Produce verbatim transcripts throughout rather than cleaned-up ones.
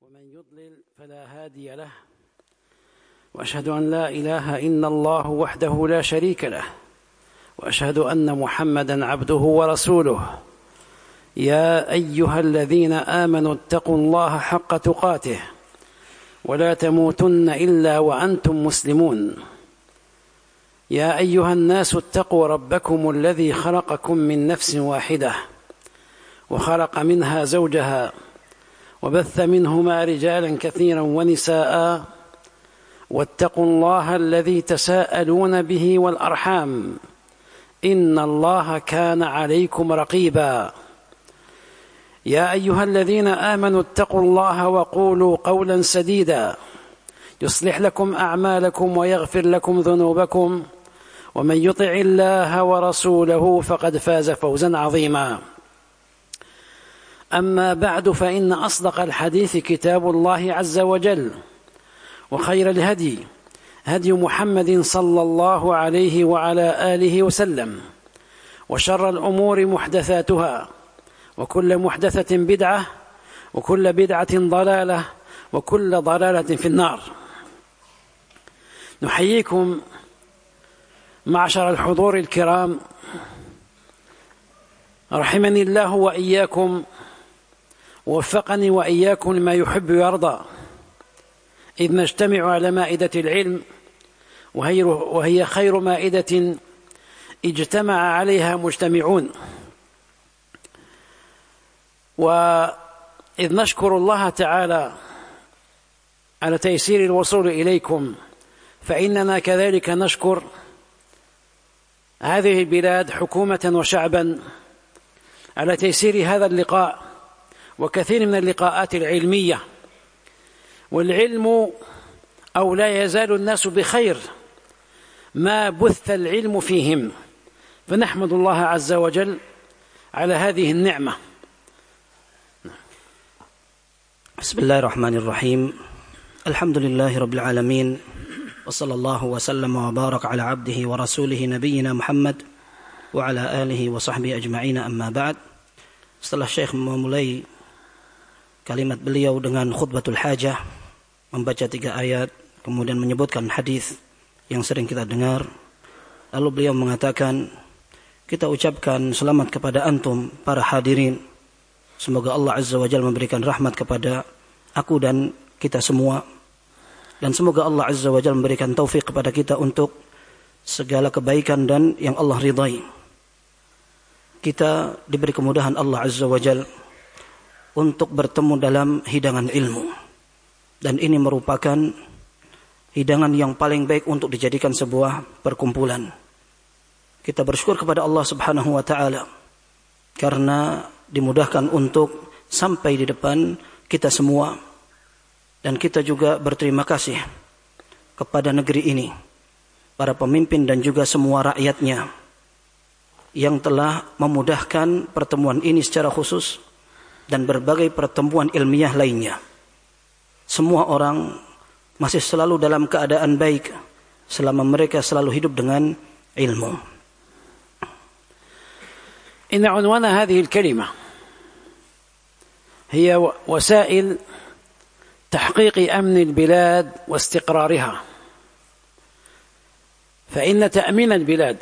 ومن يضلل فلا هادي له وأشهد أن لا إله إلا الله وحده لا شريك له وأشهد أن محمدا عبده ورسوله يا أيها الذين آمنوا اتقوا الله حق تقاته ولا تموتن إلا وأنتم مسلمون يا أيها الناس اتقوا ربكم الذي خلقكم من نفس واحدة وخلق منها زوجها وبث منهما رجالا كثيرا ونساء واتقوا الله الذي تساءلون به والأرحام إن الله كان عليكم رقيبا يا أيها الذين آمنوا اتقوا الله وقولوا قولا سديدا يصلح لكم أعمالكم ويغفر لكم ذنوبكم ومن يطع الله ورسوله فقد فاز فوزا عظيما. أما بعد، فإن أصدق الحديث كتاب الله عز وجل، وخير الهدي هدي محمد صلى الله عليه وعلى آله وسلم، وشر الأمور محدثاتها، وكل محدثة بدعة، وكل بدعة ضلالة، وكل ضلالة في النار. نحييكم معشر الحضور الكرام، رحمني الله وإياكم، ووفقني وإياكم لما يحب ويرضى، إذ نجتمع على مائدة العلم، وهي خير مائدة اجتمع عليها مجتمعون. وإذ نشكر الله تعالى على تيسير الوصول إليكم، فإننا كذلك نشكر هذه البلاد حكومة وشعبا على تيسير هذا اللقاء وكثير من اللقاءات العلمية. والعلم أو لا يزال الناس بخير ما بث العلم فيهم، فنحمد الله عز وجل على هذه النعمة. بسم الله الرحمن الرحيم. الحمد لله رب العالمين، وصلى الله وسلم وبارك على عبده ورسوله نبينا محمد وعلى آله وصحبه أجمعين. Amma ba'd. Setelah Syekh memulai kalimat beliau dengan khutbatul hajah, membaca tiga ayat, kemudian menyebutkan hadis yang sering kita dengar, lalu beliau mengatakan, kita ucapkan selamat kepada antum para hadirin. Semoga Allah Azza wa Jalla memberikan rahmat kepada aku dan kita semua, dan semoga Allah Azza wa Jalla memberikan taufik kepada kita untuk segala kebaikan dan yang Allah ridai. Kita diberi kemudahan Allah Azza wa Jalla untuk bertemu dalam hidangan ilmu, dan ini merupakan hidangan yang paling baik untuk dijadikan sebuah perkumpulan. Kita bersyukur kepada Allah Subhanahu wa taala karena dimudahkan untuk sampai di depan kita semua, dan kita juga berterima kasih kepada negeri ini, para pemimpin dan juga semua rakyatnya yang telah memudahkan pertemuan ini secara khusus dan berbagai pertemuan ilmiah lainnya. Semua orang masih selalu dalam keadaan baik selama mereka selalu hidup dengan ilmu. Inna unwana hadhihi al-kalimah hiya wasail تحقيق أمن البلاد واستقرارها، فإن تأمين البلاد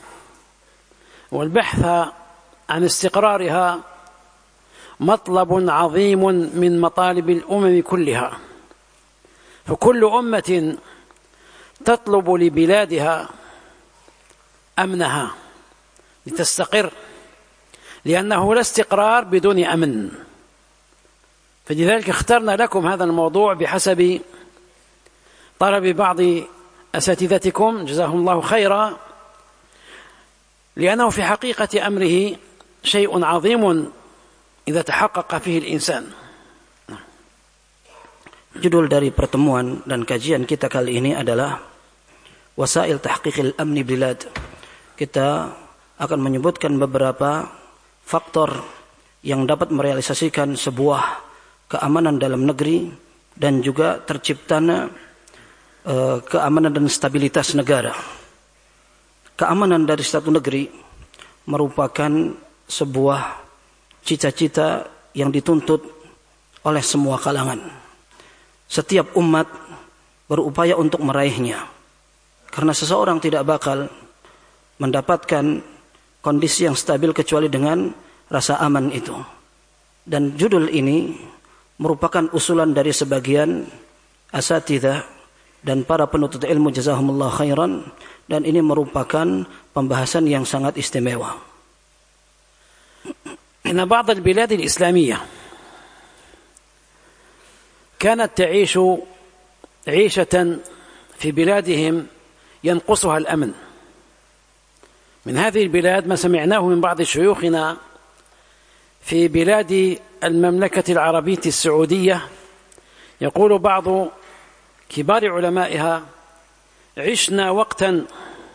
والبحث عن استقرارها مطلب عظيم من مطالب الأمم كلها، فكل أمة تطلب لبلادها أمنها لتستقر، لأنه لا استقرار بدون أمن. فلذلك اخترنا لكم هذا الموضوع بحسب طلب بعض أساتذتكم جزاهم الله خيرا، لأنه في حقيقة أمره شيء عظيم إذا تحقق فيه الإنسان. Judul dari pertemuan dan kajian kita kali ini adalah Wasail Tahqiqil Amni Bilad. Kita akan menyebutkan beberapa faktor yang dapat merealisasikan sebuah keamanan dalam negeri dan juga terciptanya uh, keamanan dan stabilitas negara. Keamanan dari satu negeri merupakan sebuah cita-cita yang dituntut oleh semua kalangan. setiap umat berupaya untuk meraihnya. Karena seseorang tidak bakal mendapatkan kondisi yang stabil kecuali dengan rasa aman itu. Dan judul ini merupakan usulan dari sebagian asatidzah dan para penuntut ilmu jazahumullah khairan, dan ini merupakan pembahasan yang sangat istimewa. Inna ba'd al-bilad al-islamiyah kanat ta'ishu عيشة في بلادهم ينقصها الأمن. من هذه البلاد ما سمعناه من بعض شيوخنا في بلاد المملكة العربية السعودية، يقول بعض كبار علمائها: عشنا وقتا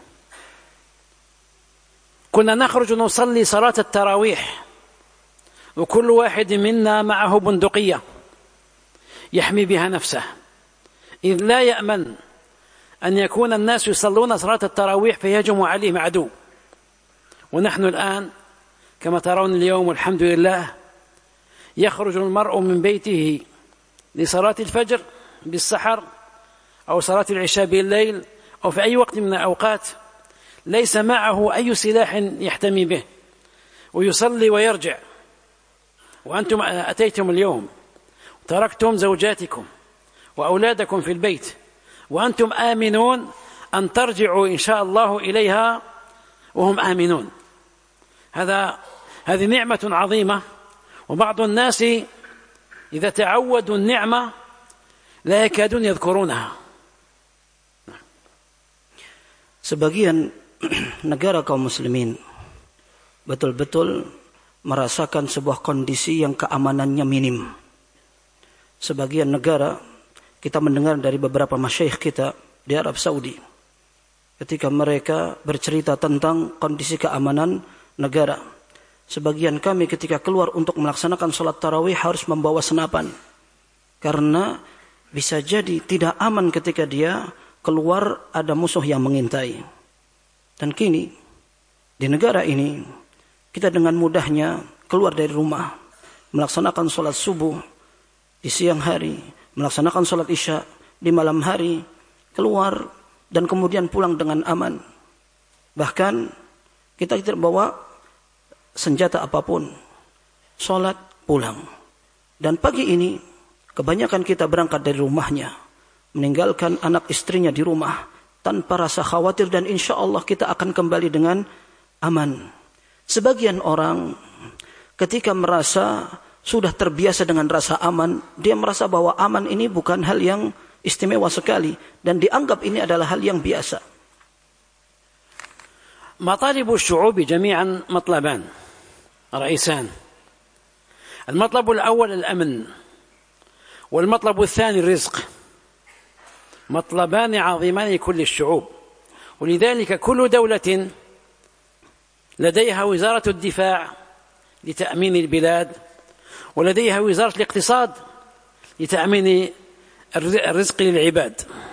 كنا نخرج نصلي صلاة التراويح وكل واحد منا معه بندقية يحمي بها نفسه، إذ لا يأمن أن يكون الناس يصلون صلاة التراويح فيهجم عليهم عدو. ونحن الآن كما ترون اليوم والحمد لله يخرج المرء من بيته لصلاة الفجر بالسحر أو صلاة العشاء بالليل أو في أي وقت من الأوقات ليس معه أي سلاح يحتمي به، ويصلي ويرجع. وأنتم أتيتم اليوم تركتم زوجاتكم وأولادكم في البيت وأنتم آمنون أن ترجعوا إن شاء الله إليها وهم آمنون. هذا هذه نعمة عظيمة، وبعض الناس إذا تعودوا النعمة لا يكادون يذكرونها. Sebagian negara kaum muslimin betul-betul merasakan sebuah kondisi yang keamanannya minim. Sebagian negara, kita mendengar dari beberapa masyayikh kita di Arab Saudi, ketika mereka bercerita tentang kondisi keamanan negara. Sebagian kami ketika keluar untuk melaksanakan sholat tarawih harus membawa senapan, karena bisa jadi tidak aman ketika dia keluar ada musuh yang mengintai. Dan kini di negara ini kita dengan mudahnya keluar dari rumah, melaksanakan sholat subuh di siang hari, melaksanakan sholat isya di malam hari, keluar dan kemudian pulang dengan aman. Bahkan kita tidak bawa senjata apapun, sholat pulang. Dan pagi ini kebanyakan kita berangkat dari rumahnya, meninggalkan anak istrinya di rumah tanpa rasa khawatir, dan insya Allah kita akan kembali dengan aman. Sebagian orang ketika merasa sudah terbiasa dengan rasa aman, dia merasa bahwa aman ini bukan hal yang istimewa sekali dan dianggap ini adalah hal yang biasa. مطالب الشعوب جميعا مطلبان رئيسان. المطلب الأول الأمن، والمطلب الثاني الرزق. مطلبان عظيمان لكل الشعوب، ولذلك كل دولة لديها وزارة الدفاع لتأمين البلاد، ولديها وزارة الاقتصاد لتأمين الرزق للعباد.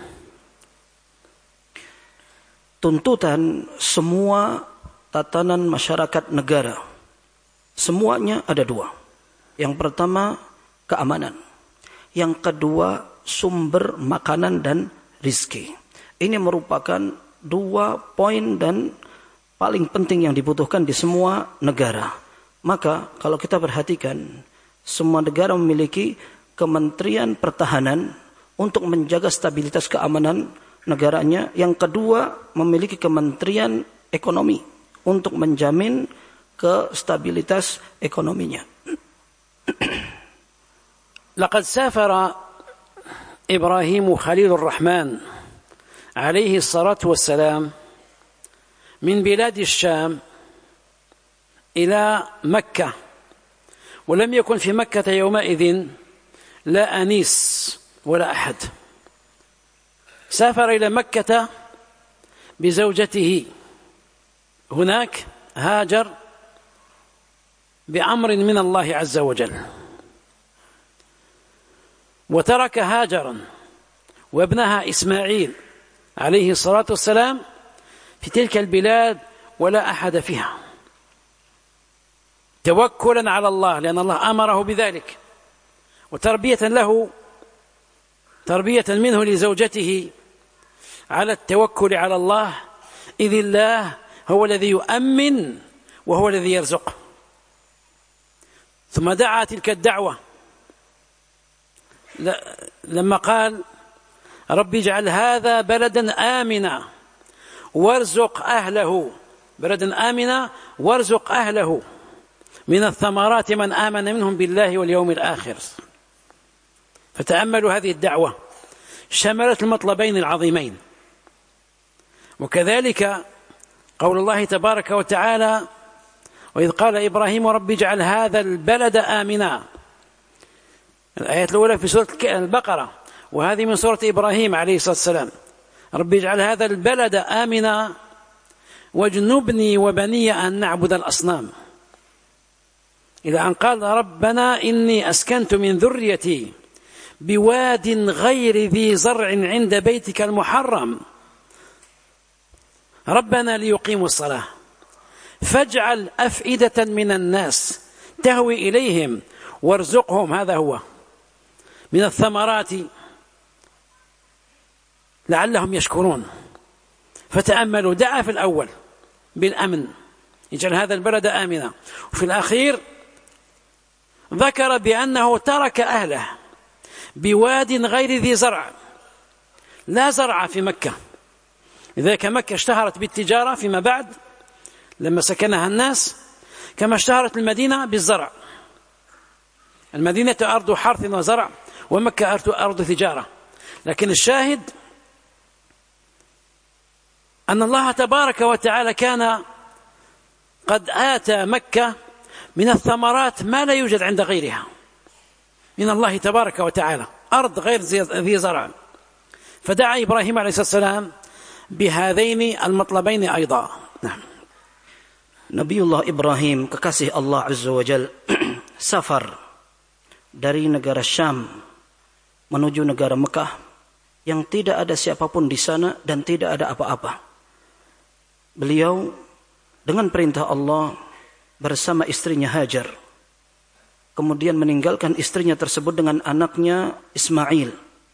Tuntutan semua tatanan masyarakat negara, semuanya ada dua. Yang pertama keamanan, yang kedua sumber makanan dan rizki. Ini merupakan dua poin dan paling penting yang dibutuhkan di semua negara. Maka kalau kita perhatikan, semua negara memiliki Kementerian Pertahanan untuk menjaga stabilitas keamanan negaranya. Yang kedua memiliki Kementerian Ekonomi untuk menjamin kestabilitas ekonominya. Laqad safara Ibrahim Khalilur Rahman alaihi salatu wassalam min bilad الشام إلى مكة، ولم يكن في مكة يومئذ لا أنيس ولا أحد. سافر إلى مكة بزوجته، هناك هاجر بأمر من الله عز وجل، وترك هاجرا وابنها إسماعيل عليه الصلاة والسلام في تلك البلاد ولا أحد فيها، توكلا على الله لأن الله أمره بذلك، وتربية له تربية منه لزوجته على التوكل على الله، إذ الله هو الذي يؤمن وهو الذي يرزق. ثم دعا تلك الدعوة لما قال رب اجعل هذا بلدا آمنا وارزق أهله، بلدا آمنا وارزق أهله من الثمرات من آمن منهم بالله واليوم الآخر. فتأملوا هذه الدعوة شملت المطلبين العظيمين. وكذلك قول الله تبارك وتعالى وإذ قال إبراهيم رب اجعل هذا البلد آمنا، الآية الأولى في سورة البقرة وهذه من سورة إبراهيم عليه الصلاة والسلام، رب اجعل هذا البلد آمنا واجنبني وبني أن نعبد الأصنام، إلى أن قال ربنا إني أسكنت من ذريتي بواد غير ذي زرع عند بيتك المحرم ربنا ليقيموا الصلاة فاجعل أفئدة من الناس تهوي إليهم وارزقهم، هذا هو، من الثمرات لعلهم يشكرون. فتأملوا، دعا في الأول بالأمن يجعل هذا البلد آمنا، وفي الأخير ذكر بأنه ترك أهله بواد غير ذي زرع، لا زرع في مكة، لذلك مكة اشتهرت بالتجارة فيما بعد لما سكنها الناس، كما اشتهرت المدينة بالزرع. المدينة أرض حرث وزرع، ومكة أرض تجارة. لكن الشاهد أن الله تبارك وتعالى كان قد آتى مكة من الثمرات ما لا يوجد عند غيرها من الله تبارك وتعالى، أرض غير ذي زرع. فدعا إبراهيم عليه الصلاة والسلام بهذين المطلبين أيضا. نعم. Nabiullah Ibrahim, kekasih Allah Azza wa Jal, safar dari negara Syam menuju negara Mekah yang tidak ada siapapun di sana dan tidak ada apa-apa. Beliau dengan perintah Allah bersama istrinya Hajar, kemudian meninggalkan istrinya tersebut dengan anaknya Ismail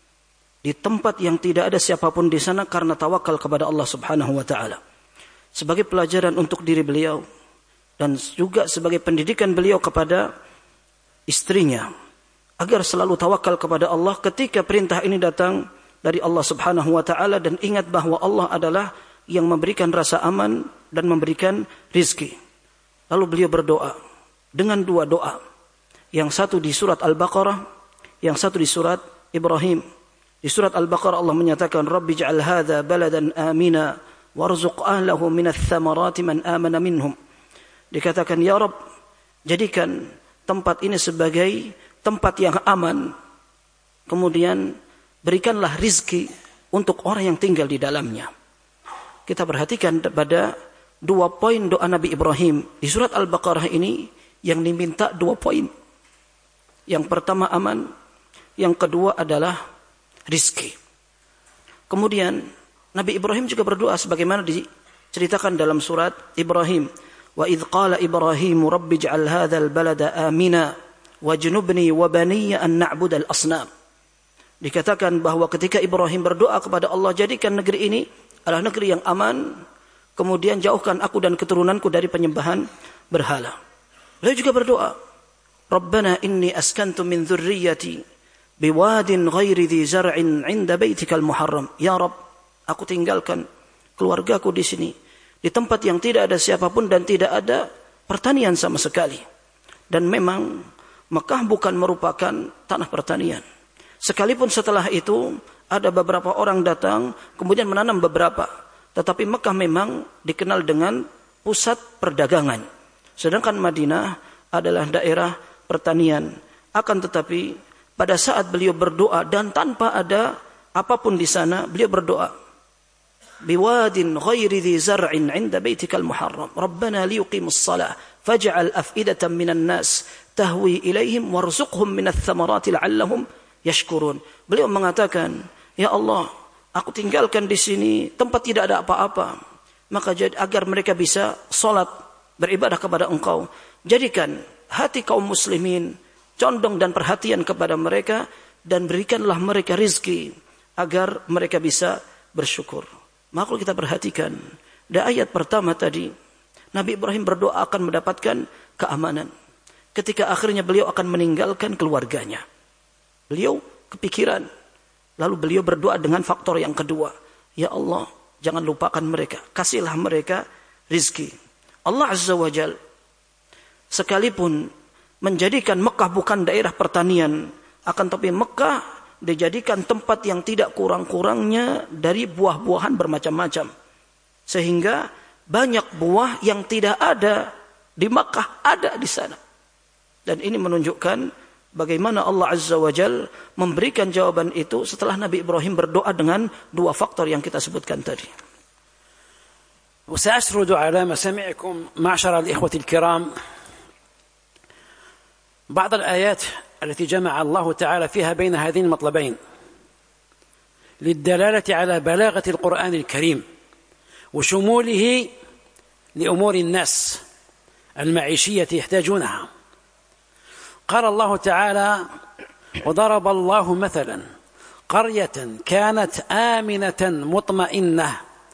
di tempat yang tidak ada siapapun di sana karena tawakal kepada Allah Subhanahu wa taala. Sebagai pelajaran untuk diri beliau dan juga sebagai pendidikan beliau kepada istrinya agar selalu tawakal kepada Allah ketika perintah ini datang dari Allah Subhanahu wa taala, dan ingat bahwa Allah adalah yang memberikan rasa aman dan memberikan rizki. Lalu beliau berdoa dengan dua doa, yang satu di surat Al-Baqarah, yang satu di surat Ibrahim. Di surat Al-Baqarah Allah menyatakan Rabbi ij'al hadza baladan amina warzuq ahlahu minats thamarati man amana minhum. Dikatakan, ya Rabb, jadikan tempat ini sebagai tempat yang aman, kemudian berikanlah rizki untuk orang yang tinggal di dalamnya. Kita perhatikan pada dua poin doa Nabi Ibrahim di surat Al-Baqarah ini, yang diminta dua poin. Yang pertama aman, yang kedua adalah rizki. Kemudian Nabi Ibrahim juga berdoa sebagaimana diceritakan dalam surat Ibrahim, wa idz qala Ibrahim rabbi ij'al hadzal balada amina wajnubni wa baniya an na'budal asnam. Dikatakan bahwa ketika Ibrahim berdoa kepada Allah, jadikan negeri ini adalah negeri yang aman, kemudian jauhkan aku dan keturunanku dari penyembahan berhala. Beliau juga berdoa, Rabbana inni askantu min dzurriyyati biwadin ghairi dzi zar'in 'inda baitikal muharram. Ya Rabb, aku tinggalkan keluargaku di sini di tempat yang tidak ada siapapun dan tidak ada pertanian sama sekali. Dan memang Mekah bukan merupakan tanah pertanian. Sekalipun setelah itu ada beberapa orang datang kemudian menanam beberapa, tetapi Mekah memang dikenal dengan pusat perdagangan. Sedangkan Madinah adalah daerah pertanian. Akan tetapi pada saat beliau berdoa dan tanpa ada apapun di sana, beliau berdoa, biwadin ghairi dzi zar'in 'inda baitikal muharram rabbana liyuqimus shalah faj'al af'idatan minan nas tahwi ilaihim warzuqhum minats thamarati la'allahum yashkurun. Beliau mengatakan, ya Allah, aku tinggalkan di sini tempat tidak ada apa-apa, maka jadi agar mereka bisa salat beribadah kepada Engkau, jadikan hati kaum muslimin condong dan perhatian kepada mereka, dan berikanlah mereka rizki agar mereka bisa bersyukur. Maka kalau kita perhatikan di ayat pertama tadi, Nabi Ibrahim berdoa akan mendapatkan keamanan. Ketika akhirnya beliau akan meninggalkan keluarganya, beliau kepikiran. Lalu beliau berdoa dengan faktor yang kedua. Ya Allah, jangan lupakan mereka. Kasihlah mereka rizki. Allah Azza wa Jal, sekalipun menjadikan Mekah bukan daerah pertanian, akan tapi Mekah dijadikan tempat yang tidak kurang-kurangnya dari buah-buahan bermacam-macam. Sehingga banyak buah yang tidak ada di Mekah ada di sana. Dan ini menunjukkan bagaimana Allah Azza wa Jal memberikan jawaban itu setelah Nabi Ibrahim berdoa dengan dua faktor yang kita sebutkan tadi. وسأسرد على مسامعكم معشر الإخوة الكرام بعض الآيات التي جمع الله تعالى فيها بين هذين المطلبين للدلالة على بلاغة القرآن الكريم وشموله لأمور الناس المعيشية يحتاجونها. قال الله تعالى: وضرب الله مثلا قرية كانت آمنة مطمئنة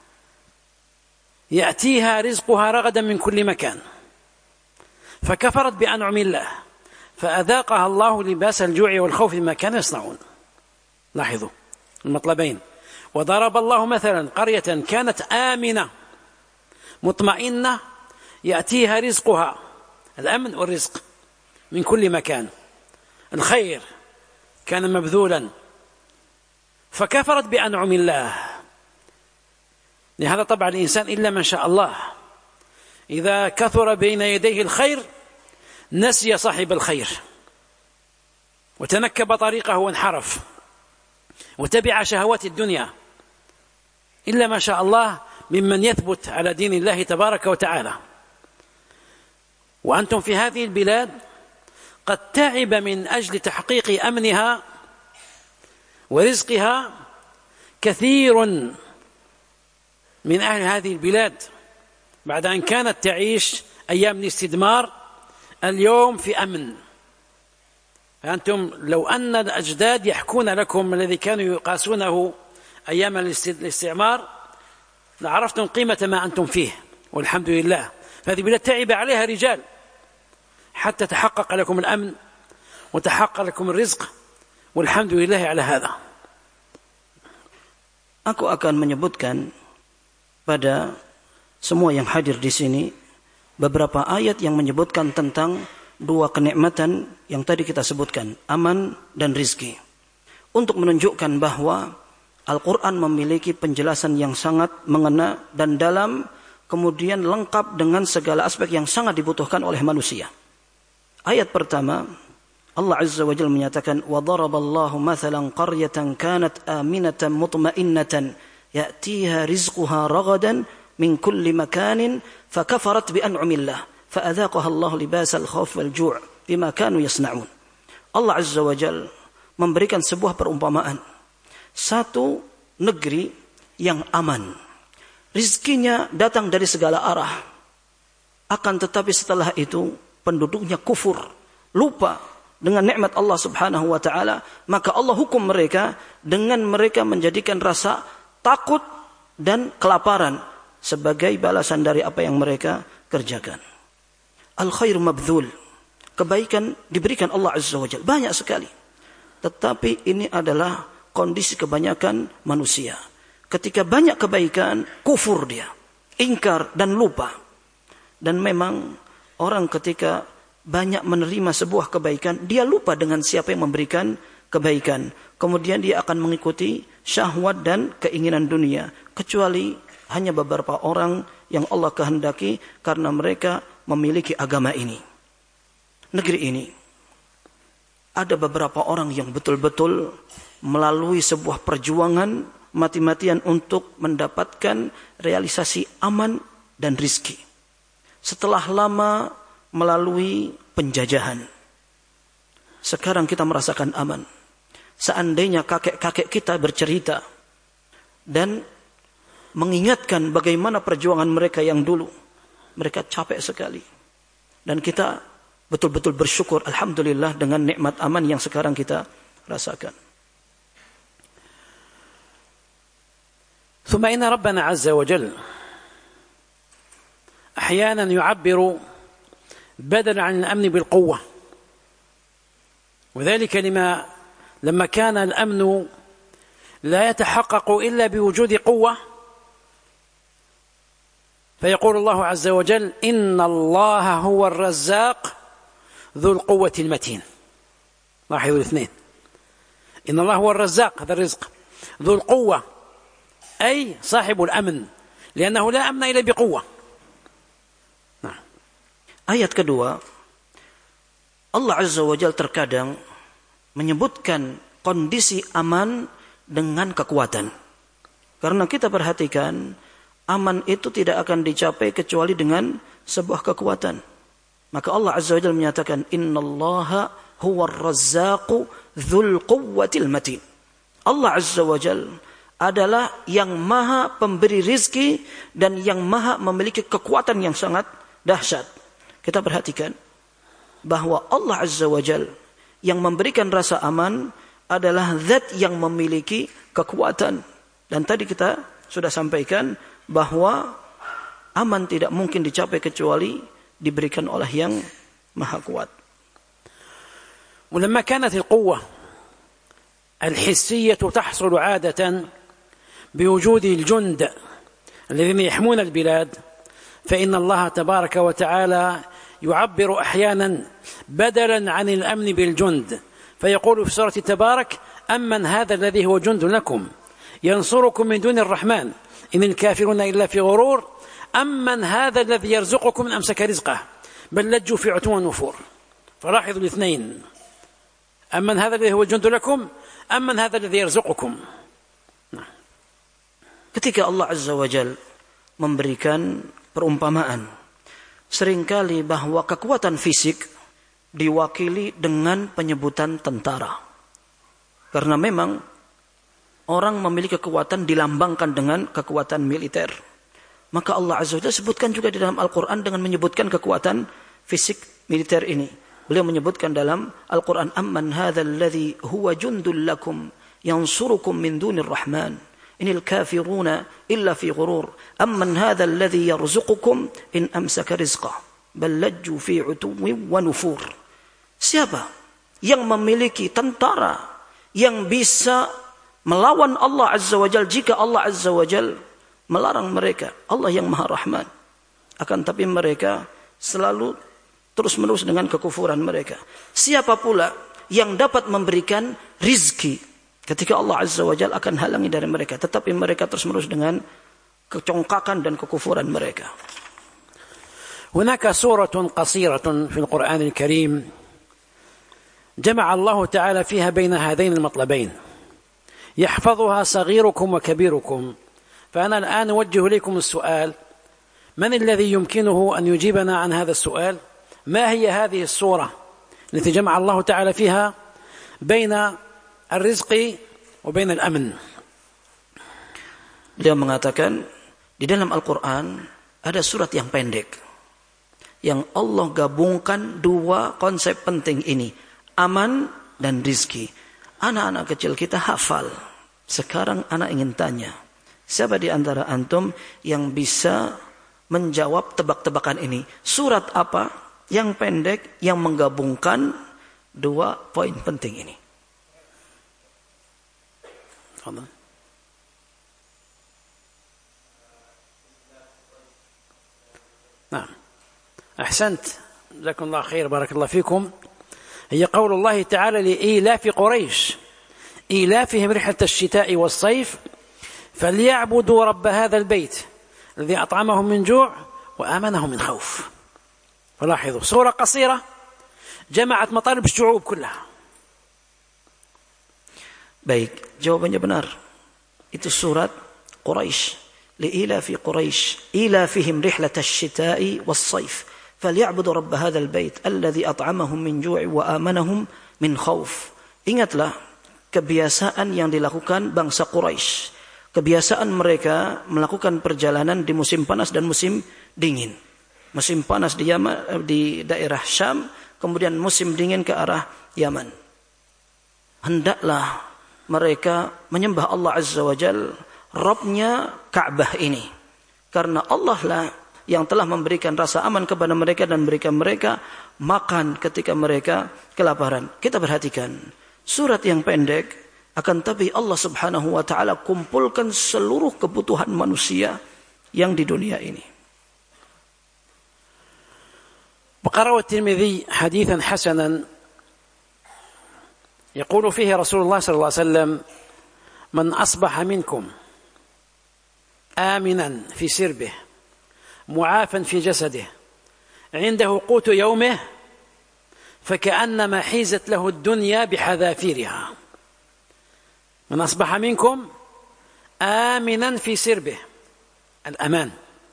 يأتيها رزقها رغدا من كل مكان فكفرت بأنعم الله فأذاقها الله لباس الجوع والخوف بما كانوا يصنعون. لاحظوا المطلبين. وضرب الله مثلا قرية كانت آمنة مطمئنة يأتيها رزقها، الأمن والرزق، من كل مكان، الخير كان مبذولا فكفرت بأنعم الله. لهذا طبعا الإنسان إلا من شاء الله إذا كثر بين يديه الخير نسي صاحب الخير وتنكب طريقه وانحرف وتبع شهوات الدنيا، إلا ما شاء الله ممن يثبت على دين الله تبارك وتعالى. وأنتم في هذه البلاد قد تعب من أجل تحقيق أمنها ورزقها كثير من أهل هذه البلاد بعد أن كانت تعيش أيام الاستدمار، اليوم في أمن. أنتم لو أن الأجداد يحكون لكم الذي كانوا يقاسونه أيام الاستعمار لعرفتم قيمة ما أنتم فيه، والحمد لله. فهذه البلاد تعب عليها رجال حتى تحقق لكم الأمن وتحقق لكم الرزق، والحمد لله على هذا. Aku akan menyebutkan pada semua yang hadir di sini beberapa ayat yang menyebutkan tentang dua kenikmatan yang tadi kita sebutkan, aman dan rizki, untuk menunjukkan bahwa Al-Quran memiliki penjelasan yang sangat mengena dan dalam, kemudian lengkap dengan segala aspek yang sangat dibutuhkan oleh manusia. Ayat pertama, Allah Azza wa Jalla menyatakan, وَضَرَبَ اللَّهُ مَثَلًا قَرْيَةً كَانَتْ آمِنَةً مُطْمَئِنَّةً يَأْتِيهَا رِزْقُهَا رَغَدًا مِنْ كُلِّ مَكَانٍ فَكَفَرَتْ بِأَنْعُمِ اللَّهِ فَأَذَاقَهَا اللَّهُ لِبَاسَ الْخَوْفِ وَالْجُوعِ بِمَا كَانُوا يَصْنَعُونَ. Allah Azza wa Jalla memberikan sebuah perumpamaan. Satu negeri yang aman, rizkinya datang dari segala arah, akan tetapi setelah itu penduduknya kufur, lupa dengan nikmat Allah Subhanahu wa taala, maka Allah hukum mereka dengan mereka menjadikan rasa takut dan kelaparan sebagai balasan dari apa yang mereka kerjakan. Al-khair mabdhul, kebaikan diberikan Allah Azza wa Jalla banyak sekali, tetapi ini adalah kondisi kebanyakan manusia. Ketika banyak kebaikan, kufur dia, ingkar dan lupa. Dan memang orang ketika banyak menerima sebuah kebaikan, dia lupa dengan siapa yang memberikan kebaikan. Kemudian dia akan mengikuti syahwat dan keinginan dunia. Kecuali hanya beberapa orang yang Allah kehendaki karena mereka memiliki agama ini. Negeri ini ada beberapa orang yang betul-betul melalui sebuah perjuangan mati-matian untuk mendapatkan realisasi aman dan rizki. Setelah lama melalui penjajahan, sekarang kita merasakan aman. Seandainya kakek-kakek kita bercerita dan mengingatkan bagaimana perjuangan mereka yang dulu, mereka capek sekali. Dan kita betul-betul bersyukur, alhamdulillah, dengan nikmat aman yang sekarang kita rasakan. ثم إن ربنا عز وجل أحيانا يعبر بدلا عن الأمن بالقوة، وذلك لما لما كان الأمن لا يتحقق إلا بوجود قوة، فيقول الله عز وجل إن الله هو الرزاق ذو القوة المتين. لاحظوا الاثنين، إن الله هو الرزاق، هذا الرزق، ذو القوة أي صاحب الأمن، لأنه لا أمن إلا بقوة. nah. Ayat kedua, Allah Azza wa Jalla terkadang menyebutkan kondisi aman dengan kekuatan. Karena kita perhatikan, aman itu tidak akan dicapai kecuali dengan sebuah kekuatan. Maka Allah Azza wa Jalla menyatakan innallaha huwar razzaqu dzul quwwatil matin. Allah Azza wa Jalla adalah yang maha pemberi rizki dan yang maha memiliki kekuatan yang sangat dahsyat. Kita perhatikan bahwa Allah Azza wa Jalla yang memberikan rasa aman adalah zat yang memiliki kekuatan. Dan tadi kita sudah sampaikan bahwa aman tidak mungkin dicapai kecuali diberikan oleh yang maha kuat. ولما كانت القوة الحسية تحصل عادة بوجود الجند الذين يحمون البلاد، فإن الله تبارك وتعالى يعبر أحيانا بدلا عن الأمن بالجند، فيقول في سورة تبارك أمن هذا الذي هو جند لكم ينصركم من دون الرحمن إن الكافرون إلا في غرور أمن هذا الذي يرزقكم من أمسك رزقه بل لجوا في عتو ونفور. فلاحظوا الاثنين، أمن هذا الذي هو جند لكم أمن هذا الذي يرزقكم. Ketika Allah Azza wa Jalla memberikan perumpamaan, seringkali bahwa kekuatan fisik diwakili dengan penyebutan tentara. Karena memang orang memiliki kekuatan dilambangkan dengan kekuatan militer. Maka Allah Azza wa Jalla sebutkan juga di dalam Al-Quran dengan menyebutkan kekuatan fisik militer ini. Beliau menyebutkan dalam Al-Quran, amman hadzal ladzi huwa jundul lakum yansurukum min dunir rahman inil kafiruna illa fi ghurur amman hadzal ladzi yarzuqukum in amsaka rizqah bal lajju fi utuwwin wa nufur. Siapa yang memiliki tentara yang bisa melawan Allah Azza wa Jalla jika Allah Azza wa Jalla melarang mereka? Allah yang Maha Rahman. Akan tapi mereka selalu terus-menerus dengan kekufuran mereka. Siapa pula yang dapat memberikan rizki ketika Allah Azza wa Jalla akan halangi dari mereka, tetapi mereka terus-menerus dengan kecongkakan dan kekufuran mereka. هناك سورة قصيرة في القرآن الكريم جمع الله تعالى فيها بين هذين المطلبين يحفظها صغيركم وكبيركم. فأنا الآن أوجه إليكم السؤال: من الذي يمكنه أن يجيبنا عن هذا السؤال؟ ما هي هذه السورة التي جمع الله تعالى فيها بين الرزق وبين الأمن؟ Dia mengatakan di dalam Al-Quran ada surat yang pendek yang Allah gabungkan dua konsep penting ini, aman dan rizki. Anak-anak kecil kita hafal. Sekarang anak ingin tanya, siapa di antara antum yang bisa menjawab tebak-tebakan ini? Surat apa yang pendek yang menggabungkan dua poin penting ini? نعم أحسنت، جزاكم الله خير، بارك الله فيكم. هي قول الله تعالى لإيلاف قريش إيلافهم رحلة الشتاء والصيف فليعبدوا رب هذا البيت الذي أطعمهم من جوع وآمنهم من خوف. فلاحظوا سورة قصيرة جمعت مطالب الشعوب كلها. Baik, jawabannya benar. Itu surat Quraisy. لإيلاف قريش إيلافهم رحلة الشتاء والصيف فليعبدوا رب هذا البيت الذي أطعمهم من جوع وآمنهم من خوف. Ingatlah kebiasaan yang dilakukan bangsa Quraisy. Kebiasaan mereka melakukan perjalanan di musim panas dan musim dingin. Musim panas di Yaman, di daerah Syam, kemudian musim dingin ke arah Yaman. hendaklah mereka menyembah Allah Azza wa Jal, Rabbnya Ka'bah ini. Karena Allah lah yang telah memberikan rasa aman kepada mereka dan memberikan mereka makan ketika mereka kelaparan. Kita perhatikan surat yang pendek, akan tapi Allah Subhanahu wa taala kumpulkan seluruh kebutuhan manusia yang di dunia ini. وقرأ الترمذي حديثا حسنا يقول فيه رسول الله صلى الله عليه وسلم: من أصبح منكم آمنا في سربه معافا في جسده عنده قوت يومه فكأنما حيزت له الدنيا بحذافيرها. من أصبح منكم آمنا في سربه، الأمان.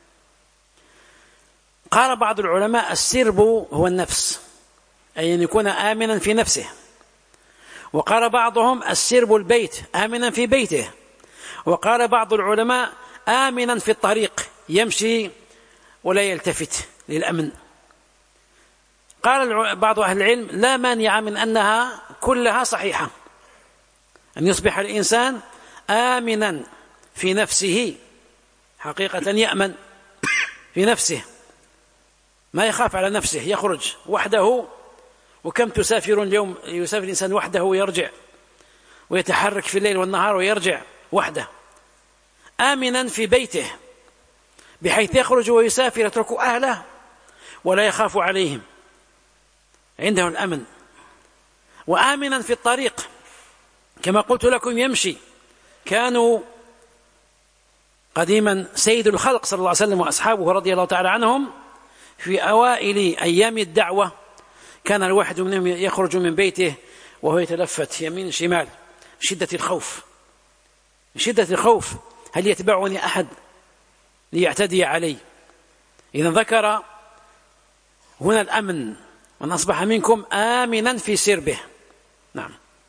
قال بعض العلماء: السرب هو النفس، أي أن يكون آمنا في نفسه. وقال بعضهم: السرب البيت، آمنا في بيته. وقال بعض العلماء: آمنا في الطريق، يمشي ولا يلتفت للأمن. قال بعض أهل العلم: لا مانع من أنها كلها صحيحة، أن يصبح الإنسان آمنا في نفسه، حقيقة يأمن في نفسه، ما يخاف على نفسه، يخرج وحده. وكم تسافر اليوم، يسافر الإنسان وحده ويرجع، ويتحرك في الليل والنهار ويرجع وحده. آمنا في بيته بحيث يخرج ويسافر يترك أهله ولا يخاف عليهم، عنده الأمن. وآمنا في الطريق كما قلت لكم يمشي. كانوا قديما سيد الخلق صلى الله عليه وسلم وأصحابه رضي الله تعالى عنهم في أوائل أيام الدعوة كان الواحد منهم يخرج من بيته وهو يتلفت يمين شمال، شدة الخوف، شدة الخوف، هل يتبعني أحد ليعتدي علي؟ إذا ذكر هنا الأمن: من أصبح منكم آمنا في سربه. نعم.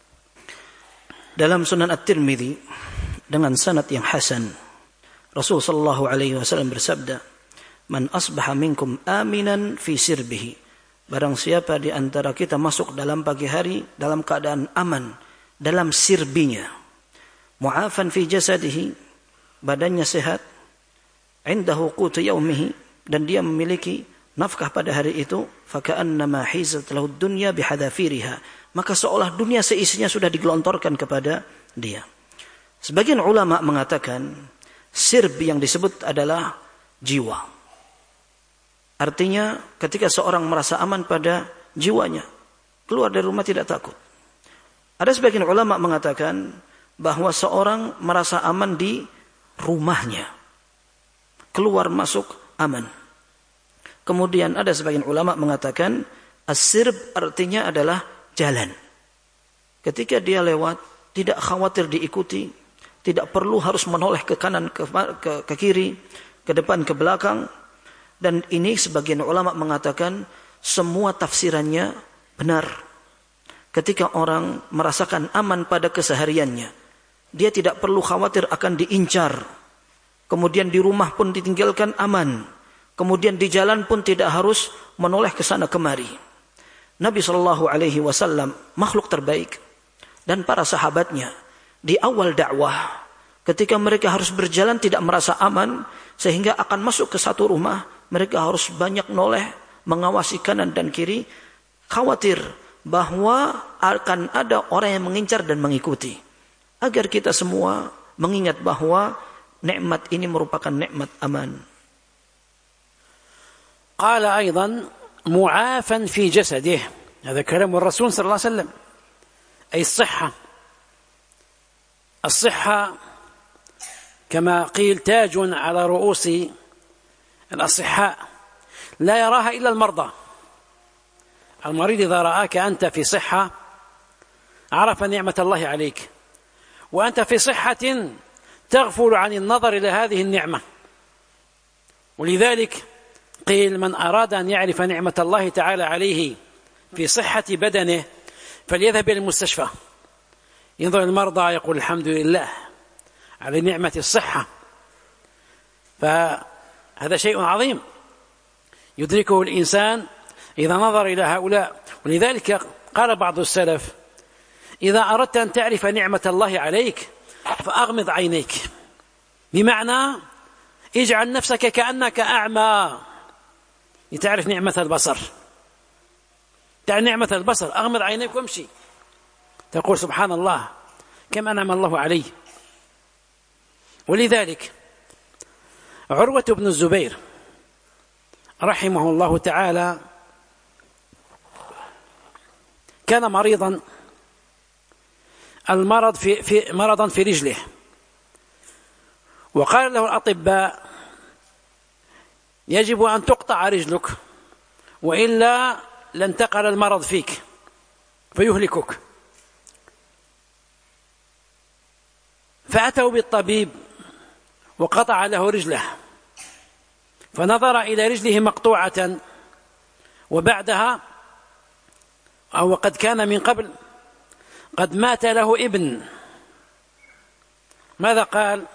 Dalam Sunan At-Tirmidzi dengan sanad yang hasan, Rasul sallallahu alaihi wasallam bersabda: "Man asbaha minkum aminan fi sirbihi." Barang siapa di antara kita masuk dalam pagi hari dalam keadaan aman dalam sirbinya, mu'afan fi jasadihi, badannya sehat, indahu qutu yaumihi, dan dia memiliki nafkah pada hari itu, faka'annama hizat lahu dunya bihadafiriha, maka seolah dunia seisinya sudah digelontorkan kepada dia. Sebagian ulama mengatakan sirb yang disebut adalah jiwa. Artinya ketika seorang merasa aman pada jiwanya, keluar dari rumah tidak takut. Ada sebagian ulama mengatakan bahwa seorang merasa aman di rumahnya, keluar masuk aman. Kemudian ada sebagian ulama mengatakan as-sirb artinya adalah jalan. Ketika dia lewat tidak khawatir diikuti, tidak perlu harus menoleh ke kanan, ke, ke, ke kiri, ke depan, ke belakang. Dan ini sebagian ulama mengatakan semua tafsirannya benar. Ketika orang merasakan aman pada kesehariannya, dia tidak perlu khawatir akan diincar. Kemudian di rumah pun ditinggalkan aman. Kemudian di jalan pun tidak harus menoleh ke sana kemari. Nabi shallallahu alaihi wasallam makhluk terbaik dan para sahabatnya di awal dakwah ketika mereka harus berjalan tidak merasa aman sehingga akan masuk ke satu rumah, mereka harus banyak noleh mengawasi kanan dan kiri, khawatir bahwa akan ada orang yang mengincar dan mengikuti. Agar kita semua mengingat bahwa nikmat ini merupakan nikmat aman. قال أيضا معافا في جسده، هذا كلام الرسول صلى الله عليه وسلم، أي الصحة. الصحة كما قيل تاج على رؤوس الأصحاء لا يراها إلا المرضى. المريض إذا رآك أنت في صحة عرف نعمة الله عليك، وأنت في صحة تغفل عن النظر إلى هذه النعمة. ولذلك قيل من أراد أن يعرف نعمة الله تعالى عليه في صحة بدنه فليذهب إلى المستشفى، ينظر المرضى يقول الحمد لله على نعمة الصحة. فهذا شيء عظيم يدركه الإنسان إذا نظر إلى هؤلاء. ولذلك قال بعض السلف إذا أردت أن تعرف نعمة الله عليك فأغمض عينيك، بمعنى اجعل نفسك كأنك أعمى لتعرف نعمة البصر. تعرف نعمة البصر، أغمض عينيك وامشي، تقول سبحان الله كم أنعم الله علي. ولذلك عروة بن الزبير رحمه الله تعالى كان مريضا، المرض في, في مرضا في رجله، وقال له الأطباء يجب أن تقطع رجلك وإلا لانتقل المرض فيك فيهلكك. فأتوا بالطبيب وقطع له رجله، فنظر إلى رجله مقطوعة، وبعدها أو قد كان من قبل قد مات له ابن. ماذا قال؟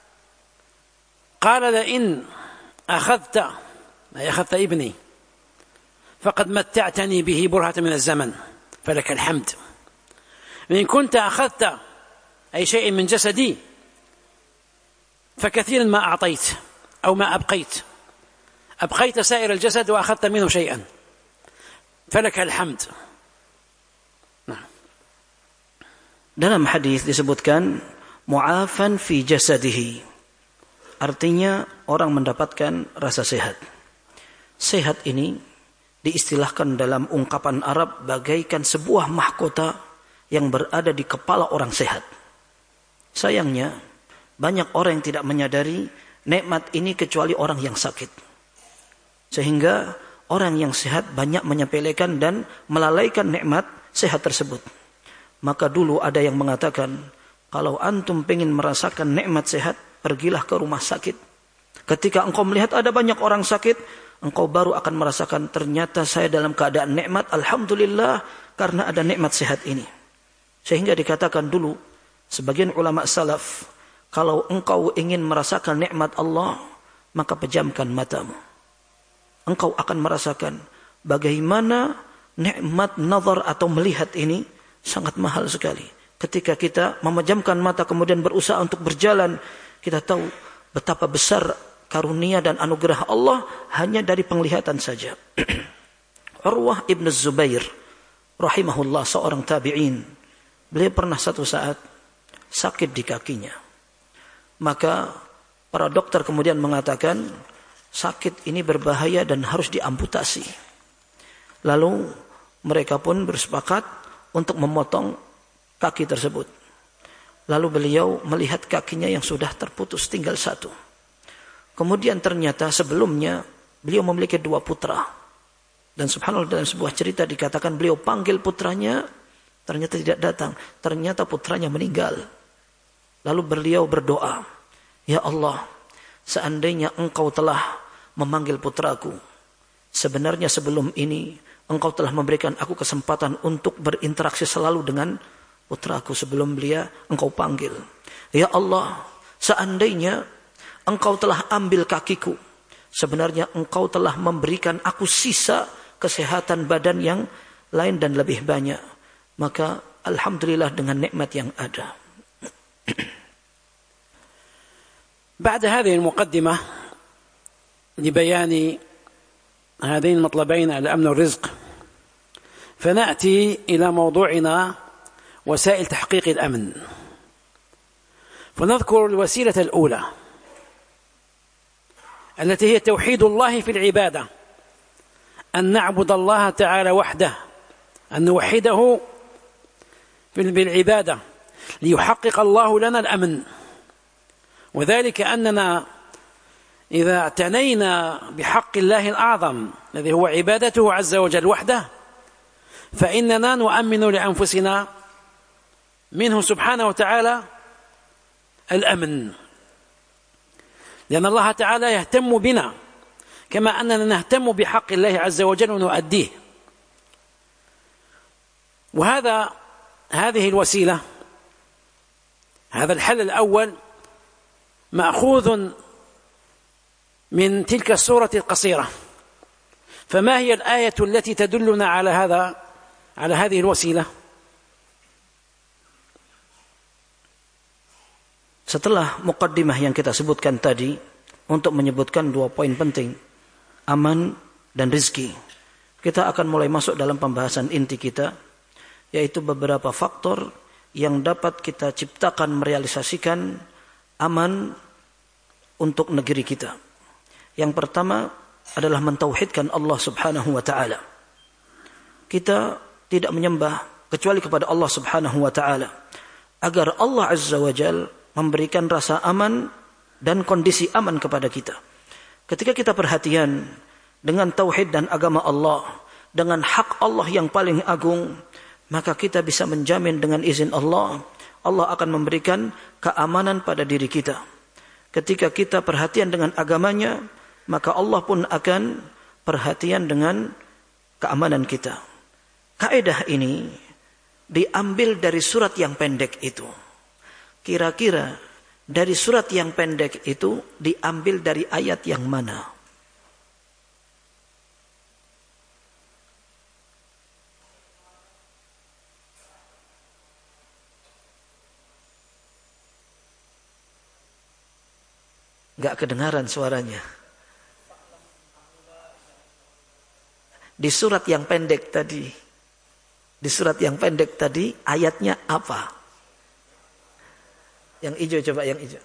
قال لئن أخذت أي أخذت ابني فقد متعتني به برهة من الزمن فلك الحمد، وإن كنت أخذت أي شيء من جسدي فكثيرا ما أعطيت أو ما أبقيت، أبقيت سائر الجسد وأخذت منه شيئا فلك الحمد. Dalam hadis disebutkan mu'afan fi jasadihi, artinya orang mendapatkan rasa sehat. Sehat ini diistilahkan dalam ungkapan Arab bagaikan sebuah mahkota yang berada di kepala orang sehat. Sayangnya banyak orang yang tidak menyadari nikmat ini kecuali orang yang sakit, sehingga orang yang sehat banyak menyepelekan dan melalaikan nikmat sehat tersebut. Maka dulu ada yang mengatakan, kalau antum pengen merasakan nikmat sehat, pergilah ke rumah sakit. Ketika engkau melihat ada banyak orang sakit, engkau baru akan merasakan ternyata saya dalam keadaan nikmat, alhamdulillah karena ada nikmat sehat ini. Sehingga dikatakan dulu sebagian ulama salaf, kalau engkau ingin merasakan nikmat Allah, maka pejamkan matamu. Engkau akan merasakan bagaimana nikmat nazar atau melihat ini sangat mahal sekali. Ketika kita memejamkan mata kemudian berusaha untuk berjalan, kita tahu betapa besar karunia dan anugerah Allah hanya dari penglihatan saja. Urwah ibn Zubair rahimahullah, seorang tabi'in, beliau pernah satu saat sakit di kakinya. Maka para dokter kemudian mengatakan sakit ini berbahaya dan harus diamputasi. Lalu mereka pun bersepakat untuk memotong kaki tersebut. Lalu beliau melihat kakinya yang sudah terputus tinggal satu. Kemudian ternyata sebelumnya beliau memiliki dua putra. Dan subhanallah dalam sebuah cerita dikatakan beliau panggil putranya, ternyata tidak datang. Ternyata putranya meninggal. Lalu beliau berdoa, ya Allah, seandainya engkau telah memanggil putraku, sebenarnya sebelum ini engkau telah memberikan aku kesempatan untuk berinteraksi selalu dengan putraku sebelum dia engkau panggil. Ya Allah, seandainya engkau telah ambil kakiku, sebenarnya engkau telah memberikan aku sisa kesehatan badan yang lain dan lebih banyak. Maka alhamdulillah dengan nikmat yang ada. بعد هذه المقدمة لبيان هذين المطلبين الأمن والرزق، فنأتي إلى موضوعنا وسائل تحقيق الأمن. فنذكر الوسيلة الأولى التي هي توحيد الله في العبادة، أن نعبد الله تعالى وحده، أن نوحده بالعبادة ليحقق الله لنا الأمن. وذلك أننا إذا اعتنينا بحق الله الأعظم الذي هو عبادته عز وجل وحده، فإننا نؤمن لأنفسنا منه سبحانه وتعالى الأمن، لأن الله تعالى يهتم بنا كما أننا نهتم بحق الله عز وجل ونؤديه. وهذا هذه الوسيلة، هذا الحل الأول مأخوذ من تلك السورة القصيرة. فما هي الآية التي تدلنا على هذا على هذه الوسيلة؟ setelah muqaddimah yang kita sebutkan tadi untuk menyebutkan dua poin penting, aman dan rizki, kita akan mulai masuk dalam pembahasan inti kita, yaitu beberapa faktor yang dapat kita ciptakan, merealisasikan aman untuk negeri kita. Yang pertama adalah mentauhidkan Allah Subhanahu wa taala. Kita tidak menyembah kecuali kepada Allah Subhanahu wa taala, agar Allah Azza wa Jalla memberikan rasa aman dan kondisi aman kepada kita. Ketika kita perhatian dengan tauhid dan agama Allah, dengan hak Allah yang paling agung, maka kita bisa menjamin dengan izin Allah, Allah akan memberikan keamanan pada diri kita. Ketika kita perhatian dengan agamanya, maka Allah pun akan perhatian dengan keamanan kita. Kaidah ini diambil dari surat yang pendek itu. Kira-kira dari surat yang pendek itu diambil dari ayat yang mana? Gak kedengaran suaranya. Di surat yang pendek tadi, di surat yang pendek tadi ayatnya apa? Yang hijau, coba yang hijau.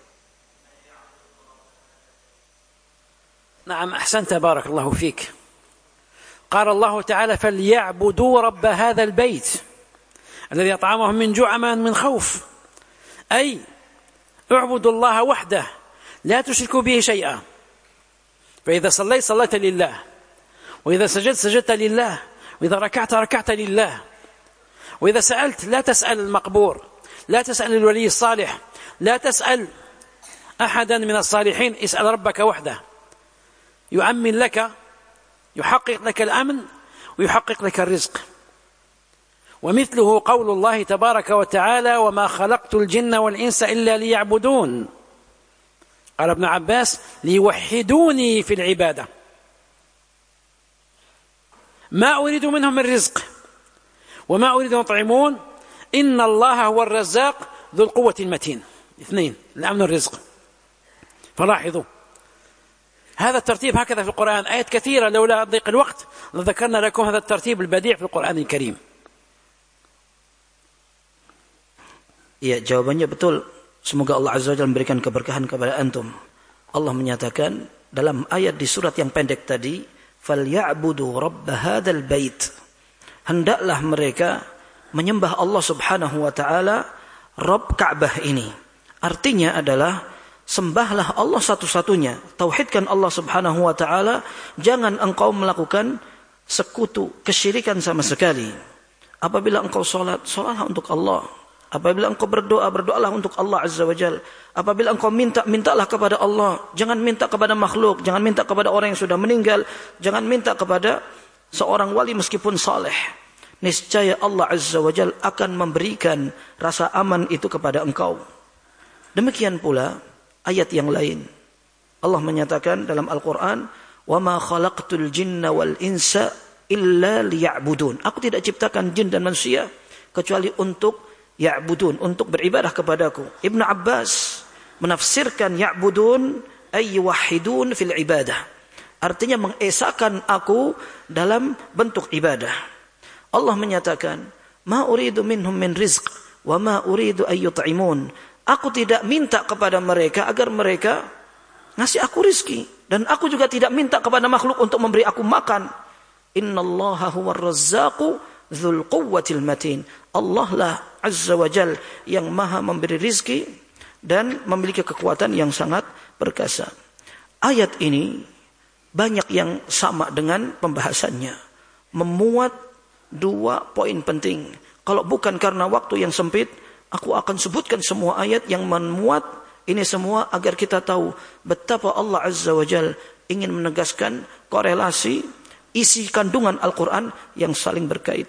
نعم أحسنت بارك الله فيك. قال الله تعالى فليعبدوا رب هذا البيت الذي أطعمهم من جوع من خوف، أي اعبدوا الله وحده لا تشركوا به شيئا. فإذا صليت صليت لله، وإذا سجدت سجدت لله، وإذا ركعت ركعت لله، وإذا سألت لا تسأل المقبور، لا تسأل الولي الصالح، لا تسأل أحدا من الصالحين، اسأل ربك وحده يؤمن لك، يحقق لك الأمن ويحقق لك الرزق. ومثله قول الله تبارك وتعالى وما خلقت الجن والإنس إلا ليعبدون. قال ابن عباس ليوحدوني في العبادة ما أريد منهم من رزق وما أريد أن يطعمون إن الله هو الرزاق ذو القوة المتين. اثنين، الأمن والرزق. فلاحظوا هذا الترتيب هكذا في القرآن، آيات كثيرة لولا ضيق الوقت لذكرنا لكم هذا الترتيب البديع في القرآن الكريم. Ya, jawabannya betul. Semoga Allah Azza wa Jalla memberikan keberkahan kepada antum. Allah menyatakan dalam ayat di surat yang pendek tadi, "Falyabudu rabb hadzal bait." Hendaklah mereka menyembah Allah Subhanahu wa taala, Rabb Ka'bah ini. Artinya adalah sembahlah Allah satu-satunya. Tauhidkan Allah Subhanahu wa taala, jangan engkau melakukan sekutu, kesyirikan sama sekali. Apabila engkau salat, salatlah untuk Allah. Apabila engkau berdoa, berdoalah untuk Allah Azza wa Jalla. Apabila engkau minta, mintalah kepada Allah. Jangan minta kepada makhluk, jangan minta kepada orang yang sudah meninggal, jangan minta kepada seorang wali meskipun saleh. Niscaya Allah Azza wa Jalla akan memberikan rasa aman itu kepada engkau. Demikian pula ayat yang lain. Allah menyatakan dalam Al-Qur'an, "Wa ma khalaqtul jinna wal insa illa liya'budun." Aku tidak ciptakan jin dan manusia kecuali untuk ya'budun, untuk beribadah kepadaku. Ibnu Abbas menafsirkan ya'budun ay yuwahhidun fil ibadah. Artinya mengesahkan aku dalam bentuk ibadah. Allah menyatakan, "Ma uridu minhum min rizq wa ma uridu ay yut'imun." Aku tidak minta kepada mereka agar mereka ngasih aku rizki, dan aku juga tidak minta kepada makhluk untuk memberi aku makan. Innallaha huwar razzaqu dzul quwwatil matin. Allah lah Azza wa Jal yang maha memberi rizki dan memiliki kekuatan yang sangat perkasa. Ayat ini banyak yang sama dengan pembahasannya. Memuat dua poin penting. Kalau bukan karena waktu yang sempit, aku akan sebutkan semua ayat yang memuat ini semua agar kita tahu betapa Allah Azza wa Jal ingin menegaskan korelasi isi kandungan Al-Quran yang saling berkait.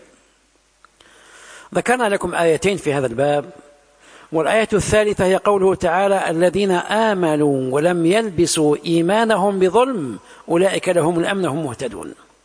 ذكرنا لكم آيتين في هذا الباب، والآية الثالثة هي قوله تعالى الذين آمنوا ولم يلبسوا إيمانهم بظلم أولئك لهم الأمن وهم مهتدون.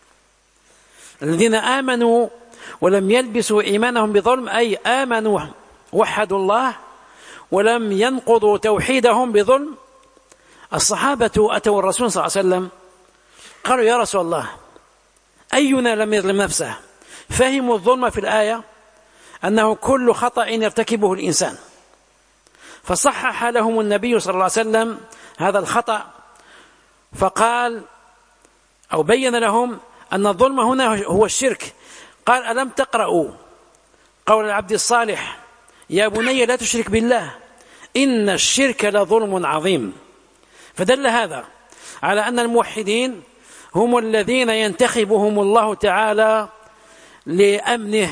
الذين آمنوا ولم يلبسوا إيمانهم بظلم أي آمنوا وحدوا الله ولم ينقضوا توحيدهم بظلم. الصحابة أتوا الرسول صلى الله عليه وسلم قالوا يا رسول الله أينا لم يظلم نفسه؟ فهموا الظلم في الآية أنه كل خطأ يرتكبه الإنسان، فصحح لهم النبي صلى الله عليه وسلم هذا الخطأ، فقال أو بين لهم أن الظلم هنا هو الشرك. قال ألم تقرأوا قول العبد الصالح يا بني لا تشرك بالله إن الشرك لظلم عظيم. فدل هذا على أن الموحدين هم الذين ينتخبهم الله تعالى لأمنه.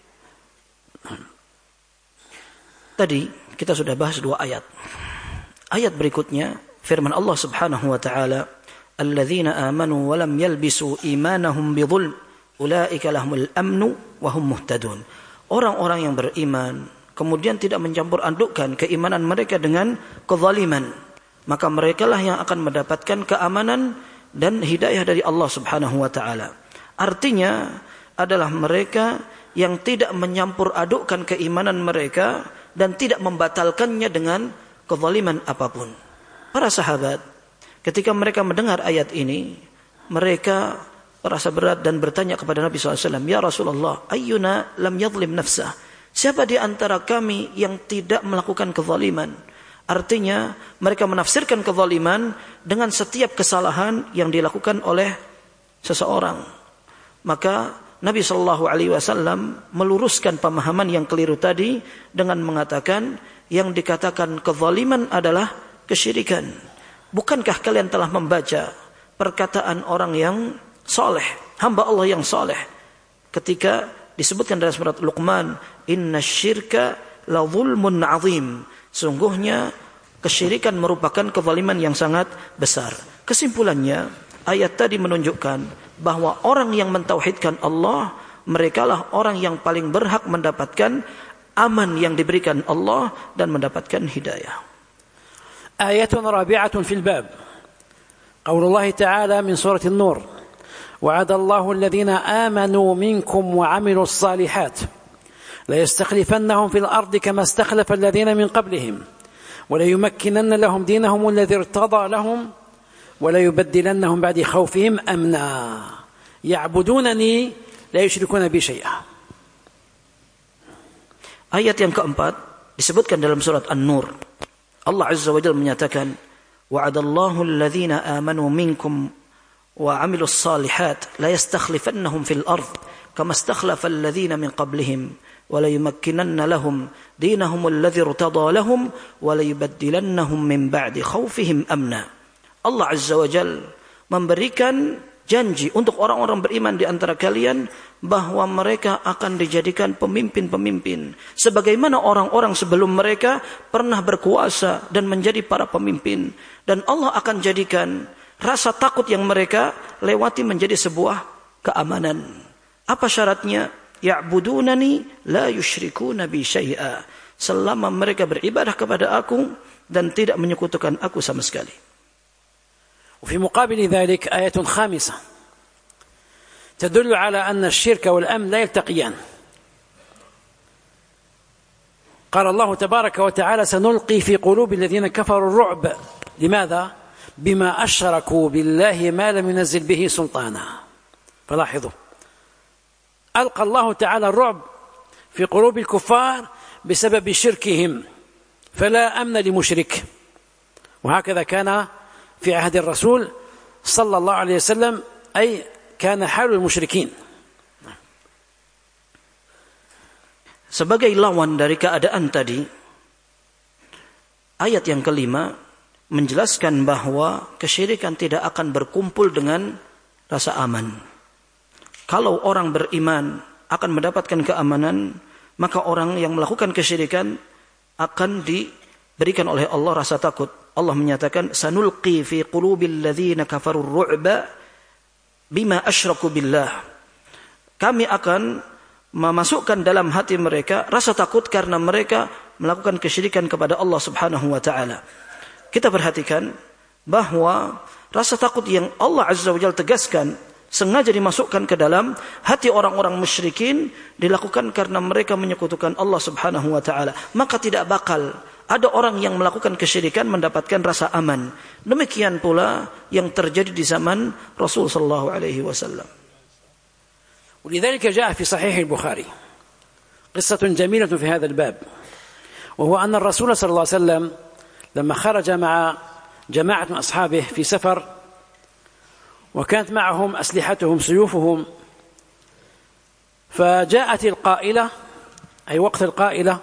Tadi kita sudah bahas dua ayat. Ayat berikutnya firman Allah Subhanahu wa taala, "Alladzina amanu wa lam yalbisu imanahum bidzulm, ulaika lahumul amnu wa hum muhtadun." Orang-orang yang beriman kemudian tidak mencampur adukkan keimanan mereka dengan kezaliman, maka merekalah yang akan mendapatkan keamanan dan hidayah dari Allah Subhanahu wa taala. Artinya adalah mereka yang tidak menyampur adukkan keimanan mereka dan tidak membatalkannya dengan kezaliman apapun. Para sahabat ketika mereka mendengar ayat ini, mereka merasa berat dan bertanya kepada Nabi shallallahu alaihi wasallam, "Ya Rasulullah, ayyuna lam yadhlim nafsah?" Siapa di antara kami yang tidak melakukan kezaliman? Artinya mereka menafsirkan kezaliman dengan setiap kesalahan yang dilakukan oleh seseorang. Maka Nabi shallallahu alaihi wasallam meluruskan pemahaman yang keliru tadi dengan mengatakan yang dikatakan kezaliman adalah kesyirikan. Bukankah kalian telah membaca perkataan orang yang soleh, hamba Allah yang soleh, ketika disebutkan dalam surat Luqman, "Inna syirka la zulmun azim." Sungguhnya kesyirikan merupakan kezaliman yang sangat besar. Kesimpulannya, ayat tadi menunjukkan bahwa orang yang mentauhidkan Allah, merekalah orang yang paling berhak mendapatkan aman yang diberikan Allah dan mendapatkan hidayah. Ayatun rabi'atun fil bab. Qaulullah ta'ala min surah An-Nur. Wa'adallahu alladhina amanu minkum wa 'amilus salihat la yastakhlifannahum fil ardi kama istakhlafa alladhina min qablihim wa la yumakkinanna lahum dinahum alladhi irtada lahum ولا يبدلنهم بعد خوفهم أمنا يعبدونني لا يشركون بي شيئا. Ayat yang keempat disebutkan dalam surat An-Nur. Allah Azza wa Jalla menyatakan, "Wa'adallahu alladhina amanu minkum wa 'amilus salihat la yastakhlifannahum fil ard kama istakhlafa alladhina min qablihim wa la yumakkinanna lahum dinahum alladhi irtada lahum wa la yubaddilannahum min ba'di khawfihim amna." Allah Azza wa Jal memberikan janji untuk orang-orang beriman di antara kalian bahwa mereka akan dijadikan pemimpin-pemimpin sebagaimana orang-orang sebelum mereka pernah berkuasa dan menjadi para pemimpin, dan Allah akan jadikan rasa takut yang mereka lewati menjadi sebuah keamanan. Apa syaratnya? Ya'budunani la yusyrikuna bi syai'a. Selama mereka beribadah kepada aku dan tidak menyekutukan aku sama sekali. وفي مقابل ذلك آية خامسة تدل على أن الشرك والأمن لا يلتقيان. قال الله تبارك وتعالى سنلقي في قلوب الذين كفروا الرعب. لماذا؟ بما أشركوا بالله ما لم ينزل به سلطانا. فلاحظوا، ألقى الله تعالى الرعب في قلوب الكفار بسبب شركهم، فلا أمن لمشرك. وهكذا كان في عهد الرسول صلى الله عليه وسلم، أي كان حال المشركين. Sebagai lawan dari keadaan tadi, ayat yang kelima menjelaskan bahwa kesyirikan tidak akan berkumpul dengan rasa aman. Kalau orang beriman akan mendapatkan keamanan, maka orang yang melakukan kesyirikan akan diberikan oleh Allah rasa takut. Allah menyatakan, "Sanulqi fi qulubil ladzina kafarur ru'ba bima asyraku billah." Kami akan memasukkan dalam hati mereka rasa takut karena mereka melakukan kesyirikan kepada Allah Subhanahu wa taala. Kita perhatikan bahwa rasa takut yang Allah Azza wa Jalla tegaskan sengaja dimasukkan ke dalam hati orang-orang musyrikin dilakukan karena mereka menyekutukan Allah Subhanahu wa taala. Maka tidak bakal Ada orang yang melakukan kesyirikan mendapatkan rasa aman. Demikian pula yang terjadi di zaman Rasul sallallahu alaihi wasallam. ولذلك جاء في صحيح البخاري قصة جميلة في هذا الباب، وهو أن الرسول صلى الله عليه وسلم لما خرج مع جماعة من أصحابه في سفر، وكانت معهم أسلحتهم سيوفهم، فجاءت القائلة أي وقت القائلة،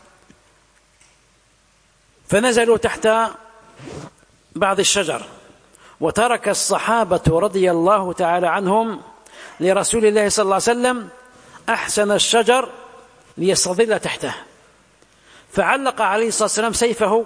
فنزلوا تحت بعض الشجر، وترك الصحابة رضي الله تعالى عنهم لرسول الله صلى الله عليه وسلم أحسن الشجر ليستظل تحته، فعلق عليه الصلاة والسلام سيفه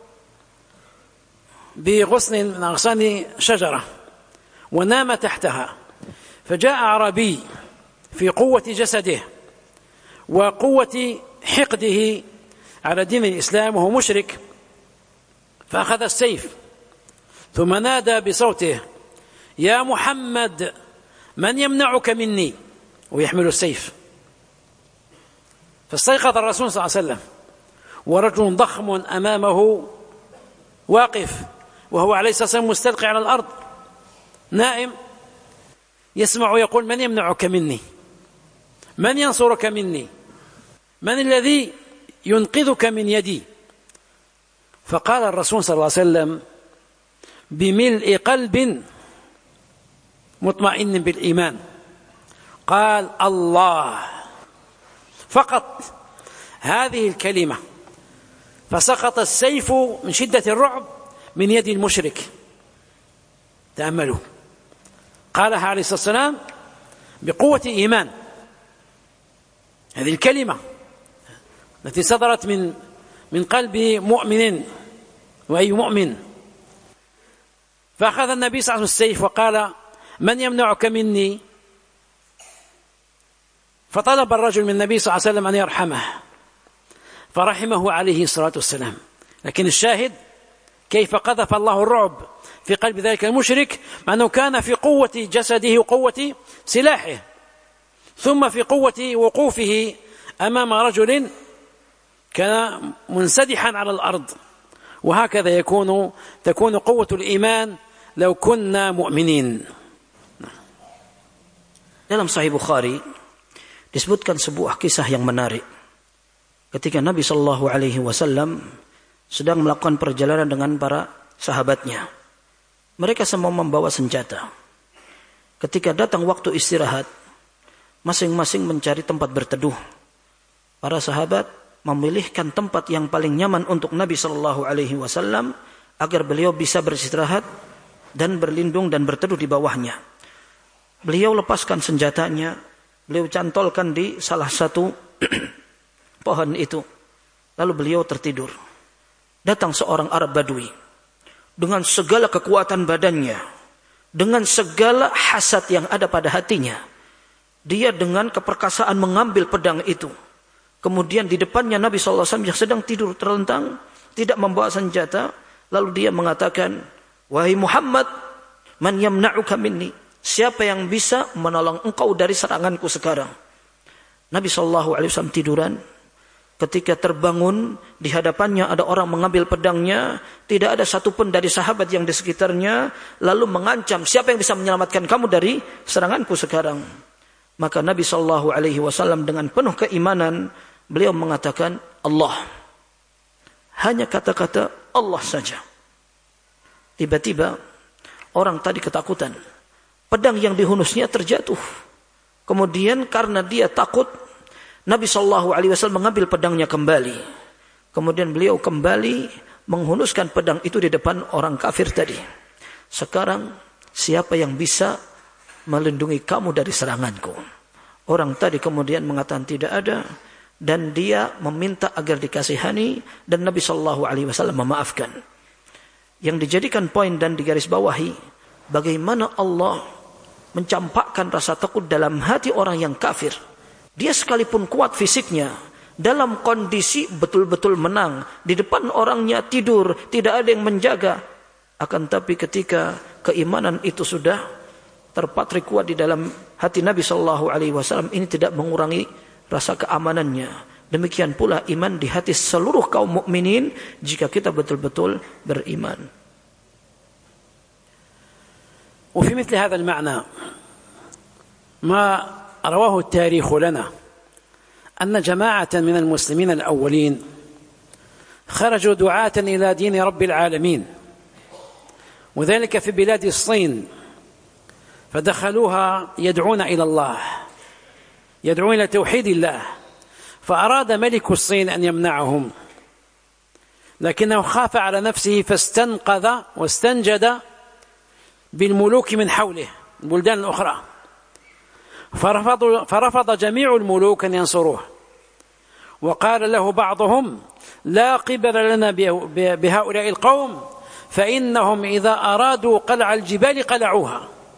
بغصن من أغصان شجرة ونام تحتها. فجاء أعرابي في قوة جسده وقوة حقده على دين الإسلام وهو مشرك، فأخذ السيف ثم نادى بصوته: يا محمد من يمنعك مني؟ ويحمل السيف. فاستيقظ الرسول صلى الله عليه وسلم ورجل ضخم أمامه واقف، وهو عليه الصلاة والسلام مستلقي على الأرض نائم، يسمع يقول: من يمنعك مني؟ من ينصرك مني؟ من الذي ينقذك من يدي؟ فقال الرسول صلى الله عليه وسلم بملء قلب مطمئن بالإيمان، قال: الله. فقط هذه الكلمة، فسقط السيف من شدة الرعب من يد المشرك. تأملوا، قالها عليه الصلاة والسلام بقوة إيمان. هذه الكلمة التي صدرت من من قلب مؤمن، وأي مؤمن. فأخذ النبي صلى الله عليه وسلم السيف وقال: من يمنعك مني؟ فطلب الرجل من النبي صلى الله عليه وسلم أن يرحمه، فرحمه عليه الصلاة والسلام. لكن الشاهد كيف قذف الله الرعب في قلب ذلك المشرك، مع أنه كان في قوة جسده وقوة سلاحه، ثم في قوة وقوفه أمام رجل كان منسدحا على الأرض. وهكذا يكون تكون قوة الإيمان لو كنا مؤمنين. Dalam Sahih Bukhari disebutkan sebuah kisah yang menarik. Ketika Nabi Shallallahu Alaihi Wasallam sedang melakukan perjalanan dengan para sahabatnya, mereka semua membawa senjata. Ketika datang waktu istirahat, masing-masing mencari tempat berteduh. Para sahabat memilihkan tempat yang paling nyaman untuk Nabi Shallallahu Alaihi Wasallam agar beliau bisa beristirahat dan berlindung dan berteduh di bawahnya. Beliau lepaskan senjatanya, beliau cantolkan di salah satu pohon itu, lalu beliau tertidur. Datang seorang Arab Badui dengan segala kekuatan badannya, dengan segala hasad yang ada pada hatinya. Dia dengan keperkasaan mengambil pedang itu. Kemudian di depannya Nabi shallallahu alaihi wasallam yang sedang tidur terlentang, tidak membawa senjata. Lalu dia mengatakan, wahai Muhammad, man yamna'uka minni? Siapa yang bisa menolong engkau dari seranganku sekarang? Nabi shallallahu alaihi wasallam tiduran. Ketika terbangun, di hadapannya ada orang mengambil pedangnya. Tidak ada satupun dari sahabat yang di sekitarnya. Lalu mengancam, siapa yang bisa menyelamatkan kamu dari seranganku sekarang? Maka Nabi shallallahu alaihi wasallam dengan penuh keimanan, beliau mengatakan, Allah. Hanya kata-kata Allah saja. Tiba-tiba orang tadi ketakutan. Pedang yang dihunusnya terjatuh. Kemudian karena dia takut, Nabi shallallahu alaihi wasallam mengambil pedangnya kembali. Kemudian beliau kembali menghunuskan pedang itu di depan orang kafir tadi. Sekarang siapa yang bisa melindungi kamu dari seranganku? Orang tadi kemudian mengatakan tidak ada. Dan dia meminta agar dikasihani. Dan Nabi shallallahu alaihi wasallam memaafkan. Yang dijadikan poin dan digarisbawahi, bagaimana Allah mencampakkan rasa takut dalam hati orang yang kafir. Dia sekalipun kuat fisiknya, dalam kondisi betul-betul menang, di depan orangnya tidur, tidak ada yang menjaga. Akan tapi ketika keimanan itu sudah terpatrik kuat di dalam hati Nabi Shallallahu Alaihi Wasallam, ini tidak mengurangi rasa keamanannya. Demikian pula iman di hati seluruh kaum mukminin jika kita betul-betul beriman. وفي مثل هذا المعنى ما رواه التاريخ لنا أن جماعة من المسلمين الأولين خرجوا دعاة إلى دين رب العالمين، وذلك في بلاد الصين، فدخلوها يدعون إلى الله، يدعون إلى توحيد الله، فأراد ملك الصين أن يمنعهم، لكنه خاف على نفسه فاستنقذ واستنجد بالملوك من حوله البلدان الأخرى، فرفض, فرفض جميع الملوك أن ينصروه، وقال له بعضهم لا قبل لنا بهؤلاء القوم فإنهم إذا أرادوا قلع الجبال قلعوها.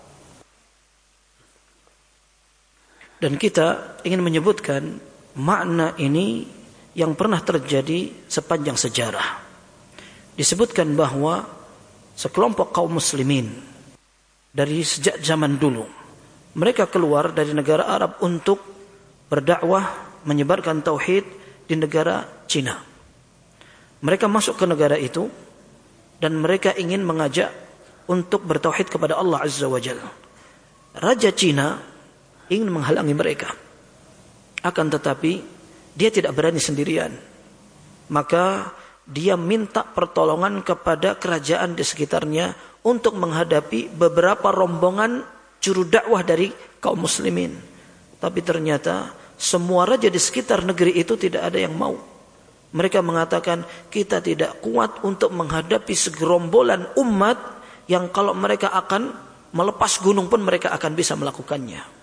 Dan kita ingin menyebutkan makna ini yang pernah terjadi sepanjang sejarah. Disebutkan bahwa sekelompok kaum muslimin dari sejak zaman dulu, mereka keluar dari negara Arab untuk berdakwah, menyebarkan tauhid di negara Cina. Mereka masuk ke negara itu dan mereka ingin mengajak untuk bertauhid kepada Allah Azza wa Jalla. Raja Cina ingin menghalangi mereka. Akan tetapi dia tidak berani sendirian. Maka dia minta pertolongan kepada kerajaan di sekitarnya untuk menghadapi beberapa rombongan juru dakwah dari kaum muslimin. Tapi ternyata semua raja di sekitar negeri itu tidak ada yang mau. Mereka mengatakan, kita tidak kuat untuk menghadapi segerombolan umat yang kalau mereka akan melepas gunung pun mereka akan bisa melakukannya.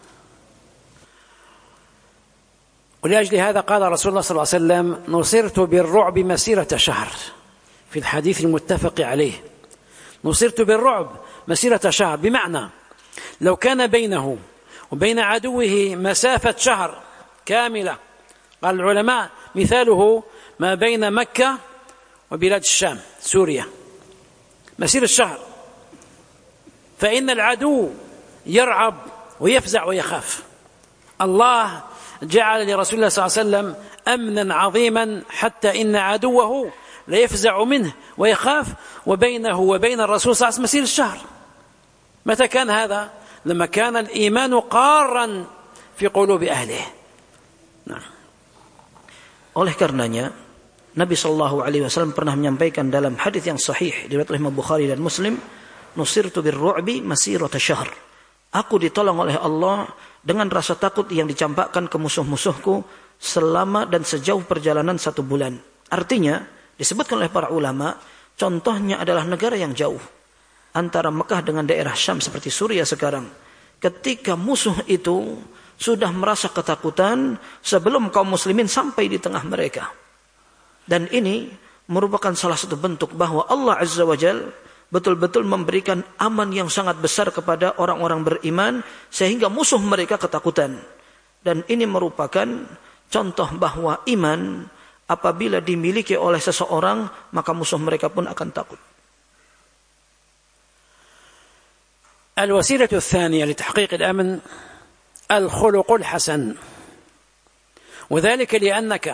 ولأجل هذا قال رسول الله صلى الله عليه وسلم نصرت بالرعب مسيرة شهر في الحديث المتفق عليه. نصرت بالرعب مسيرة شهر، بمعنى لو كان بينه وبين عدوه مسافة شهر كاملة، قال العلماء مثاله ما بين مكة وبلاد الشام سوريا مسيرة شهر، فإن العدو يرعب ويفزع ويخاف. الله جعل لرسول الله صلى الله عليه وسلم أمنا عظيما حتى إن عدوه ليفزع منه ويخاف، وبينه وبين الرسول صلى الله عليه وسلم مسير الشهر. متى كان هذا؟ لما كان الإيمان قارا في قلوب أهله. نعم. Oleh karenanya Nabi Shallallahu Alaihi Wasallam pernah menyampaikan dalam hadis yang sahih diriwayatkan oleh Imam Bukhari dan Muslim, nusirtu birru'bi masirata syahr. Aku ditolong oleh Allah dengan rasa takut yang dicampakkan ke musuh-musuhku selama dan sejauh perjalanan satu bulan. Artinya, disebutkan oleh para ulama, contohnya adalah negara yang jauh antara Mekah dengan daerah Syam seperti Suriah sekarang. Ketika musuh itu sudah merasa ketakutan sebelum kaum muslimin sampai di tengah mereka. Dan ini merupakan salah satu bentuk bahwa Allah Azza wa Jalla betul-betul memberikan aman yang sangat besar kepada orang-orang beriman sehingga musuh mereka ketakutan. Dan ini merupakan contoh bahwa iman apabila dimiliki oleh seseorang maka musuh mereka pun akan takut. الوسيلة الثانية لتحقيق الأمن الخلق الحسن، وذلك لأنك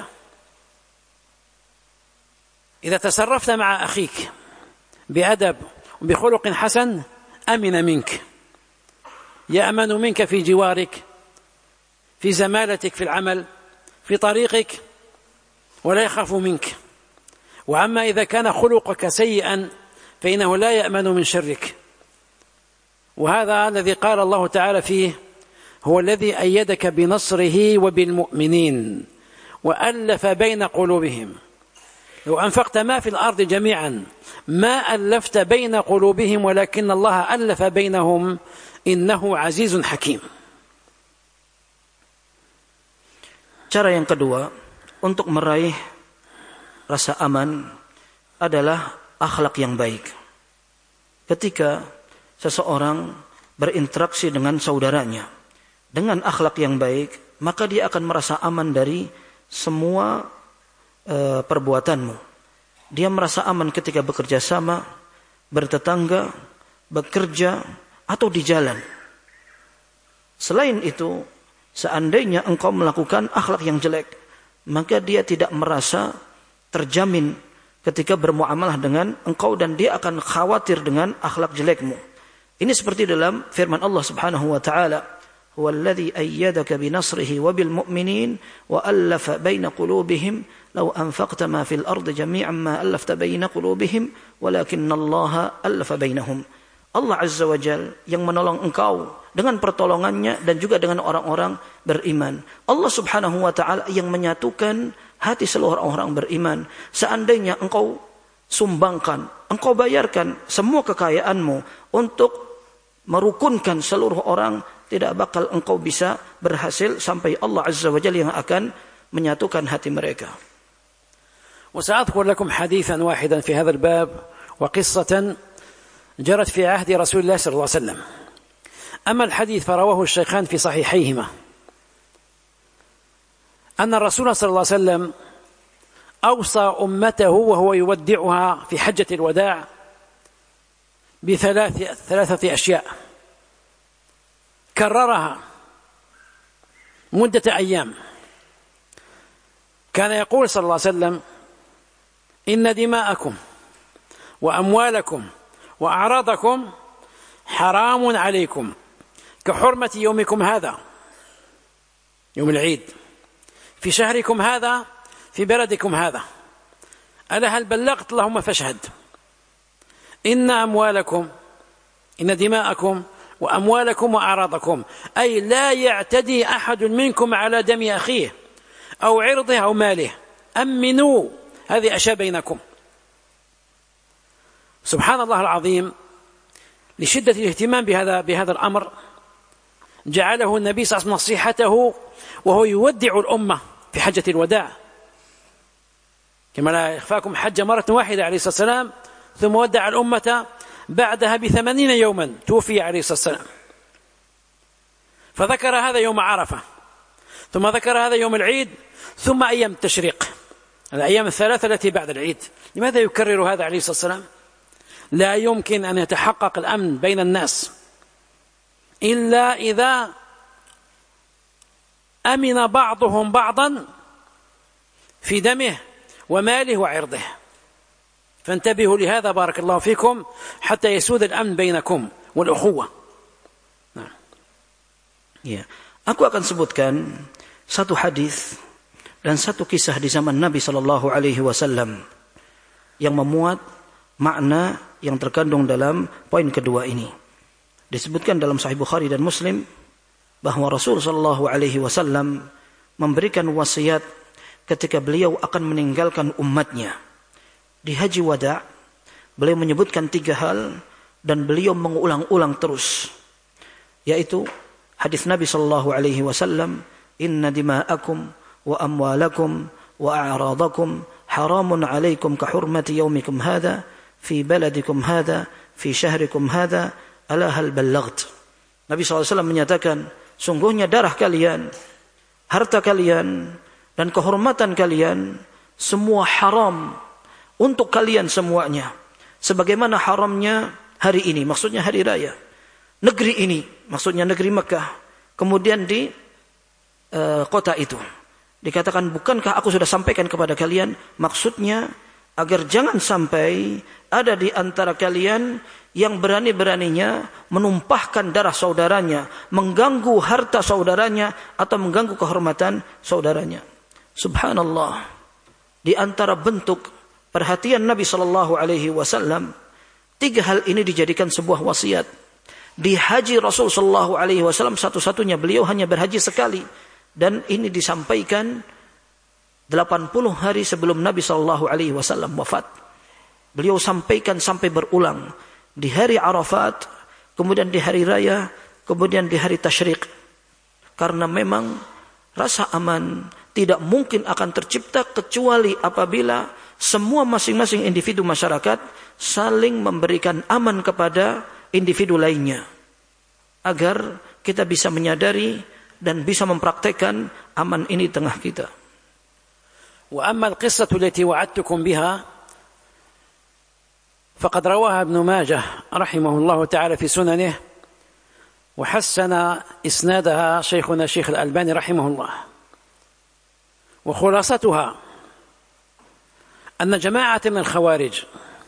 إذا تصرفت مع أخيك بأدب وبخلق حسن أمن منك، يأمن منك في جوارك، في زمالتك في العمل، في طريقك، ولا يخاف منك. وأما إذا كان خلقك سيئا فإنه لا يأمن من شرك. وهذا الذي قال الله تعالى فيه هو الذي أيدك بنصره وبالمؤمنين وألف بين قلوبهم لو أنفقت ما في الأرض جميعا ما ألفت بين قلوبهم ولكن الله ألف بينهم إنه عزيز حكيم. Cara yang kedua untuk meraih rasa aman adalah akhlak yang baik. Ketika seseorang berinteraksi dengan saudaranya dengan akhlak yang baik, maka dia akan merasa aman dari semua e, perbuatanmu. Dia merasa aman ketika bekerja sama, bertetangga, bekerja, atau di jalan. Selain itu, seandainya engkau melakukan akhlak yang jelek, maka dia tidak merasa terjamin ketika bermuamalah dengan engkau dan dia akan khawatir dengan akhlak jelekmu. Ini seperti dalam firman Allah Subhanahu wa taala, "Huwallazi ayyadaka binasrihi wabil mu'minin wa allafa baina qulubihim law anfaqta ma fil ardi jami'an ma allafta baina qulubihim walakinallaha allafa bainahum." Allah Azza wa Jalla yang menolong engkau dengan pertolongannya dan juga dengan orang-orang beriman. Allah Subhanahu wa taala yang menyatukan hati seluruh orang beriman. Seandainya engkau sumbangkan, engkau bayarkan semua kekayaanmu untuk merukunkan seluruh orang, tidak bakal engkau bisa berhasil sampai Allah Azza wa Jalla yang akan menyatukan hati mereka. وسأذكر لكم حديثا واحدا في هذا الباب وقصة جرت في عهد رسول الله صلى الله عليه وسلم. أما الحديث فرواه الشيخان في صحيحيهما أن الرسول صلى الله عليه وسلم أوصى أمته وهو يودعها في حجة الوداع بثلاث ثلاثة أشياء كررها مدة أيام. كان يقول صلى الله عليه وسلم: إن دماءكم وأموالكم وأعراضكم حرام عليكم كحرمة يومكم هذا يوم العيد في شهركم هذا في بلدكم هذا. ألا هل بلغت؟ اللهم فاشهد. إن أموالكم إن دماءكم وأموالكم وأعراضكم، أي لا يعتدي أحد منكم على دم أخيه أو عرضه أو ماله، أمنوا هذه أشياء بينكم. سبحان الله العظيم، لشدة الاهتمام بهذا بهذا الأمر جعله النبي صلى الله عليه وسلم نصيحته وهو يودع الأمة في حجة الوداع، كما لا يخفاكم حج مرة واحدة عليه الصلاة والسلام، ثم ودع الأمة بعدها بثمانين يوما توفي عليه الصلاة والسلام. فذكر هذا يوم عرفة، ثم ذكر هذا يوم العيد، ثم أيام التشريق، الأيام الثلاثة التي بعد العيد. لماذا يكرر هذا عليه الصلاة والسلام؟ لا يمكن أن يتحقق الأمن بين الناس إلا إذا أمن بعضهم بعضا في دمه وماله وعرضه. فانتبهوا لهذا بارك الله فيكم حتى يسود الأمن بينكم والأخوة. nah. Ya, aku akan sebutkan satu hadis dan satu kisah di zaman Nabi sallallahu alaihi wasallam yang memuat makna yang terkandung dalam poin kedua ini. Disebutkan dalam Sahih Bukhari dan Muslim bahwa Rasul sallallahu alaihi wasallam memberikan wasiat ketika beliau akan meninggalkan umatnya. Di Haji Wada, beliau menyebutkan tiga hal dan beliau mengulang-ulang terus, yaitu hadis Nabi sallallahu alaihi wasallam, "Inna dima'akum wa amwalakum wa a'radakum haramun 'alaikum ka hurmati yaumikum hadha fi baladikum hadha fi syahrikum hadha, ala hal ballaght." Nabi sallallahu alaihi wasallam menyatakan, sungguhnya darah kalian, harta kalian, dan kehormatan kalian semua haram untuk kalian semuanya, sebagaimana haramnya hari ini, maksudnya hari raya, negeri ini, maksudnya negeri Mekah, kemudian di uh, kota itu. Dikatakan, bukankah aku sudah sampaikan kepada kalian? Maksudnya agar jangan sampai ada di antara kalian yang berani-beraninya menumpahkan darah saudaranya, mengganggu harta saudaranya, atau mengganggu kehormatan saudaranya. Subhanallah. Di antara bentuk perhatian Nabi sallallahu alaihi wasallam, tiga hal ini dijadikan sebuah wasiat. Di haji Rasul sallallahu alaihi wasallam satu-satunya beliau hanya berhaji sekali, dan ini disampaikan delapan puluh hari sebelum Nabi sallallahu alaihi wasallam wafat. Beliau sampaikan sampai berulang di hari Arafat, kemudian di hari raya, kemudian di hari tasyrik. Karena memang rasa aman tidak mungkin akan tercipta kecuali apabila semua masing-masing individu masyarakat saling memberikan aman kepada individu lainnya, agar kita bisa menyadari dan bisa mempraktekkan aman ini di tengah kita. Wa amma al-qissatu allati wa'adtukum biha faqad rawaha Ibn Majah rahimahullahu ta'ala fi sunanihi wa hassana isnadaha shaykhuna Syekh Al-Albani rahimahullah. وخلاصتها أن جماعة من الخوارج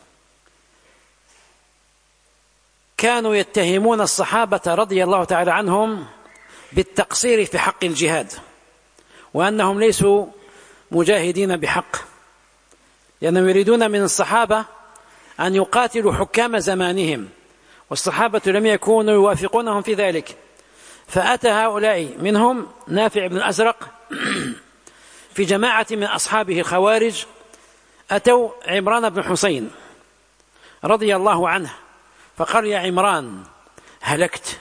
كانوا يتهمون الصحابة رضي الله تعالى عنهم بالتقصير في حق الجهاد، وأنهم ليسوا مجاهدين بحق، لأنهم يريدون من الصحابة أن يقاتلوا حكام زمانهم، والصحابة لم يكونوا يوافقونهم في ذلك. فأتى هؤلاء منهم نافع بن الأزرق في جماعة من أصحابه الخوارج، أتوا عمران بن حسين رضي الله عنه فقال: يا عمران هلكت.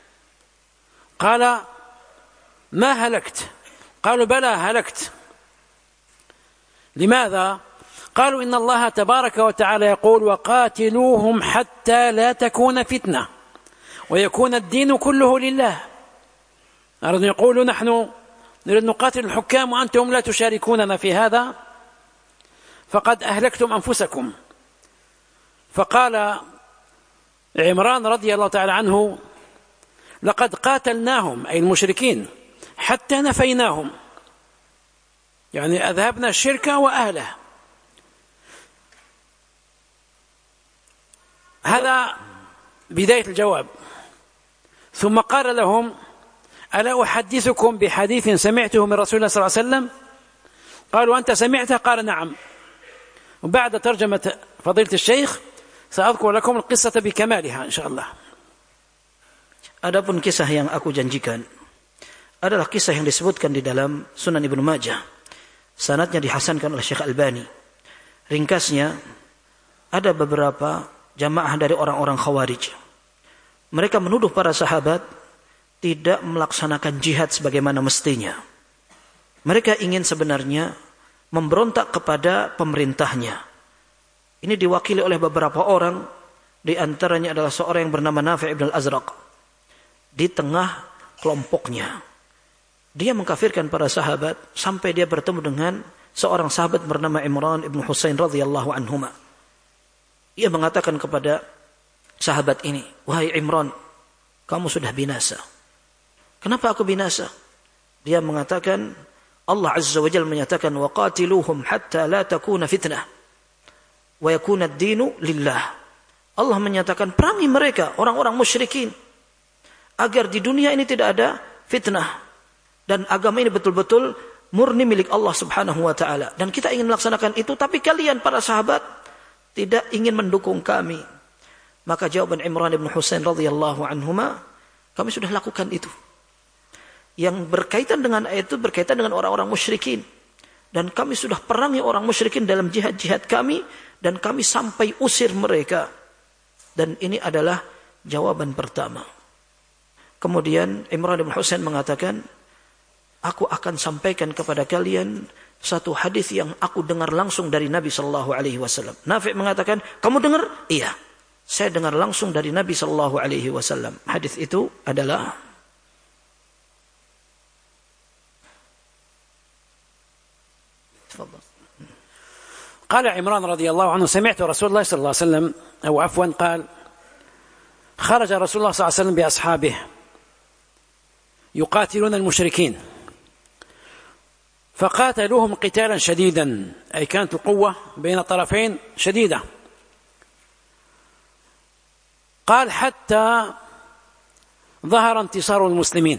قال: ما هلكت؟ قالوا: بلى هلكت. لماذا؟ قالوا: إن الله تبارك وتعالى يقول: وقاتلوهم حتى لا تكون فتنة ويكون الدين كله لله. أردنا يقولوا: نحن نريد نقاتل الحكام وأنتم لا تشاركوننا في هذا، فقد أهلكتم أنفسكم. فقال عمران رضي الله تعالى عنه: لقد قاتلناهم، أي المشركين، حتى نفيناهم، يعني أذهبنا الشرك وأهله. هذا بداية الجواب. ثم قال لهم: ألا أحدثكم بحديث سمعته من رسول الله صلى الله عليه وسلم؟ قالوا: أنت سمعته؟ قال: نعم. وبعد ترجمة فضيلة الشيخ سأذكر لكم القصة بكمالها إن شاء الله. Adapun kisah yang aku janjikan adalah kisah yang disebutkan di dalam Sunan Ibnu Majah. Sanadnya dihasankan oleh Syekh Albani. Ringkasnya, ada beberapa jamaah dari orang-orang Khawarij. Mereka menuduh para sahabat tidak melaksanakan jihad sebagaimana mestinya. Mereka ingin sebenarnya memberontak kepada pemerintahnya. Ini diwakili oleh beberapa orang, di antaranya adalah seorang yang bernama Nafi' ibn al-Azraq. Di tengah kelompoknya, dia mengkafirkan para sahabat sampai dia bertemu dengan seorang sahabat bernama Imran ibn Husain radhiyallahu anhuma. Ia mengatakan kepada sahabat ini: wahai Imran, kamu sudah binasa. Kenapa aku binasa? Dia mengatakan, Allah Azza wa Jalla menyatakan: waqatiluhum hatta la takuna fitnah wa yakuna ad-dinu lillah. Allah menyatakan, perangi mereka, orang-orang musyrikin, agar di dunia ini tidak ada fitnah dan agama ini betul-betul murni milik Allah Subhanahu wa taala. Dan kita ingin melaksanakan itu, tapi kalian para sahabat tidak ingin mendukung kami. Maka jawaban Imran bin Husain radhiyallahu anhuma, kami sudah lakukan itu. Yang berkaitan dengan ayat itu berkaitan dengan orang-orang musyrikin, dan kami sudah perangi orang musyrikin dalam jihad-jihad kami, dan kami sampai usir mereka. Dan ini adalah jawaban pertama. Kemudian Imran bin Husain mengatakan, aku akan sampaikan kepada kalian satu hadis yang aku dengar langsung dari Nabi sallallahu alaihi wasallam. Nafi' mengatakan, kamu dengar? Iya, saya dengar langsung dari Nabi sallallahu alaihi wasallam. Hadis itu adalah قال عمران رضي الله عنه: سمعت رسول الله صلى الله عليه وسلم، أو عفوا قال: خرج رسول الله صلى الله عليه وسلم بأصحابه يقاتلون المشركين، فقاتلوهم قتالا شديدا، أي كانت القوة بين الطرفين شديدة. قال: حتى ظهر انتصار المسلمين،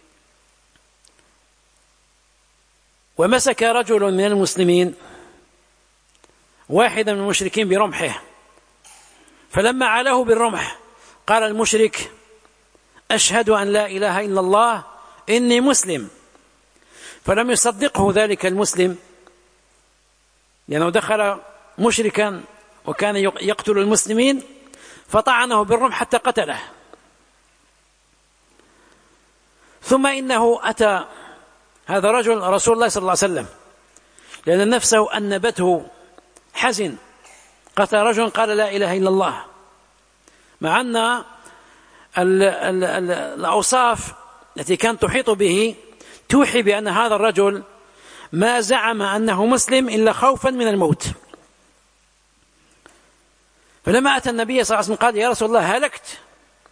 ومسك رجل من المسلمين واحدا من المشركين برمحه، فلما علاه بالرمح قال المشرك: أشهد أن لا إله إلا الله إني مسلم. فلم يصدقه ذلك المسلم، لأنه دخل مشركا وكان يقتل المسلمين، فطعنه بالرمح حتى قتله. ثم إنه أتى هذا رجل رسول الله صلى الله عليه وسلم، لأن نفسه أنبته حزن، قتل رجل قال لا إله إلا الله، مع أن ال ال ال الأوصاف التي كانت تحيط به توحي بأن هذا الرجل ما زعم أنه مسلم إلا خوفا من الموت. فلما أتى النبي صلى الله عليه وسلم قال: يا رسول الله هلكت.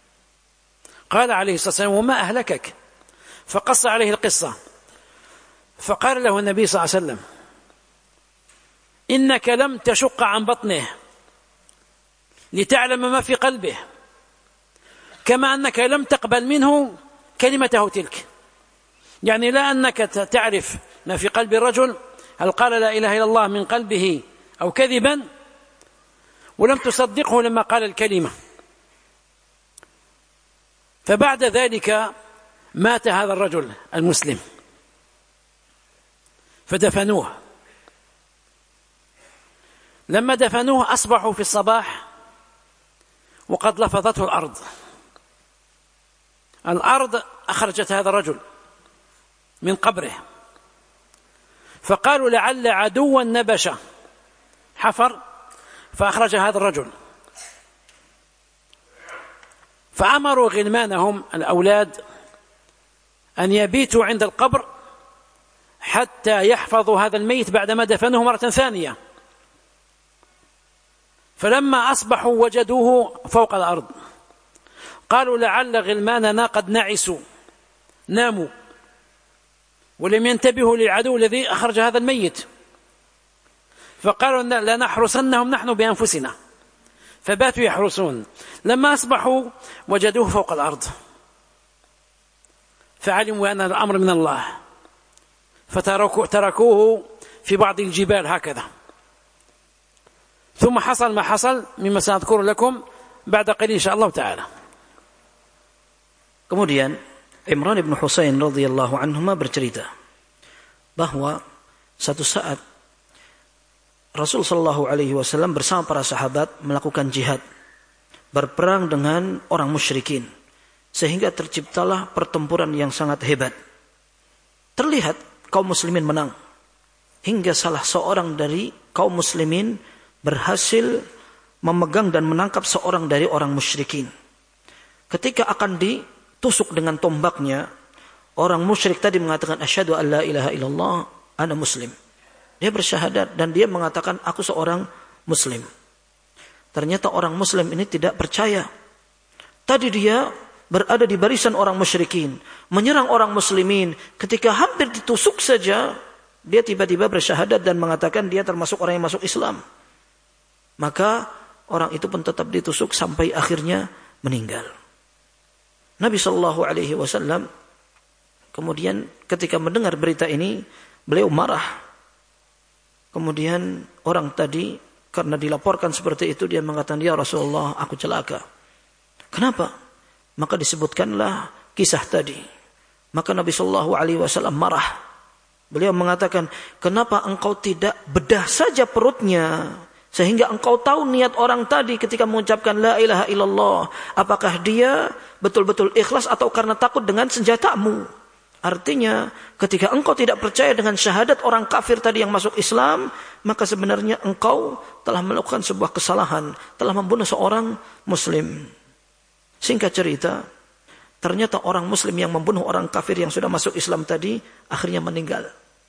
قال عليه الصلاة والسلام: وما أهلكك؟ فقص عليه القصة. فقال له النبي صلى الله عليه وسلم: إنك لم تشق عن بطنه لتعلم ما في قلبه، كما أنك لم تقبل منه كلمته تلك. يعني لا أنك تعرف ما في قلب الرجل، هل قال لا إله إلا الله من قلبه أو كذبا، ولم تصدقه لما قال الكلمة. فبعد ذلك مات هذا الرجل المسلم فدفنوه. لما دفنوه أصبحوا في الصباح وقد لفظته الأرض. الأرض أخرجت هذا الرجل من قبره، فقالوا لعل عدوا نبش، حفر فأخرج هذا الرجل. فأمروا غلمانهم الأولاد أن يبيتوا عند القبر حتى يحفظوا هذا الميت بعدما دفنوه مرة ثانية. فلما أصبحوا وجدوه فوق الأرض، قالوا لعل غلماننا قد نعسوا، ناموا ولم ينتبهوا للعدو الذي أخرج هذا الميت، فقالوا لنحرسنهم نحن بأنفسنا، فباتوا يحرسون. لما أصبحوا وجدوه فوق الأرض، فعلموا أن الأمر من الله، فتركوه في بعض الجبال هكذا. ثم حصل ما حصل مما سأذكر لكم بعد قليل إن شاء الله تعالى. Kemudian Imran bin Husain radhiyallahu anhuma bercerita bahwa satu saat Rasul sallallahu alaihi wasallam bersama para sahabat melakukan jihad, berperang dengan orang musyrikin, sehingga terciptalah pertempuran yang sangat hebat. Terlihat kaum muslimin menang, hingga salah seorang dari kaum muslimin berhasil memegang dan menangkap seorang dari orang musyrikin. Ketika akan ditusuk dengan tombaknya, orang musyrik tadi mengatakan asyhadu an la ilaha illallah ana muslim. Dia bersyahadat dan dia mengatakan aku seorang muslim. Ternyata orang muslim ini tidak percaya. Tadi dia berada di barisan orang musyrikin, menyerang orang muslimin. Ketika hampir ditusuk saja, dia tiba-tiba bersyahadat dan mengatakan dia termasuk orang yang masuk Islam. Maka orang itu pun tetap ditusuk sampai akhirnya meninggal. Nabi Shallallahu Alaihi Wasallam kemudian ketika mendengar berita ini, beliau marah. Kemudian orang tadi karena dilaporkan seperti itu, dia mengatakan, ya Rasulullah, aku celaka. Kenapa? Maka disebutkanlah kisah tadi. Maka Nabi Shallallahu Alaihi Wasallam marah. Beliau mengatakan, kenapa engkau tidak bedah saja perutnya, sehingga engkau tahu niat orang tadi ketika mengucapkan la ilaha illallah, apakah dia betul-betul ikhlas atau karena takut dengan senjatamu. Artinya ketika engkau tidak percaya dengan syahadat orang kafir tadi yang masuk Islam, maka sebenarnya engkau telah melakukan sebuah kesalahan, telah membunuh seorang muslim. Singkat cerita, ternyata orang muslim yang membunuh orang kafir yang sudah masuk Islam tadi akhirnya meninggal.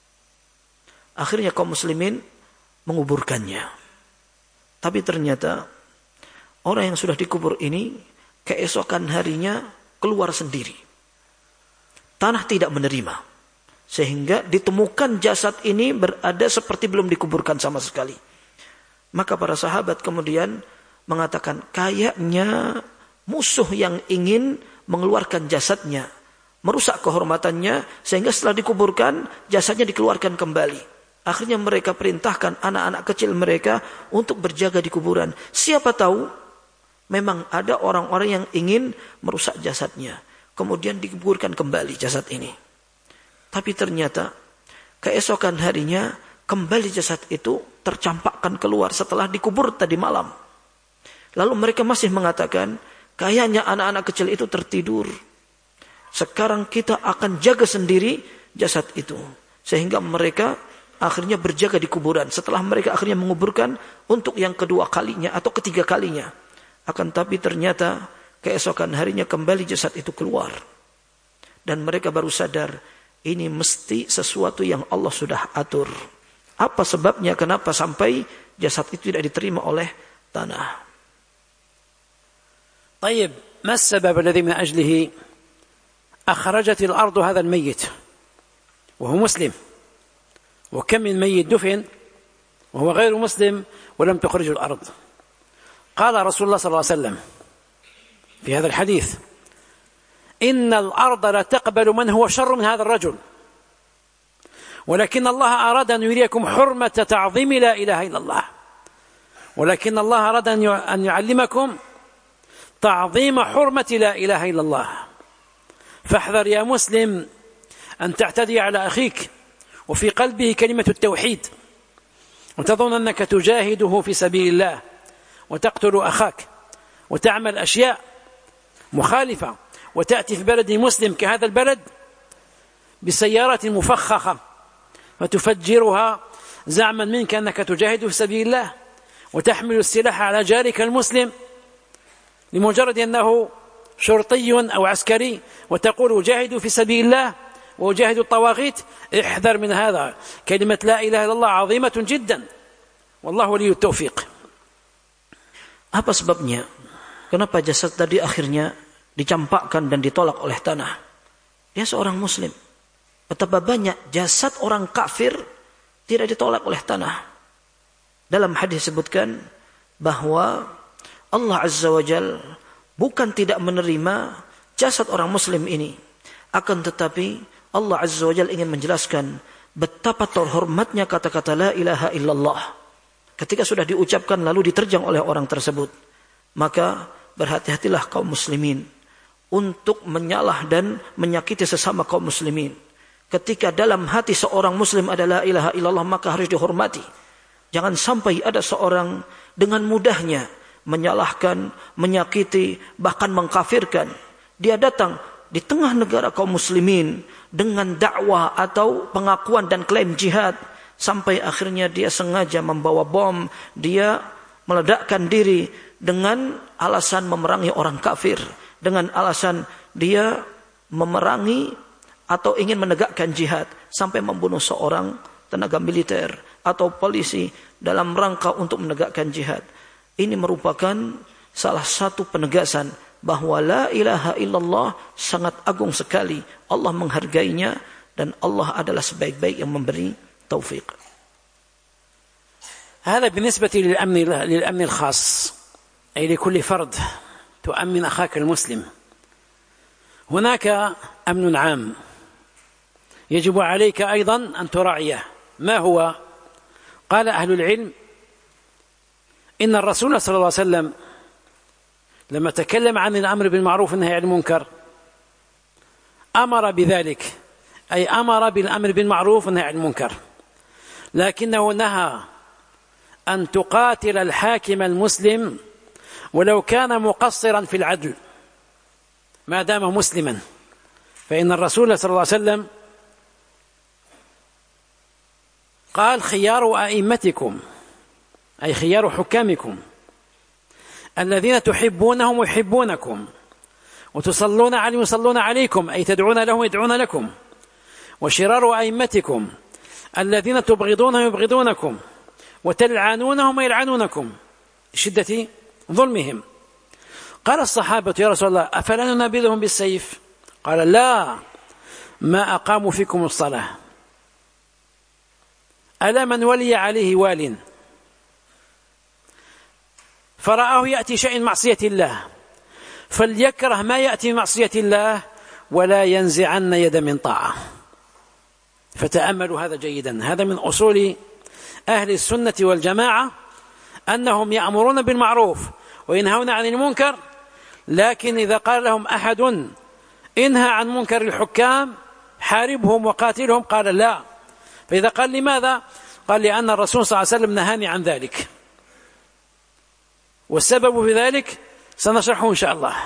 Akhirnya kaum muslimin menguburkannya. Tapi ternyata orang yang sudah dikubur ini keesokan harinya keluar sendiri. Tanah tidak menerima. Sehingga ditemukan jasad ini berada seperti belum dikuburkan sama sekali. Maka para sahabat kemudian mengatakan, kayaknya musuh yang ingin mengeluarkan jasadnya, merusak kehormatannya, sehingga setelah dikuburkan jasadnya dikeluarkan kembali. Akhirnya mereka perintahkan anak-anak kecil mereka untuk berjaga di kuburan. Siapa tahu memang ada orang-orang yang ingin merusak jasadnya, kemudian dikuburkan kembali jasad ini. Tapi ternyata keesokan harinya kembali jasad itu tercampakkan keluar setelah dikubur tadi malam. Lalu mereka masih mengatakan, kayaknya anak-anak kecil itu tertidur. Sekarang kita akan jaga sendiri jasad itu. Sehingga mereka akhirnya berjaga di kuburan. Setelah mereka akhirnya menguburkan untuk yang kedua kalinya atau ketiga kalinya. Akan tapi ternyata keesokan harinya kembali jasad itu keluar. Dan mereka baru sadar, ini mesti sesuatu yang Allah sudah atur. Apa sebabnya kenapa sampai jasad itu tidak diterima oleh tanah? طيب ما السبب الذي من أجله أخرجت الأرض هذا الميت وهو مسلم وكم من ميت دفن وهو غير مسلم ولم تخرجه الأرض. قال رسول الله صلى الله عليه وسلم في هذا الحديث: إن الأرض لا تقبل من هو شر من هذا الرجل، ولكن الله أراد أن يريكم حرمة تعظيم لا إله إلا الله، ولكن الله أراد أن يعلمكم تعظيم حرمة لا إله إلا الله. فاحذر يا مسلم أن تعتدي على أخيك وفي قلبه كلمة التوحيد وتظن أنك تجاهده في سبيل الله وتقتل أخاك وتعمل أشياء مخالفة، وتأتي في بلد مسلم كهذا البلد بسيارة مفخخة فتفجرها زعما منك أنك تجاهد في سبيل الله، وتحمل السلاح على جارك المسلم لمجرد أنه شرطي أو عسكري وتقول أجاهد في سبيل الله وأجاهد الطواغيت. احذر من هذا. كلمة لا إله إلا الله عظيمة جدا، والله ولي التوفيق. Apa sebabnya? Kenapa jasad tadi akhirnya dicampakkan dan ditolak oleh tanah? Dia seorang muslim. Betapa banyak jasad orang kafir tidak ditolak oleh tanah. Dalam hadis disebutkan bahwa Allah Azza wa Jal bukan tidak menerima jasad orang muslim ini, akan tetapi Allah Azza wa Jal ingin menjelaskan betapa terhormatnya kata-kata la ilaha illallah. Ketika sudah diucapkan lalu diterjang oleh orang tersebut, maka berhati-hatilah kaum muslimin untuk menyalah dan menyakiti sesama kaum muslimin. Ketika dalam hati seorang muslim ada la ilaha illallah, maka harus dihormati. Jangan sampai ada seorang dengan mudahnya menyalahkan, menyakiti, bahkan mengkafirkan. Dia datang di tengah negara kaum muslimin dengan dakwah atau pengakuan dan klaim jihad, sampai akhirnya dia sengaja membawa bom, dia meledakkan diri dengan alasan memerangi orang kafir, dengan alasan dia memerangi atau ingin menegakkan jihad, sampai membunuh seorang tenaga militer atau polisi dalam rangka untuk menegakkan jihad. Ini merupakan salah satu penegasan bahwa la ilaha illallah sangat agung sekali. Allah menghargainya dan Allah adalah sebaik-baik yang memberi توفيق. هذا بالنسبة للأمن للأمن الخاص، أي لكل فرد تؤمن أخاك المسلم. هناك أمن عام يجب عليك أيضا أن تراعيه. ما هو؟ قال أهل العلم إن الرسول صلى الله عليه وسلم لما تكلم عن الأمر بالمعروف والنهي عن المنكر أمر بذلك، أي أمر بالأمر بالمعروف والنهي عن المنكر، لكنه نهى أن تقاتل الحاكم المسلم ولو كان مقصرا في العدل ما دام مسلما، فإن الرسول صلى الله عليه وسلم قال خيار أئمتكم، أي خيار حكامكم الذين تحبونهم ويحبونكم وتصلون عليهم ويصلون عليكم، أي تدعون لهم ويدعون لكم، وشرار أئمتكم الذين تبغضونهم يبغضونكم وتلعنونهم ويلعنونكم شدة ظلمهم. قال الصحابة يا رسول الله أفلا ننابذهم بالسيف؟ قال لا، ما أقاموا فيكم الصلاة. ألا من ولي عليه وال فرآه يأتي شيء معصية الله فليكره ما يأتي معصية الله ولا ينزعن يد من طاعة. فتأملوا هذا جيدا. هذا من أصول أهل السنة والجماعة أنهم يأمرون بالمعروف وينهون عن المنكر، لكن إذا قال لهم أحد انهى عن منكر الحكام حاربهم وقاتلهم قال لا. فإذا قال لماذا؟ قال لأن الرسول صلى الله عليه وسلم نهاني عن ذلك، والسبب في ذلك سنشرحه إن شاء الله.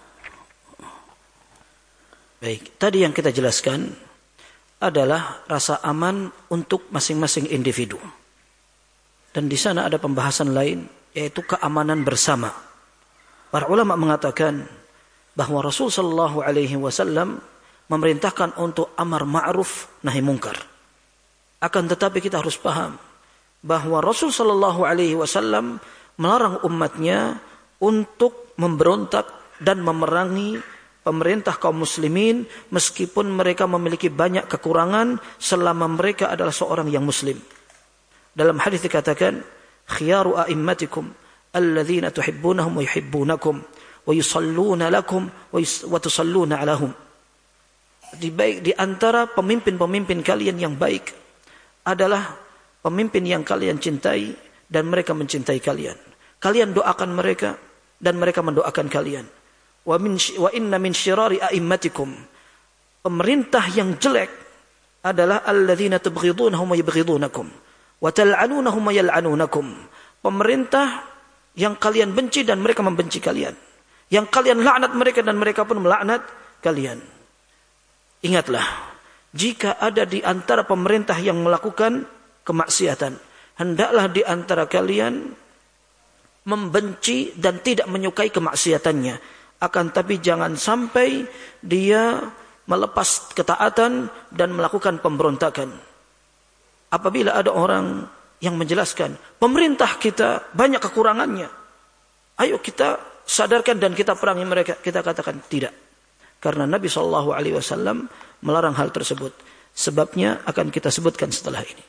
Baik, tadi yang kita jelaskan adalah rasa aman untuk masing-masing individu. Dan di sana ada pembahasan lain, yaitu keamanan bersama. Para ulama mengatakan bahwa Rasul sallallahu alaihi wasallam memerintahkan untuk amar ma'ruf nahi munkar. Akan tetapi kita harus paham bahwa Rasul sallallahu alaihi wasallam melarang umatnya untuk memberontak dan memerangi pemerintah kaum muslimin meskipun mereka memiliki banyak kekurangan selama mereka adalah seorang yang muslim. Dalam hadis dikatakan, khiyaru a'immatikum alladzina tuhibbunahum wa yuhibbunakum wa yusalluna lakum wa tusalluna alahum. Di baik di antara pemimpin-pemimpin kalian yang baik adalah pemimpin yang kalian cintai dan mereka mencintai kalian. Kalian doakan mereka dan mereka mendoakan kalian. Wa min wa inna min syirari a'immatikum. Pemerintah yang jelek adalah alladzina tubghidunahum wa yubghidunakum wa tal'anunahum wa yal'anunakum. Pemerintah yang kalian benci dan mereka membenci kalian. Yang kalian laknat mereka dan mereka pun melaknat kalian. Ingatlah, jika ada di antara pemerintah yang melakukan kemaksiatan, hendaklah di antara kalian membenci dan tidak menyukai kemaksiatannya. Akan tapi jangan sampai dia melepas ketaatan dan melakukan pemberontakan. Apabila ada orang yang menjelaskan, pemerintah kita banyak kekurangannya, ayo kita sadarkan dan kita perangi mereka. Kita katakan tidak. Karena Nabi shallallahu alaihi wasallam melarang hal tersebut. Sebabnya akan kita sebutkan setelah ini.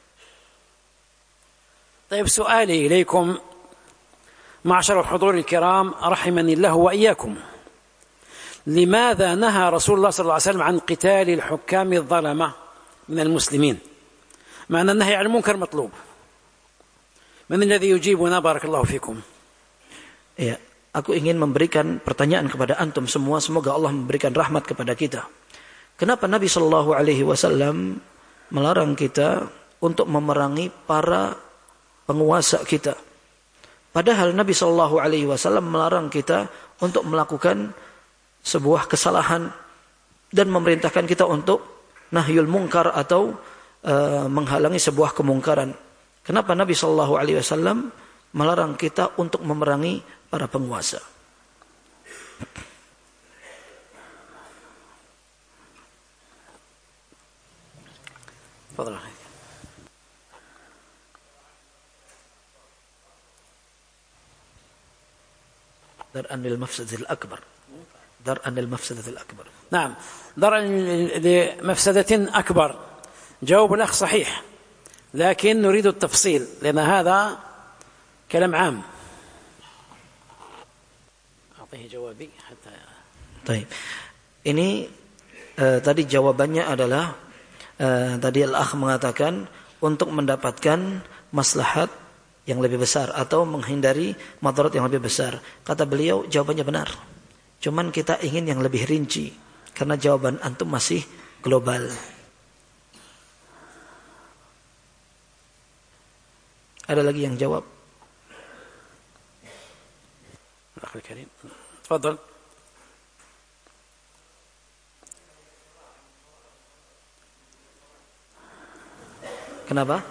طيب سؤالي إليكم معشر الحضور الكرام رحمني الله وإياكم، لماذا نهى رسول الله صلى الله عليه وسلم عن قتال الحكام الظلمة من المسلمين مع أن النهي عن المنكر مطلوب؟ من الذي يجيبنا بارك الله فيكم؟ Ya, aku ingin memberikan pertanyaan kepada antum semua. Semoga Allah memberikan rahmat kepada kita. Kenapa Nabi Shallallahu Alaihi Wasallam melarang kita untuk memerangi para penguasa kita? Padahal Nabi Shallallahu Alaihi Wasallam melarang kita untuk melakukan sebuah kesalahan dan memerintahkan kita untuk nahyul munkar atau uh, menghalangi sebuah kemungkaran. Kenapa Nabi Shallallahu Alaihi Wasallam melarang kita untuk memerangi para penguasa? Fadhal. درءا للمفسدة الأكبر درءا للمفسدة الأكبر نعم، درءا لمفسدة أكبر. جواب الأخ صحيح، لكن نريد التفصيل لأن هذا كلام عام. أعطيه جوابي حتى. طيب. Ini uh, tadi jawabannya adalah uh, tadi al-akh mengatakan untuk mendapatkan maslahat yang lebih besar atau menghindari madarat yang lebih besar. Kata beliau, jawabannya benar. Cuman kita ingin yang lebih rinci karena jawaban antum masih global. Ada lagi yang jawab? Akhil Karim, tafadhal. Kenapa?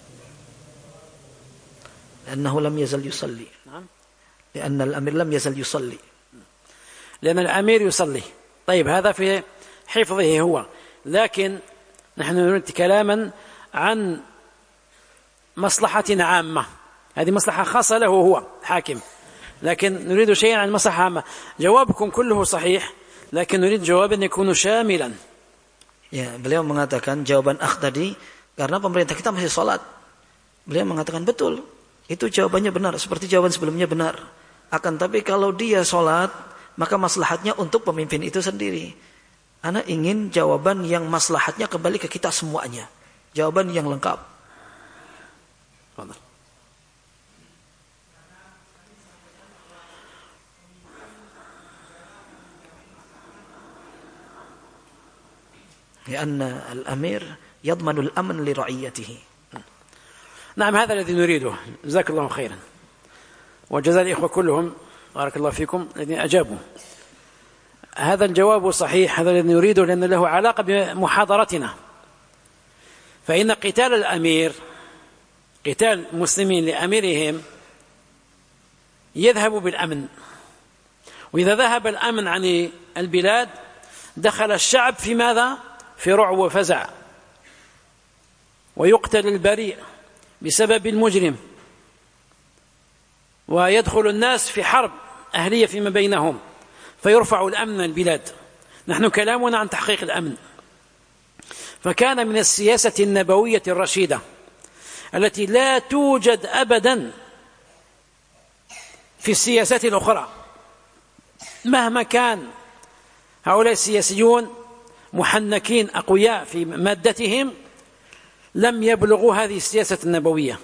لأنه لم يزل يصلي. نعم. لأن الأمير لم يزل يصلي. لأن الأمير يصلي. طيب هذا في حفظه هو، لكن نحن نريد كلاما عن مصلحة عامة. هذه مصلحة خاصة له هو حاكم، لكن نريد شيئا عن مصلحة عامة. جوابكم كله صحيح، لكن نريد جوابا يكون شاملا. Ya, beliau mengatakan jawaban akh tadi karena pemerintah kita masih salat. Beliau mengatakan betul. Itu jawabannya benar, seperti jawaban sebelumnya benar. Akan tapi kalau dia sholat, maka maslahatnya untuk pemimpin itu sendiri. Ana ingin jawaban yang maslahatnya kembali ke kita semuanya. Jawaban yang lengkap. Karena al-amir yadmanu al-amn li ra'iyatihi. نعم، هذا الذي نريده. جزاك الله خيرا، وجزا الإخوة كلهم بارك الله فيكم الذين أجابوا. هذا الجواب صحيح، هذا الذي نريده، لأن له علاقة بمحاضرتنا. فإن قتال الأمير، قتال المسلمين لأميرهم، يذهب بالأمن، وإذا ذهب الأمن عن البلاد دخل الشعب في ماذا؟ في رعب وفزع، ويقتل البريء بسبب المجرم، ويدخل الناس في حرب أهلية فيما بينهم، فيرفع الأمن البلاد. نحن كلامنا عن تحقيق الأمن. فكان من السياسة النبوية الرشيدة التي لا توجد أبدا في السياسات الأخرى، مهما كان هؤلاء السياسيون محنكين أقوياء في مادتهم، لم يبلغوا هذه السياسة النبوية.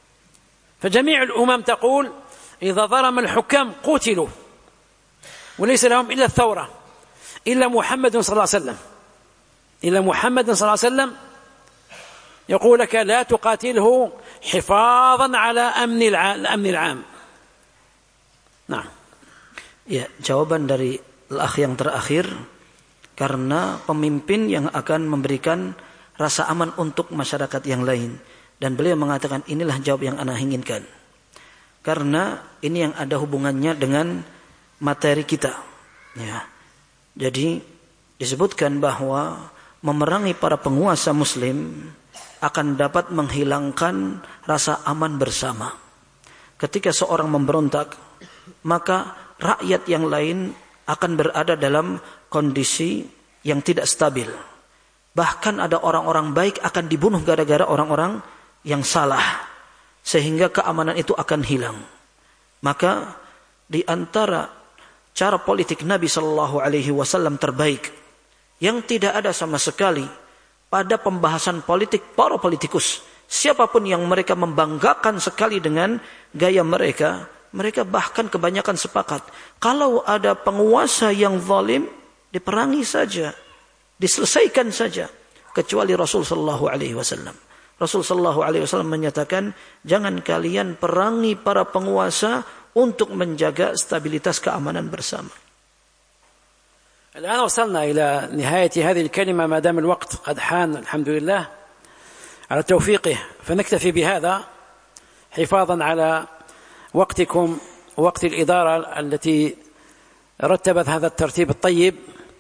فجميع الأمم تقول إذا ظلم الحكام قتلوا، وليس لهم إلا الثورة، إلا محمد صلى الله عليه وسلم إلا محمد صلى الله عليه وسلم يقول لك لا تقاتله حفاظا على أمن الأمن العام. Nah. Ya, jawaban dari al-akh yang terakhir, karena pemimpin yang akan memberikan rasa aman untuk masyarakat yang lain. Dan beliau mengatakan inilah jawab yang ana inginkan. Karena ini yang ada hubungannya dengan materi kita. Ya. Jadi disebutkan bahwa memerangi para penguasa muslim akan dapat menghilangkan rasa aman bersama. Ketika seorang memberontak, maka rakyat yang lain akan berada dalam kondisi yang tidak stabil. Bahkan ada orang-orang baik akan dibunuh gara-gara orang-orang yang salah, sehingga keamanan itu akan hilang. Maka di antara cara politik Nabi Shallallahu Alaihi Wasallam terbaik, yang tidak ada sama sekali pada pembahasan politik para politikus, siapapun yang mereka membanggakan sekali dengan gaya mereka, mereka bahkan kebanyakan sepakat, kalau ada penguasa yang zalim, diperangi saja, diselesaikan saja, kecuali Rasul Shallallahu Alaihi Wasallam. Rasul Shallallahu Alaihi Wasallam menyatakan, jangan kalian perangi para penguasa untuk menjaga stabilitas keamanan bersama. الآن وصلنا إلى نهاية هذه الكلمة ما دام الوقت قد حان الحمد لله على توفيقه، فنكتفي بهذا حفاظا على وقتكم ووقت الإدارة التي رتبت هذا الترتيب الطيب.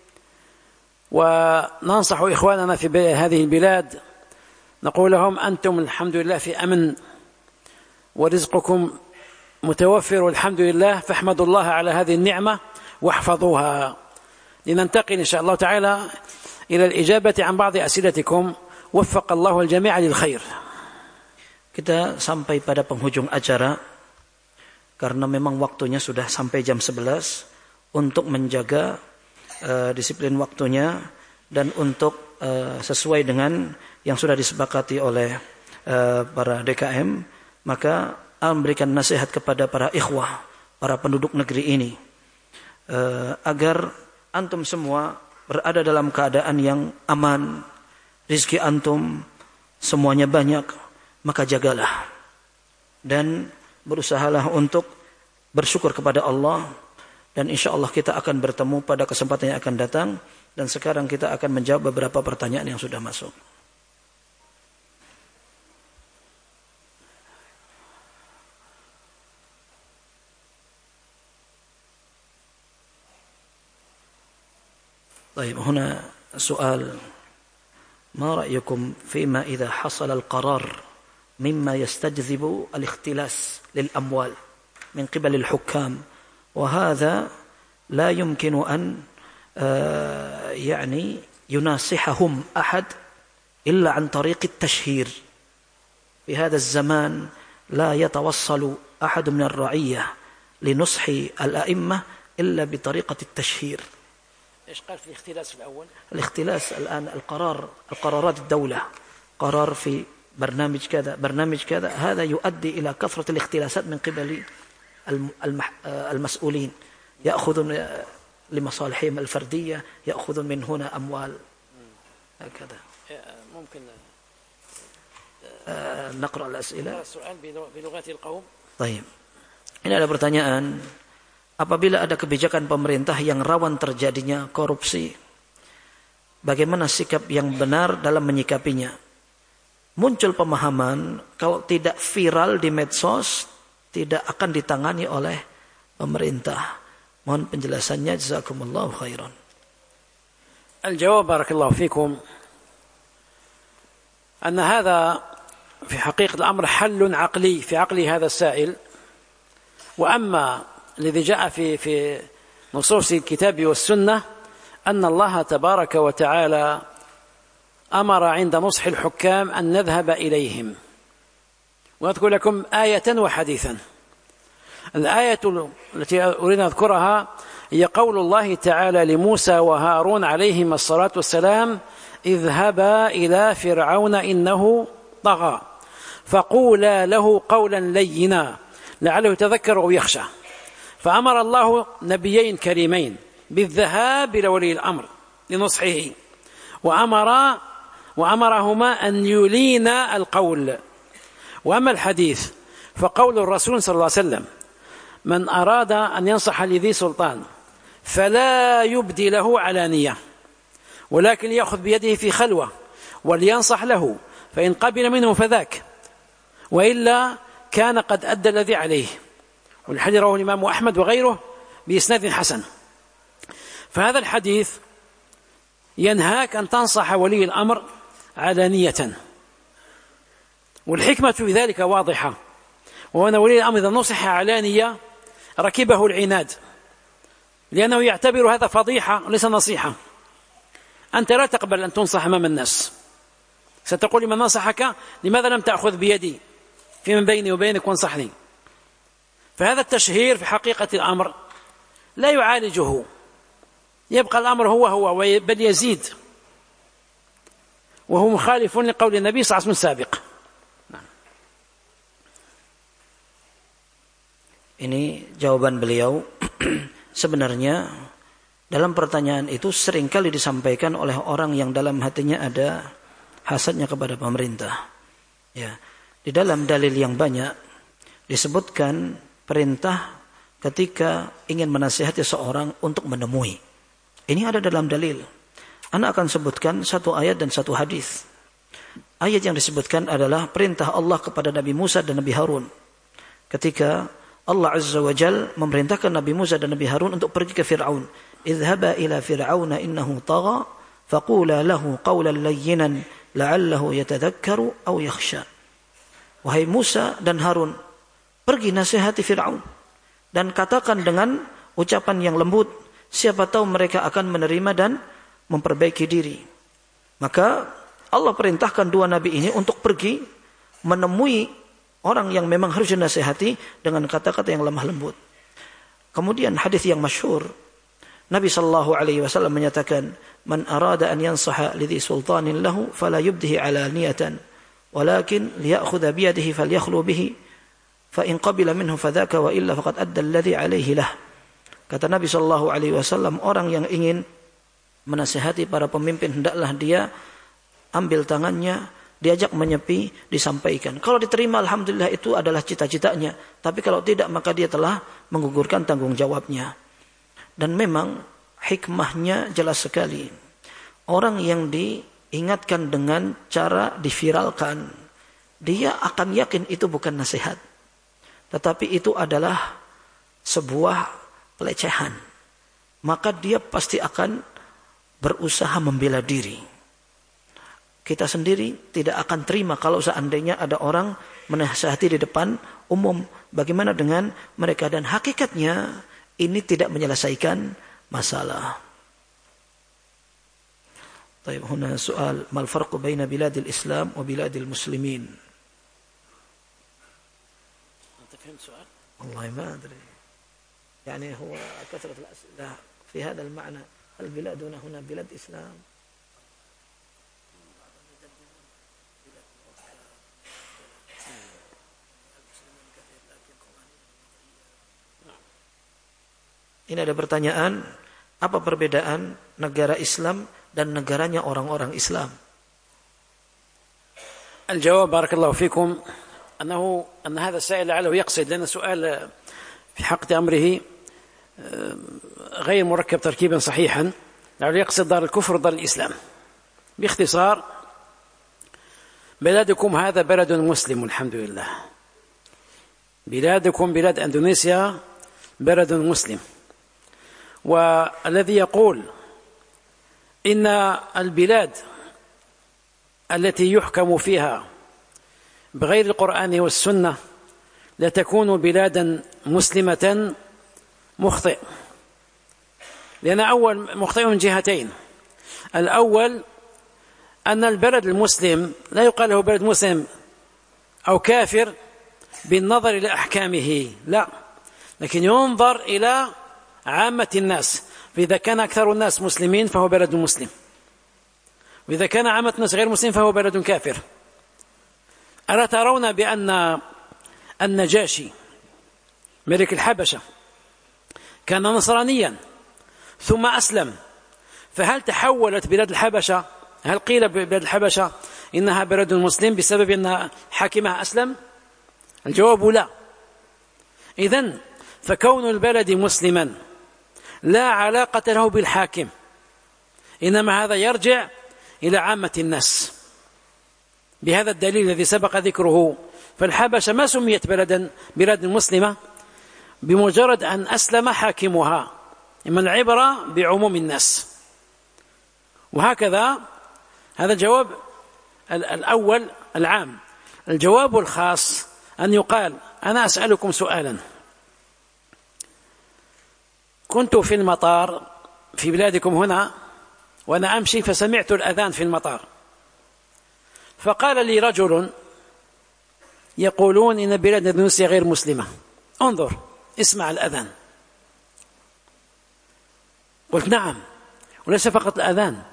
وننصح إخواننا في هذه البلاد، نقول لهم أنتم الحمد لله في أمن ورزقكم متوفر والحمد لله، فاحمدوا الله على هذه النعمة واحفظوها. لننتقل إن شاء الله تعالى إلى الإجابة عن بعض أسئلتكم. وفق الله الجميع للخير. Kita sampai pada penghujung acara karena memang waktunya sudah sampai jam sebelas, untuk menjaga uh, disiplin waktunya dan untuk uh, sesuai dengan yang sudah disepakati oleh uh, para D K M, maka memberikan nasihat kepada para ikhwah, para penduduk negeri ini, uh, agar antum semua berada dalam keadaan yang aman, rizki antum semuanya banyak, maka jagalah dan berusahalah untuk bersyukur kepada Allah, dan insya Allah kita akan bertemu pada kesempatan yang akan datang. Dan sekarang kita akan menjawab beberapa pertanyaan yang sudah masuk. طيب، هنا سؤال: ما رأيكم فيما إذا حصل القرار مما يستجذب الاختلاس للأموال من قبل الحكام، وهذا لا يمكن أن يعني يناصحهم أحد إلا عن طريق التشهير؟ في هذا الزمان لا يتوصل أحد من الرعية لنصح الأئمة إلا بطريقة التشهير. إيش قال في الاختلاس في الأول؟ الاختلاس الآن القرار، القرارات الدولة، قرار في برنامج كذا برنامج كذا، هذا يؤدي إلى كثرة الاختلاسات من قبل المسؤولين، يأخذون لمصالحهم الفردية، يأخذون من هنا أموال هكذا. ممكن نقرأ الأسئلة. السؤال بلغة القوم. طيب. Ini ada pertanyaan. Apabila ada kebijakan pemerintah yang rawan terjadinya korupsi, bagaimana sikap yang benar dalam menyikapinya? Muncul pemahaman kalau tidak viral di medsos, tidak akan ditangani oleh pemerintah. Mohon penjelasannya, jazakumullahu khairan. الجواب بارك الله فيكم أن هذا في حقيقة الأمر حل عقلي في عقل هذا السائل. وأما الذي جاء في في نصوص الكتاب والسنة أن الله تبارك وتعالى أمر عند نصح الحكام أن نذهب إليهم. وأذكر لكم آية وحديثا. الآية التي أريد أن أذكرها هي قول الله تعالى لموسى وهارون عليهما الصلاة والسلام: اذهبا إلى فرعون إنه طغى فقولا له قولا لينا لعله يتذكر أو يخشى. فأمر الله نبيين كريمين بالذهاب إلى ولي الأمر لنصحه، وأمر وأمرهما أن يلينا القول. وأما الحديث فقول الرسول صلى الله عليه وسلم: من أراد أن ينصح لذي سلطان فلا يبدي له علانية، ولكن يأخذ بيده في خلوة ولينصح له، فإن قبل منه فذاك، وإلا كان قد أدى الذي عليه. والحديث رواه الإمام أحمد وغيره بإسناد حسن. فهذا الحديث ينهاك أن تنصح ولي الأمر علانية، والحكمة في ذلك واضحة، وأن ولي الأمر إذا نصح علانية ركبه العناد، لأنه يعتبر هذا فضيحة وليس نصيحة. أنت لا تقبل أن تنصح أمام الناس، ستقول لمن نصحك: لماذا لم تأخذ بيدي في من بيني وبينك وانصحني؟ فهذا التشهير في حقيقة الأمر لا يعالجه، يبقى الأمر هو هو بل يزيد، وهو مخالف لقول النبي صلى الله عليه وسلم السابق. Ini jawaban beliau. Sebenarnya dalam pertanyaan itu seringkali disampaikan oleh orang yang dalam hatinya ada hasadnya kepada pemerintah. Ya, di dalam dalil yang banyak disebutkan perintah ketika ingin menasihati seorang untuk menemui. Ini ada dalam dalil. Ana akan sebutkan satu ayat dan satu hadis. Ayat yang disebutkan adalah perintah Allah kepada Nabi Musa dan Nabi Harun. Ketika Allah Azza wa Jal memerintahkan Nabi Musa dan Nabi Harun untuk pergi ke Fir'aun. Idhhaba ila Fir'auna innahu tagha faqula lahu qawlan layyinan la'allahu yatadhakkaru aw yakhsha. Wahai Musa dan Harun, pergi nasihati Fir'aun dan katakan dengan ucapan yang lembut, siapa tahu mereka akan menerima dan memperbaiki diri. Maka Allah perintahkan dua nabi ini untuk pergi menemui orang yang memang harus dinasihati dengan kata-kata yang lemah lembut. Kemudian hadis yang masyhur, Nabi sallallahu alaihi wasallam menyatakan, "Man arada an yansaha lidhi sultanin lahu fala yubdihi alaniyatan, walakin liya'khudha bi yadihi falyakhlu bihi, fa in qabila minhu fadzaka wa illa faqad adda alladhi alaihi lah." Kata Nabi sallallahu alaihi wasallam, orang yang ingin menasihati para pemimpin hendaklah dia ambil tangannya, diajak menyepi, disampaikan. Kalau diterima, alhamdulillah, itu adalah cita-citanya. Tapi kalau tidak, maka dia telah menggugurkan tanggung jawabnya. Dan memang hikmahnya jelas sekali. Orang yang diingatkan dengan cara diviralkan, dia akan yakin itu bukan nasihat. Tetapi itu adalah sebuah pelecehan. Maka dia pasti akan berusaha membela diri. Kita sendiri tidak akan terima kalau seandainya ada orang menasihati di depan umum. Bagaimana dengan mereka? Dan hakikatnya ini tidak menyelesaikan masalah. Baik, huna soal mal farqu baina biladil Islam wa biladil muslimin. أنت فهمت سؤال؟ والله ما أدري. يعني هو كثرة الأسئلة في هذا المعنى. هل بلادنا هنا بلاد إسلام؟ Ini ada pertanyaan, apa perbedaan negara Islam dan negaranya orang-orang Islam? الجواب بارك الله فيكم أنه أن هذا السائل لعله يقصد، لأن السؤال في حق أمره غير مركب تركيبا صحيحا، لعله يقصد دار الكفر ودار الإسلام. باختصار، بلادكم هذا بلد مسلم الحمد لله، بلادكم بلاد أندونيسيا بلد مسلم. والذي يقول إن البلاد التي يحكم فيها بغير القرآن والسنة لتكون بلادا مسلمة مخطئ، لأن أول مخطئ من جهتين. الأول أن البلد المسلم لا يقال له بلد مسلم أو كافر بالنظر إلى أحكامه، لا، لكن ينظر إلى عامة الناس، فإذا كان أكثر الناس مسلمين فهو بلد مسلم، وإذا كان عامة الناس غير مسلم فهو بلد كافر. ألا ترون بأن النجاشي ملك الحبشة كان نصرانيا ثم أسلم، فهل تحولت بلاد الحبشة، هل قيل بلاد الحبشة إنها بلد مسلم بسبب أن حاكمها أسلم؟ الجواب لا. إذن فكون البلد مسلما لا علاقة له بالحاكم، إنما هذا يرجع إلى عامة الناس. بهذا الدليل الذي سبق ذكره، فالحبشة ما سميت بلدا بلاد مسلمة بمجرد أن أسلم حاكمها، إما العبرة بعموم الناس. وهكذا هذا الجواب الأول العام. الجواب الخاص أن يقال: أنا أسألكم سؤالا، كنت في المطار في بلادكم هنا وأنا أمشي فسمعت الأذان في المطار، فقال لي رجل يقولون إن بلاد اندونيسيا غير مسلمة، انظر اسمع الأذان. قلت نعم، وليس فقط الأذان،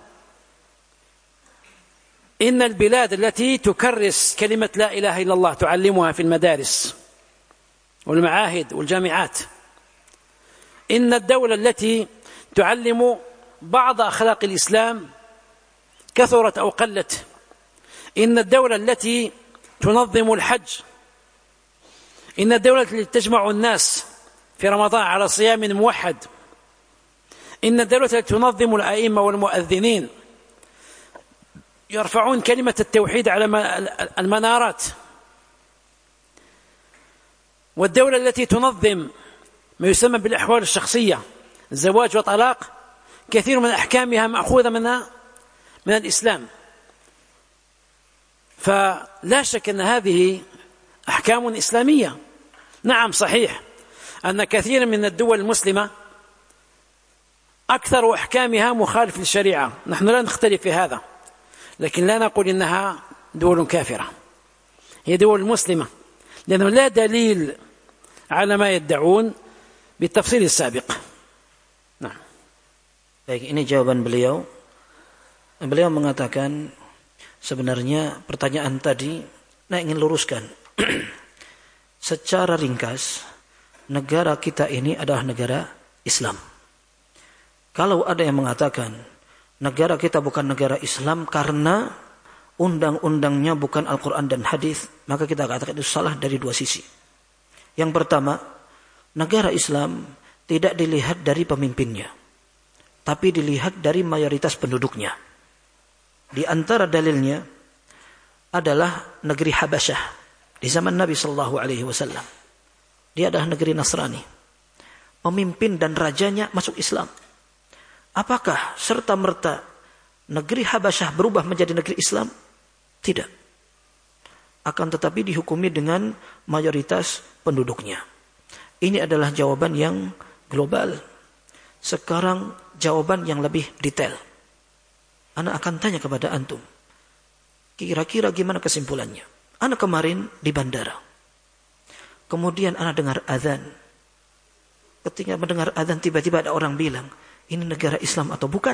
إن البلاد التي تكرس كلمة لا إله إلا الله تعلمها في المدارس والمعاهد والجامعات، إن الدولة التي تعلم بعض أخلاق الإسلام كثرت أو قلت، إن الدولة التي تنظم الحج، إن الدولة التي تجمع الناس في رمضان على صيام موحد، إن الدولة التي تنظم الأئمة والمؤذنين يرفعون كلمة التوحيد على المنارات، والدولة التي تنظم ما يسمى بالأحوال الشخصية، الزواج وطلاق، كثير من أحكامها مأخوذة من من الإسلام. فلا شك أن هذه أحكام إسلامية. نعم صحيح أن كثير من الدول المسلمة أكثر أحكامها مخالف للشريعة، نحن لا نختلف في هذا، لكن لا نقول إنها دول كافرة، هي دول مسلمة، لأنه لا دليل على ما يدعون بالتفصيل السابق. Nah. Baik, ini jawaban beliau. Beliau mengatakan sebenarnya pertanyaan tadi saya ingin luruskan. Secara ringkas, negara kita ini adalah negara Islam. Kalau ada yang mengatakan negara kita bukan negara Islam karena undang-undangnya bukan Al-Quran dan hadis, maka kita katakan itu salah dari dua sisi. Yang pertama, negara Islam tidak dilihat dari pemimpinnya, tapi dilihat dari mayoritas penduduknya. Di antara dalilnya adalah negeri Habasyah di zaman Nabi Shallallahu Alaihi Wasallam. Dia adalah negeri Nasrani. Pemimpin dan rajanya masuk Islam. Apakah serta merta negeri Habasyah berubah menjadi negeri Islam? Tidak. Akan tetapi dihukumi dengan mayoritas penduduknya. Ini adalah jawaban yang global. Sekarang jawaban yang lebih detail. Ana akan tanya kepada antum. Kira-kira gimana kesimpulannya? Ana kemarin di bandara. Kemudian ana dengar azan. Ketika mendengar azan tiba-tiba ada orang bilang, ini negara Islam atau bukan?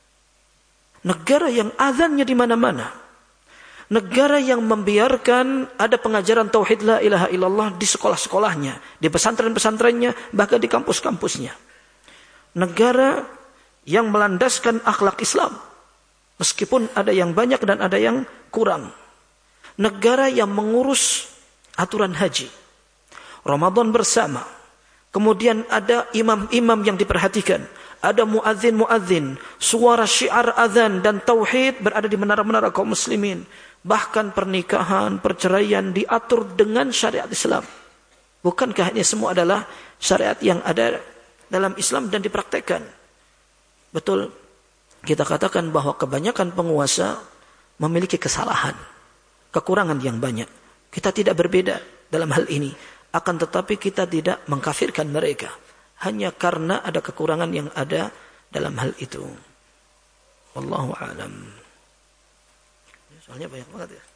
Negara yang azannya di mana-mana. Negara yang membiarkan ada pengajaran tauhid la ilaha illallah di sekolah-sekolahnya, di pesantren-pesantrennya, bahkan di kampus-kampusnya. Negara yang melandaskan akhlak Islam, meskipun ada yang banyak dan ada yang kurang. Negara yang mengurus aturan haji, Ramadan bersama. Kemudian ada imam-imam yang diperhatikan, ada muadzin-muadzin, suara syiar azan dan tauhid berada di menara-menara kaum muslimin. Bahkan pernikahan, perceraian diatur dengan syariat Islam. Bukankah ini semua adalah syariat yang ada dalam Islam dan dipraktekkan? Betul, kita katakan bahwa kebanyakan penguasa memiliki kesalahan, kekurangan yang banyak. Kita tidak berbeda dalam hal ini. Akan tetapi kita tidak mengkafirkan mereka hanya karena ada kekurangan yang ada dalam hal itu. Wallahu a'lam. Soalnya banyak banget ya.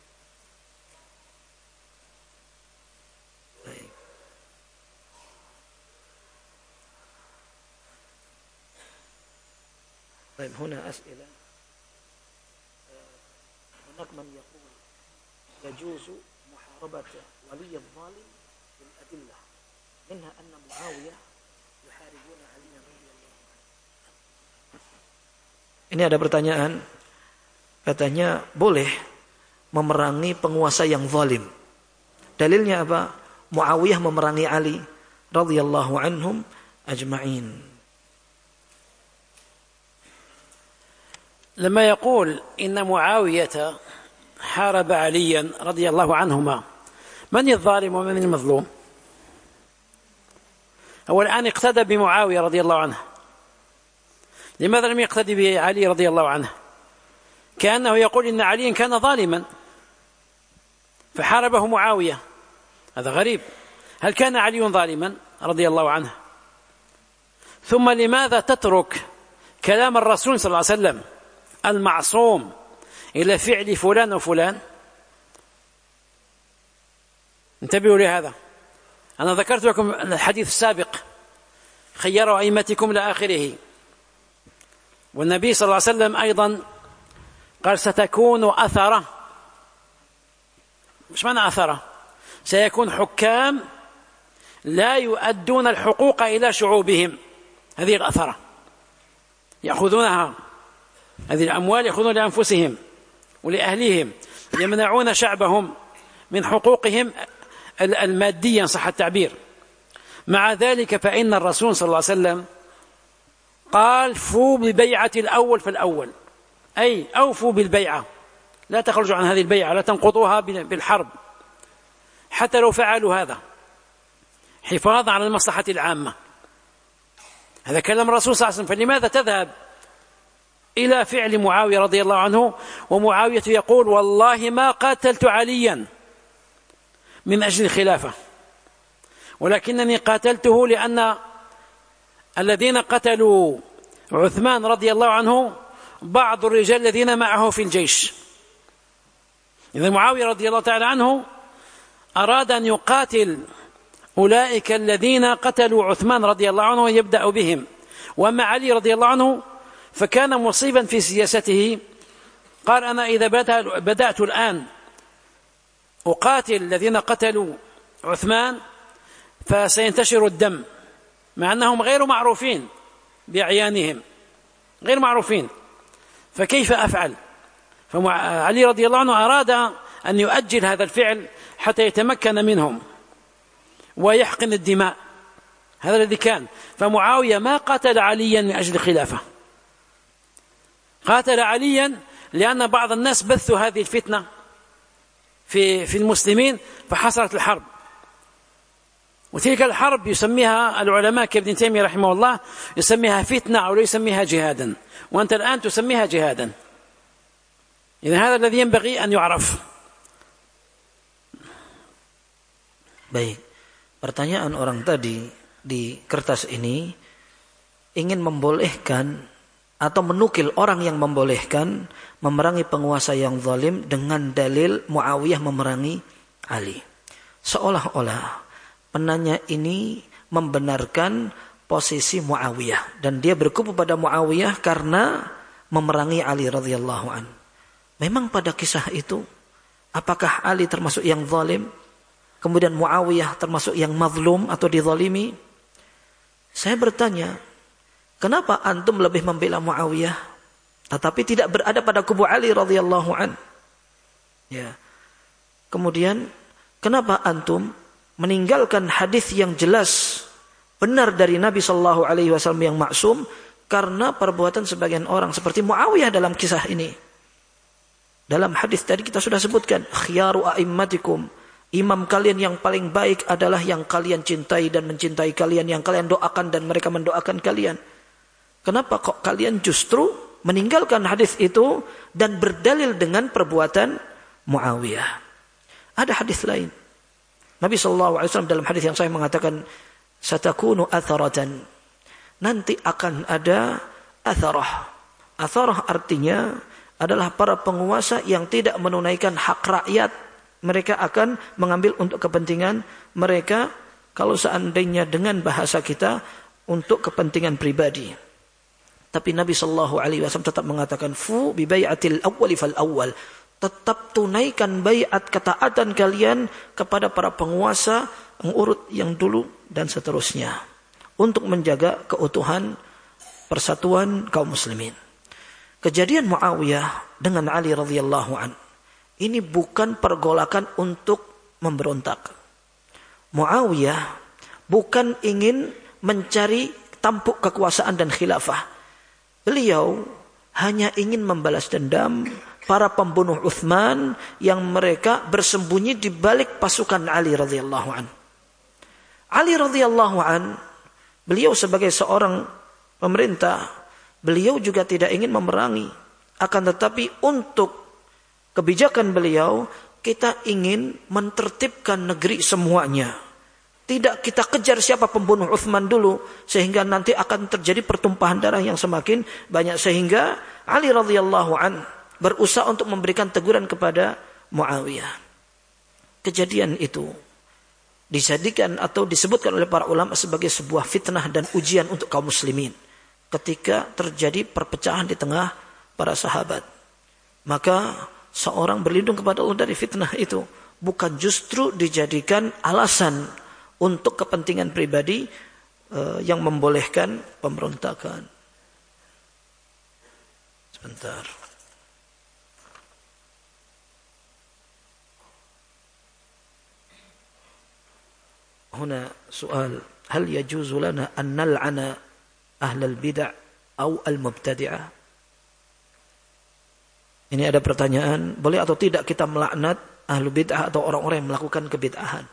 Baik. Baik, huna as'ila. Hunak man yaqul yajuzu muharabat wali al-zalim bil adillah. Minha anna Muawiyah yuharibuna Ali radhiyallahu anhu. Ini ada pertanyaan. Katanya boleh memerangi penguasa yang zalim. Dalilnya apa? Muawiyah memerangi Ali radhiyallahu anhum ajma'in. لما يقول إن معاوية حارب عليا رضي الله عنهما، من الظالم ومن المظلوم؟ هو الآن اقتدى بمعاوية رضي الله عنه، لماذا لم يقتدي بعلي رضي الله عنه؟ كأنه يقول إن علي كان ظالما فحاربه معاوية، هذا غريب. هل كان علي ظالما رضي الله عنه؟ ثم لماذا تترك كلام الرسول صلى الله عليه وسلم المعصوم إلى فعل فلان وفلان؟ انتبهوا لهذا. أنا ذكرت لكم الحديث السابق خيروا أئمتكم لآخره، والنبي صلى الله عليه وسلم أيضا قال ستكون أثرة. مش معنى أثرة؟ سيكون حكام لا يؤدون الحقوق إلى شعوبهم، هذه الأثرة، يأخذونها، هذه الأموال يأخذون لأنفسهم ولأهليهم، يمنعون شعبهم من حقوقهم المادية صح التعبير. مع ذلك فإن الرسول صلى الله عليه وسلم قال فوا ببيعة الأول فالأول، أي أوفوا بالبيعة، لا تخرجوا عن هذه البيعة، لا تنقضوها بالحرب حتى لو فعلوا هذا حفاظا على المصلحة العامة. هذا كلام الرسول صلى الله عليه وسلم. فلماذا تذهب إلى فعل معاوية رضي الله عنه ومعاوية يقول والله ما قاتلت عليا من أجل الخلافة، ولكنني قاتلته لأن الذين قتلوا عثمان رضي الله عنه بعض الرجال الذين معه في الجيش. إذا معاوية رضي الله تعالى عنه أراد أن يقاتل أولئك الذين قتلوا عثمان رضي الله عنه ويبدأ بهم. وأما علي رضي الله عنه فكان مصيبا في سياسته، قال أنا إذا بدأت الآن أقاتل الذين قتلوا عثمان فسينتشر الدم، مع أنهم غير معروفين بأعيانهم، غير معروفين، فكيف أفعل؟ فعلي رضي الله عنه أراد أن يؤجل هذا الفعل حتى يتمكن منهم ويحقن الدماء، هذا الذي كان. فمعاوية ما قاتل عليا من أجل الخلافة، قاتل عليا لأن بعض الناس بثوا هذه الفتنة في في المسلمين فحصلت الحرب. وتلك الحرب يسميها العلماء كابن تيمية رحمه الله يسميها فتنة أو لا يسميها جهادا، وأنت الآن تسميها جهادا. إذن هذا الذي ينبغي أن يعرف. Baik, pertanyaan orang tadi di kertas ini ingin membolehkan atau menukil orang yang membolehkan memerangi penguasa yang zalim dengan dalil Muawiyah memerangi Ali. Seolah-olah penanya ini membenarkan posisi Muawiyah dan dia berkubu pada Muawiyah karena memerangi Ali radhiyallahu an. Memang pada kisah itu apakah Ali termasuk yang zalim? Kemudian Muawiyah termasuk yang mazlum atau dizalimi? Saya bertanya, kenapa antum lebih membela Muawiyah tetapi tidak berada pada kubu Ali radhiyallahu an? Ya. Kemudian kenapa antum meninggalkan hadis yang jelas benar dari Nabi sallallahu alaihi wasallam yang maksum karena perbuatan sebagian orang seperti Muawiyah dalam kisah ini? Dalam hadis tadi kita sudah sebutkan, khiyaru a'immatikum, imam kalian yang paling baik adalah yang kalian cintai dan mencintai kalian, yang kalian doakan dan mereka mendoakan kalian. Kenapa kok kalian justru meninggalkan hadis itu dan berdalil dengan perbuatan Muawiyah? Ada hadis lain. Nabi sallallahu alaihi wasallam dalam hadis yang saya mengatakan, satakunu atharatan, nanti akan ada atharah. Atharah artinya adalah para penguasa yang tidak menunaikan hak rakyat. Mereka akan mengambil untuk kepentingan mereka, kalau seandainya dengan bahasa kita, untuk kepentingan pribadi. Tapi Nabi Shallallahu Alaihi Wasallam tetap mengatakan, fu bi bai'atil awwali fal awwal. Tetap tunaikan baiat ketaatan kalian kepada para penguasa yang urut yang dulu dan seterusnya, untuk menjaga keutuhan persatuan kaum muslimin. Kejadian Muawiyah dengan Ali radhiyallahu an ini bukan pergolakan untuk memberontak. Muawiyah bukan ingin mencari tampuk kekuasaan dan khilafah. Beliau hanya ingin membalas dendam para pembunuh Utsman yang mereka bersembunyi di balik pasukan Ali radhiyallahu an. Ali radhiyallahu an, beliau sebagai seorang pemerintah, beliau juga tidak ingin memerangi. Akan tetapi untuk kebijakan beliau, kita ingin mentertibkan negeri semuanya. Tidak kita kejar siapa pembunuh Utsman dulu, sehingga nanti akan terjadi pertumpahan darah yang semakin banyak. Sehingga Ali radhiyallahu an berusaha untuk memberikan teguran kepada Muawiyah. Kejadian itu dijadikan atau disebutkan oleh para ulama sebagai sebuah fitnah dan ujian untuk kaum muslimin. Ketika terjadi perpecahan di tengah para sahabat, maka seorang berlindung kepada Allah dari fitnah itu, bukan justru dijadikan alasan untuk kepentingan pribadi uh, yang membolehkan pemberontakan. Sebentar. Huna soal, hal yajuzu lana an nal'ana ahlal bid'ah atau al-mubtadi'ah? Ini ada pertanyaan, boleh atau tidak kita melaknat ahlu bid'ah atau orang-orang yang melakukan kebid'ahan?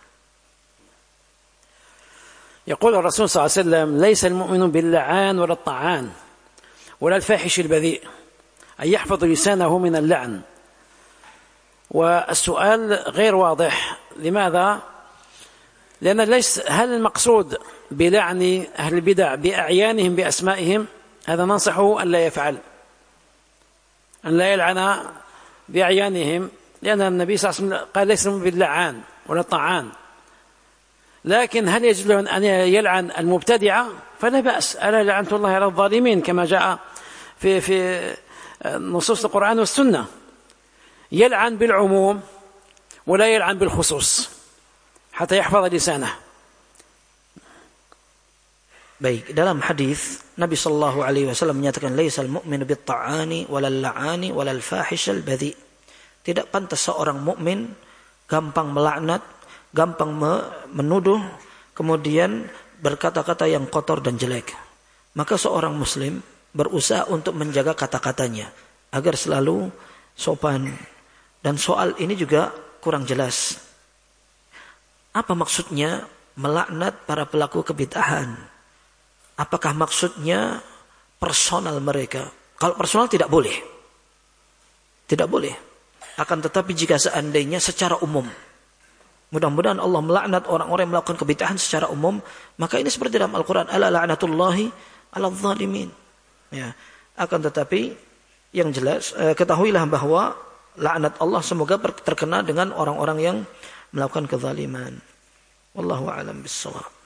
يقول الرسول صلى الله عليه وسلم ليس المؤمن باللعان ولا الطعان ولا الفاحش البذيء أن يحفظ لسانه من اللعن. والسؤال غير واضح. لماذا؟ لأن ليس هل المقصود بلعن أهل البدع بأعيانهم بأسمائهم؟ هذا ننصحه أن لا يفعل، أن لا يلعن بأعيانهم، لأن النبي صلى الله عليه وسلم قال ليس باللعان ولا الطعان. لكن هل يجوز له أن يلعن المبتدعة؟ فلا بأس. ألا لعنة الله على الظالمين كما جاء في في نصوص القرآن والسنة. يلعن بالعموم ولا يلعن بالخصوص حتى يحفظ لسانه. Baik, dalam hadis Nabi sallallahu alaihi wasallam menyatakan laisal mu'minu bit-ta'ani walal la'ani walal fahishal badhi. Tidak pantas seorang mukmin gampang melaknat, gampang menuduh, kemudian berkata-kata yang kotor dan jelek. Maka seorang muslim berusaha untuk menjaga kata-katanya agar selalu sopan. Dan soal ini juga kurang jelas. Apa maksudnya melaknat para pelaku kebid'ahan? Apakah maksudnya personal mereka? Kalau personal tidak boleh. Tidak boleh. Akan tetapi jika seandainya secara umum, mudah-mudahan Allah melaknat orang-orang yang melakukan kebid'ahan secara umum, maka ini seperti dalam Al-Quran, ala la'natullahi ala zalimin. Ya. Akan tetapi yang jelas, eh, ketahuilah bahwa laknat Allah semoga terkena dengan orang-orang yang melakukan kezaliman. Wallahu a'lam bis-shawab.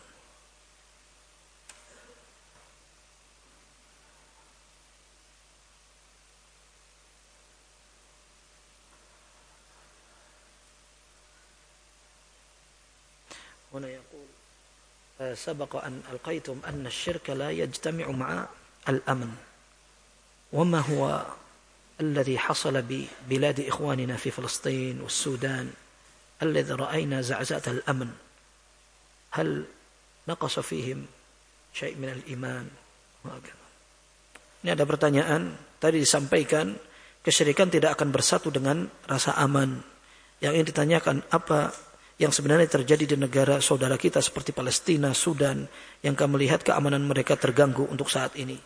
هنا يقول سبق أن ألقيتم أن الشرك لا يجتمع مع الأمن، وما هو الذي حصل ببلاد إخواننا في فلسطين والسودان الذي رأينا زعزعة الأمن؟ هل نقص فيهم شيء من الإيمان؟ Ini ada pertanyaan, tadi disampaikan kesyirikan tidak akan bersatu dengan rasa aman. Yang ini ditanyakan, apa yang sebenarnya terjadi di negara saudara kita seperti Palestina, Sudan, yang kami lihat keamanan mereka terganggu untuk saat ini.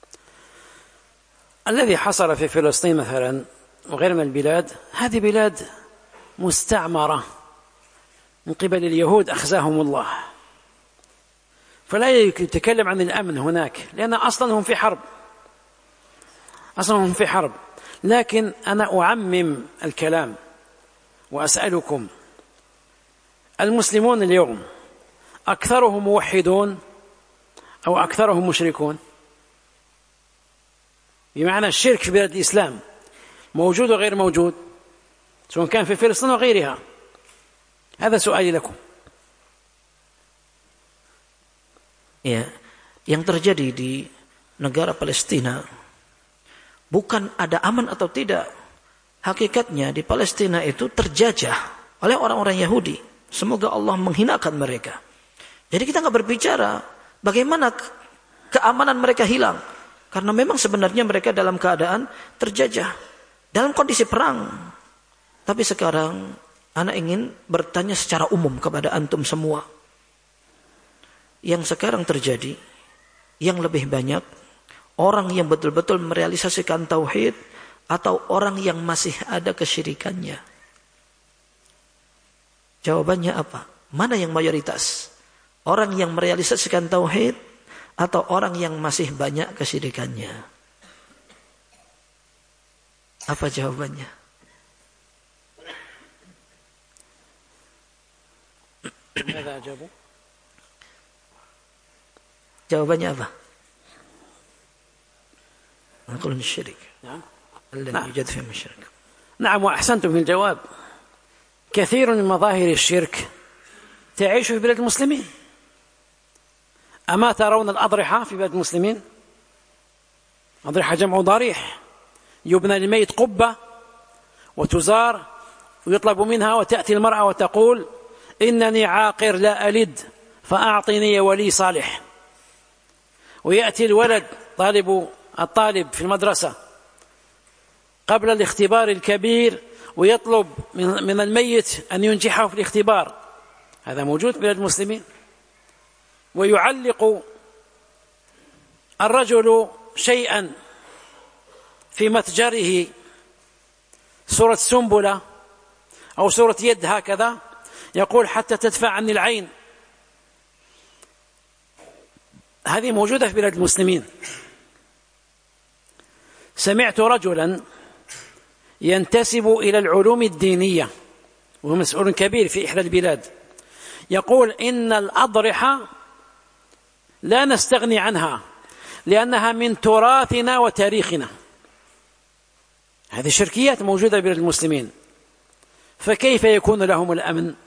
الذي حصل في فلسطين مثلا وغير من البلاد، هذه بلاد مستعمرة من قبل اليهود أخزاهم الله، فلا يتكلم عن الأمن هناك، لأن أصلا هم في حرب أصلا هم في حرب. لكن أنا أعمم الكلام وأسألكم: المسلمون اليوم أكثرهم موحدون أو أكثرهم مشركون؟ بمعنى الشرك في بلاد الإسلام موجود وغير موجود، سواء كان في فلسطين وغيرها. هذا سؤالي لكم. Ya, yang terjadi di negara Palestina bukan ada aman atau tidak. Hakikatnya di Palestina itu terjajah oleh orang-orang Yahudi. Semoga Allah menghinakan mereka. Jadi kita nggak berbicara bagaimana keamanan mereka hilang, karena memang sebenarnya mereka dalam keadaan terjajah, dalam kondisi perang. Tapi sekarang anak ingin bertanya secara umum kepada antum semua. Yang sekarang terjadi, yang lebih banyak orang yang betul-betul merealisasikan tauhid atau orang yang masih ada kesyirikannya? Jawabannya apa? Mana yang mayoritas? Orang yang merealisasikan tauhid atau orang yang masih banyak kesyirikannya? Apa jawabannya? ماذا أجابوا؟ Jawabannya apa? نقول الشرك. نعم. الذي يوجد فيه الشرك. نعم، وأحسنتم في الجواب. كثير من مظاهر الشرك تعيش في بلاد المسلمين. أما ترون الأضرحة في بلاد المسلمين؟ أضرحة جمع ضريح، يبنى للميت قبة وتزار ويطلب منها، وتأتي المرأة وتقول: إنني عاقر لا ألد فأعطني ولي صالح. ويأتي الولد طالب الطالب في المدرسة قبل الاختبار الكبير ويطلب من الميت أن ينجحه في الاختبار. هذا موجود في بلاد المسلمين. ويعلق الرجل شيئا في متجره، صورة سنبلة أو صورة يد هكذا، يقول: حتى تدفع عني العين. هذه موجودة في بلاد المسلمين. سمعت رجلا ينتسب إلى العلوم الدينية وهو مسؤول كبير في إحدى البلاد، يقول: إن الأضرحة لا نستغني عنها لأنها من تراثنا وتاريخنا. هذه شركيات موجودة في بلاد المسلمين، فكيف يكون لهم الأمن؟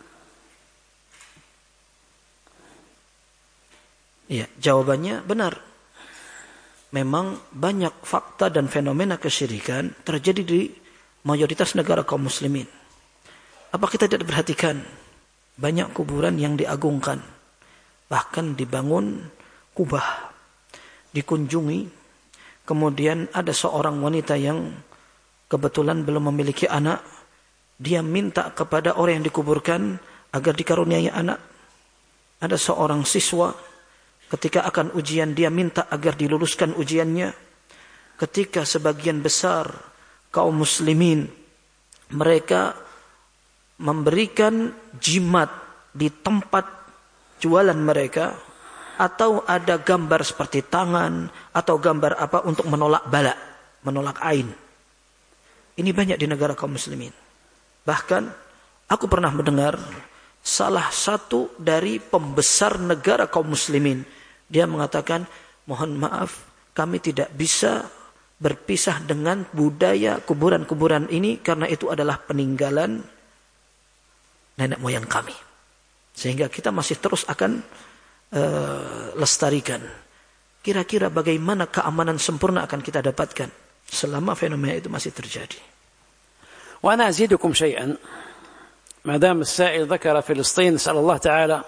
Ya, jawabannya benar. Memang banyak fakta dan fenomena kesyirikan terjadi di mayoritas negara kaum muslimin. Apa kita tidak perhatikan banyak kuburan yang diagungkan, bahkan dibangun kubah, dikunjungi. Kemudian ada seorang wanita yang kebetulan belum memiliki anak, dia minta kepada orang yang dikuburkan agar dikaruniai anak. Ada seorang siswa, ketika akan ujian dia minta agar diluluskan ujiannya. Ketika sebagian besar kaum muslimin mereka memberikan jimat di tempat jualan mereka, atau ada gambar seperti tangan atau gambar apa untuk menolak bala, menolak ain. Ini banyak di negara kaum muslimin. Bahkan aku pernah mendengar salah satu dari pembesar negara kaum muslimin, dia mengatakan, mohon maaf, kami tidak bisa berpisah dengan budaya kuburan-kuburan ini karena itu adalah peninggalan nenek moyang kami. Sehingga kita masih terus akan uh, lestarikan. Kira-kira bagaimana keamanan sempurna akan kita dapatkan selama fenomena itu masih terjadi. وأنا أزيدكم شيئا. ما دام السائل ذكر فلسطين، نسأل الله تعالى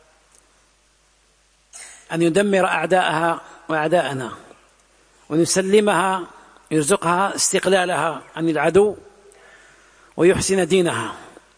أن يدمر أعداءها وأعداءنا وأن يسلمها، يرزقها استقلالها عن العدو ويحسن دينها.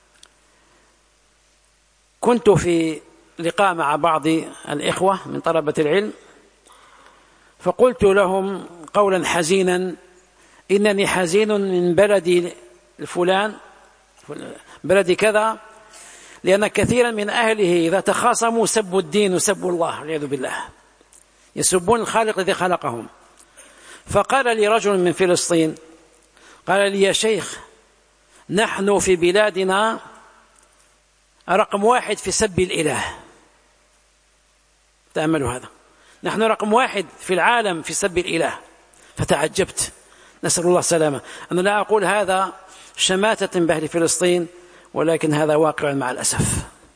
كنت في لقاء مع بعض الإخوة من طلبة العلم، فقلت لهم قولا حزينا: إنني حزين من بلدي الفلان، بلدي كذا، لأن كثيرا من أهله إذا تخاصموا سبوا الدين وسبوا الله والعياذ بالله، يسبون الخالق الذي خلقهم. فقال لي رجل من فلسطين قال لي يا شيخ نحن في بلادنا رقم واحد في سب الإله. تأملوا هذا، نحن رقم واحد في العالم في سب الإله. فتعجبت، نسأل الله السلامة. أنا لا أقول هذا شماتة بأهل فلسطين، ولكن هذا واقع مع الأسف.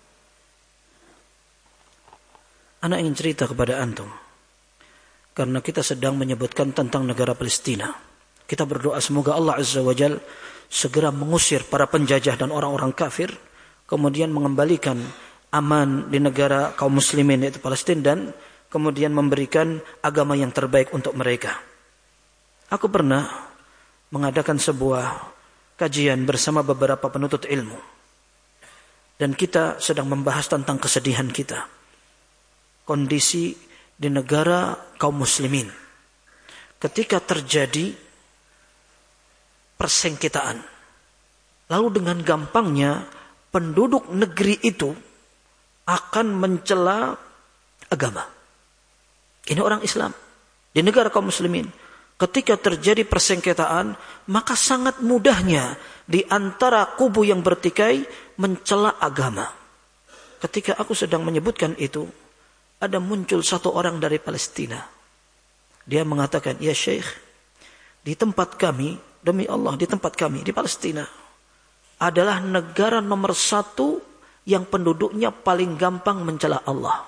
Ana ingin cerita kepada antum, karena kita sedang menyebutkan tentang negara Palestina. Kita berdoa semoga Allah Azza wa Jalla segera mengusir para penjajah dan orang-orang kafir, kemudian mengembalikan aman di negara kaum muslimin yaitu Palestina, dan kemudian memberikan agama yang terbaik untuk mereka. Aku pernah mengadakan sebuah kajian bersama beberapa penuntut ilmu, dan kita sedang membahas tentang kesedihan kita, kondisi di negara kaum muslimin ketika terjadi persengketaan. Lalu dengan gampangnya penduduk negeri itu akan mencela agama. Ini orang Islam di negara kaum muslimin. Ketika terjadi persengketaan, maka sangat mudahnya di antara kubu yang bertikai mencela agama. Ketika aku sedang menyebutkan itu, ada muncul satu orang dari Palestina. Dia mengatakan, ya Syekh, di tempat kami, demi Allah, di tempat kami, di Palestina, adalah negara nomor satu yang penduduknya paling gampang mencela Allah.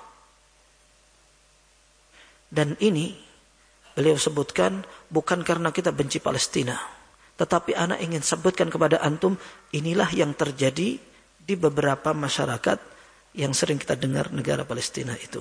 Dan ini, beliau sebutkan, bukan karena kita benci Palestina, tetapi anak ingin sebutkan kepada antum, inilah yang terjadi di beberapa masyarakat yang sering kita dengar negara Palestina itu.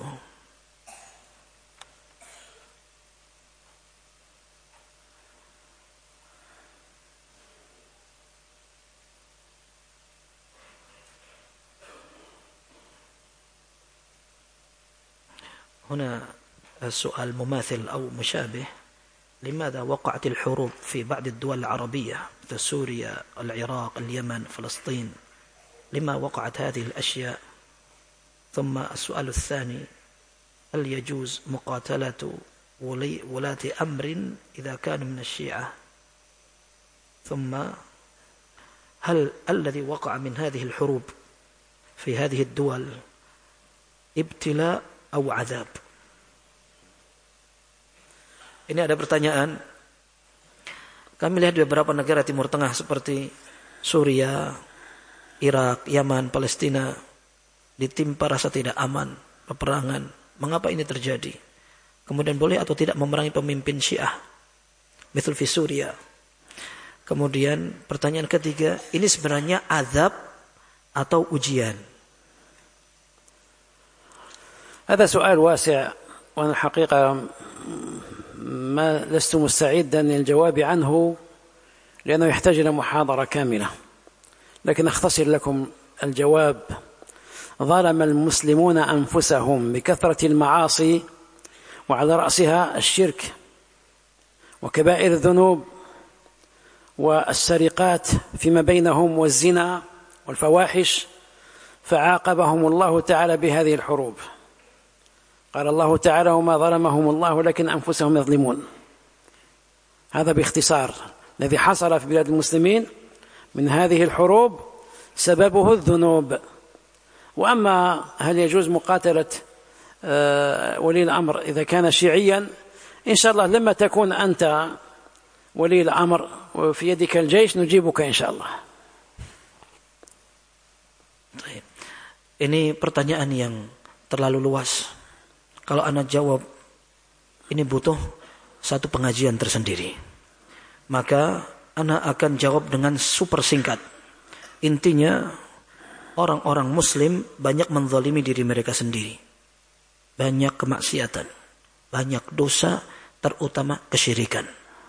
هنا السؤال مماثل أو مشابه. لماذا وقعت الحروب في بعض الدول العربية مثل سوريا، العراق، اليمن، فلسطين؟ لما وقعت هذه الأشياء؟ ثم السؤال الثاني، هل يجوز مقاتلة ولاة أمر إذا كانوا من الشيعة؟ ثم هل الذي وقع من هذه الحروب في هذه الدول ابتلاء أو عذاب؟ Ini ada pertanyaan. Kami lihat di beberapa negara Timur Tengah seperti Suria, Irak, Yaman, Palestina ditimpa rasa tidak aman, peperangan. Mengapa ini terjadi? Kemudian boleh atau tidak memerangi pemimpin Syiah? Misal di Suria. Kemudian pertanyaan ketiga, ini sebenarnya azab atau ujian? هذا سؤال واسع، وأنا الحقيقة ما لست مستعدا للجواب عنه لأنه يحتاج إلى محاضرة كاملة، لكن أختصر لكم الجواب. ظلم المسلمون أنفسهم بكثرة المعاصي، وعلى رأسها الشرك وكبائر الذنوب والسرقات فيما بينهم والزنا والفواحش، فعاقبهم الله تعالى بهذه الحروب. قال الله تعالى: وما ظلمهم الله لكن أنفسهم يظلمون. هذا باختصار الذي حصل في بلاد المسلمين من هذه الحروب سببه الذنوب. وأما هل يجوز مقاتلة ولي الأمر إذا كان شيعيا؟ إن شاء الله لما تكون أنت ولي الأمر وفي يدك الجيش نجيبك إن شاء الله. Ini pertanyaan yang terlalu luas. Kalau Anda jawab, ini butuh satu pengajian tersendiri. Maka Anda akan jawab dengan super singkat. Intinya, orang-orang muslim banyak menzalimi diri mereka sendiri. Banyak kemaksiatan. Banyak dosa, terutama kesyirikan.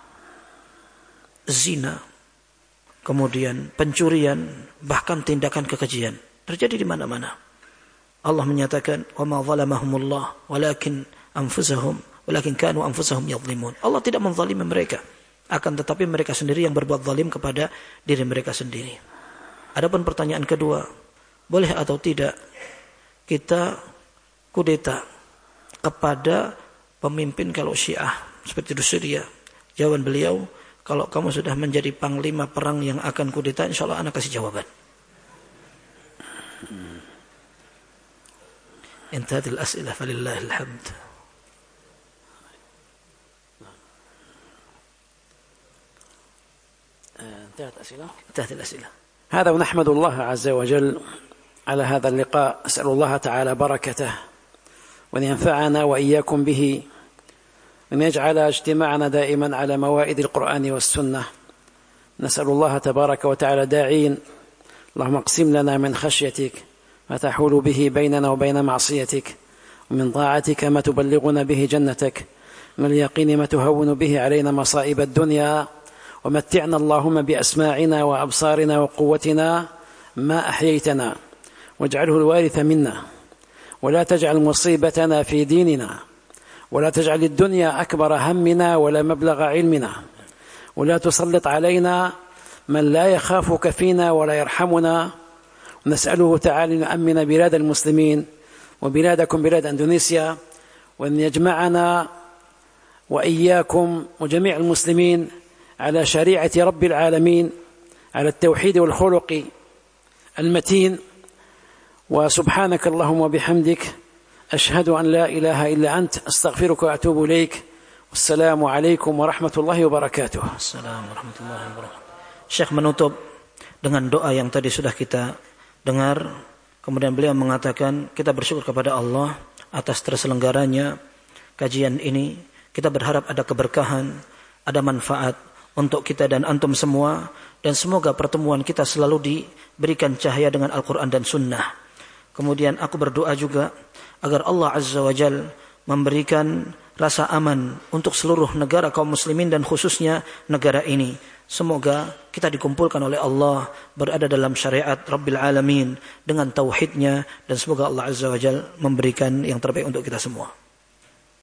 Zina. Kemudian pencurian, bahkan tindakan kekejian. Terjadi di mana-mana. Allah menyatakan, "Wa ma zalamahumullah walakin anfusahum walakin kanu anfusahum yadhlimun." Allah tidak menzalimi mereka, akan tetapi mereka sendiri yang berbuat zalim kepada diri mereka sendiri. Adapun pertanyaan kedua, boleh atau tidak kita kudeta kepada pemimpin kalau Syiah seperti di Syria, Jawaban beliau, kalau kamu sudah menjadi panglima perang yang akan kudeta, insya Allah ana kasih jawaban. Intahatil as'ilah falillahil hamd. انتهت أسئلة؟ انتهت الأسئلة. هذا ونحمد الله عز وجل على هذا اللقاء. أسأل الله تعالى بركته وأن ينفعنا وإياكم به، وأن يجعل اجتماعنا دائما على موائد القرآن والسنة. نسأل الله تبارك وتعالى داعين: اللهم اقسم لنا من خشيتك ما تحول به بيننا وبين معصيتك، ومن طاعتك ما تبلغنا به جنتك، ومن اليقين ما تهون به علينا مصائب الدنيا، ومتعنا اللهم بأسماعنا وأبصارنا وقوتنا ما أحييتنا، واجعله الوارث منا، ولا تجعل مصيبتنا في ديننا، ولا تجعل الدنيا أكبر همنا ولا مبلغ علمنا، ولا تسلط علينا من لا يخافك فينا ولا يرحمنا. ونسأله تعالى أن يؤمن بلاد المسلمين وبلادكم بلاد أندونيسيا، وأن يجمعنا وإياكم وجميع المسلمين على شريعة رب العالمين، على التوحيد والخلق المتين. وسبحانك اللهم وبحمدك، أشهد أن لا إله إلا أنت، أستغفرك وأتوب إليك. والسلام عليكم ورحمة الله وبركاته. Assalamualaikum warahmatullahi wabarakatuh. Syekh menutup dengan doa yang tadi sudah kita dengar. Kemudian beliau mengatakan, kita bersyukur kepada Allah atas terselenggaranya kajian ini. Kita berharap ada keberkahan, ada manfaat untuk kita dan antum semua, dan semoga pertemuan kita selalu diberikan cahaya dengan Al-Quran dan Sunnah. Kemudian aku berdoa juga agar Allah Azza wa Jal memberikan rasa aman untuk seluruh negara kaum muslimin dan khususnya negara ini. Semoga kita dikumpulkan oleh Allah berada dalam syariat Rabbil Alamin dengan tauhidnya, dan semoga Allah Azza wa Jal memberikan yang terbaik untuk kita semua.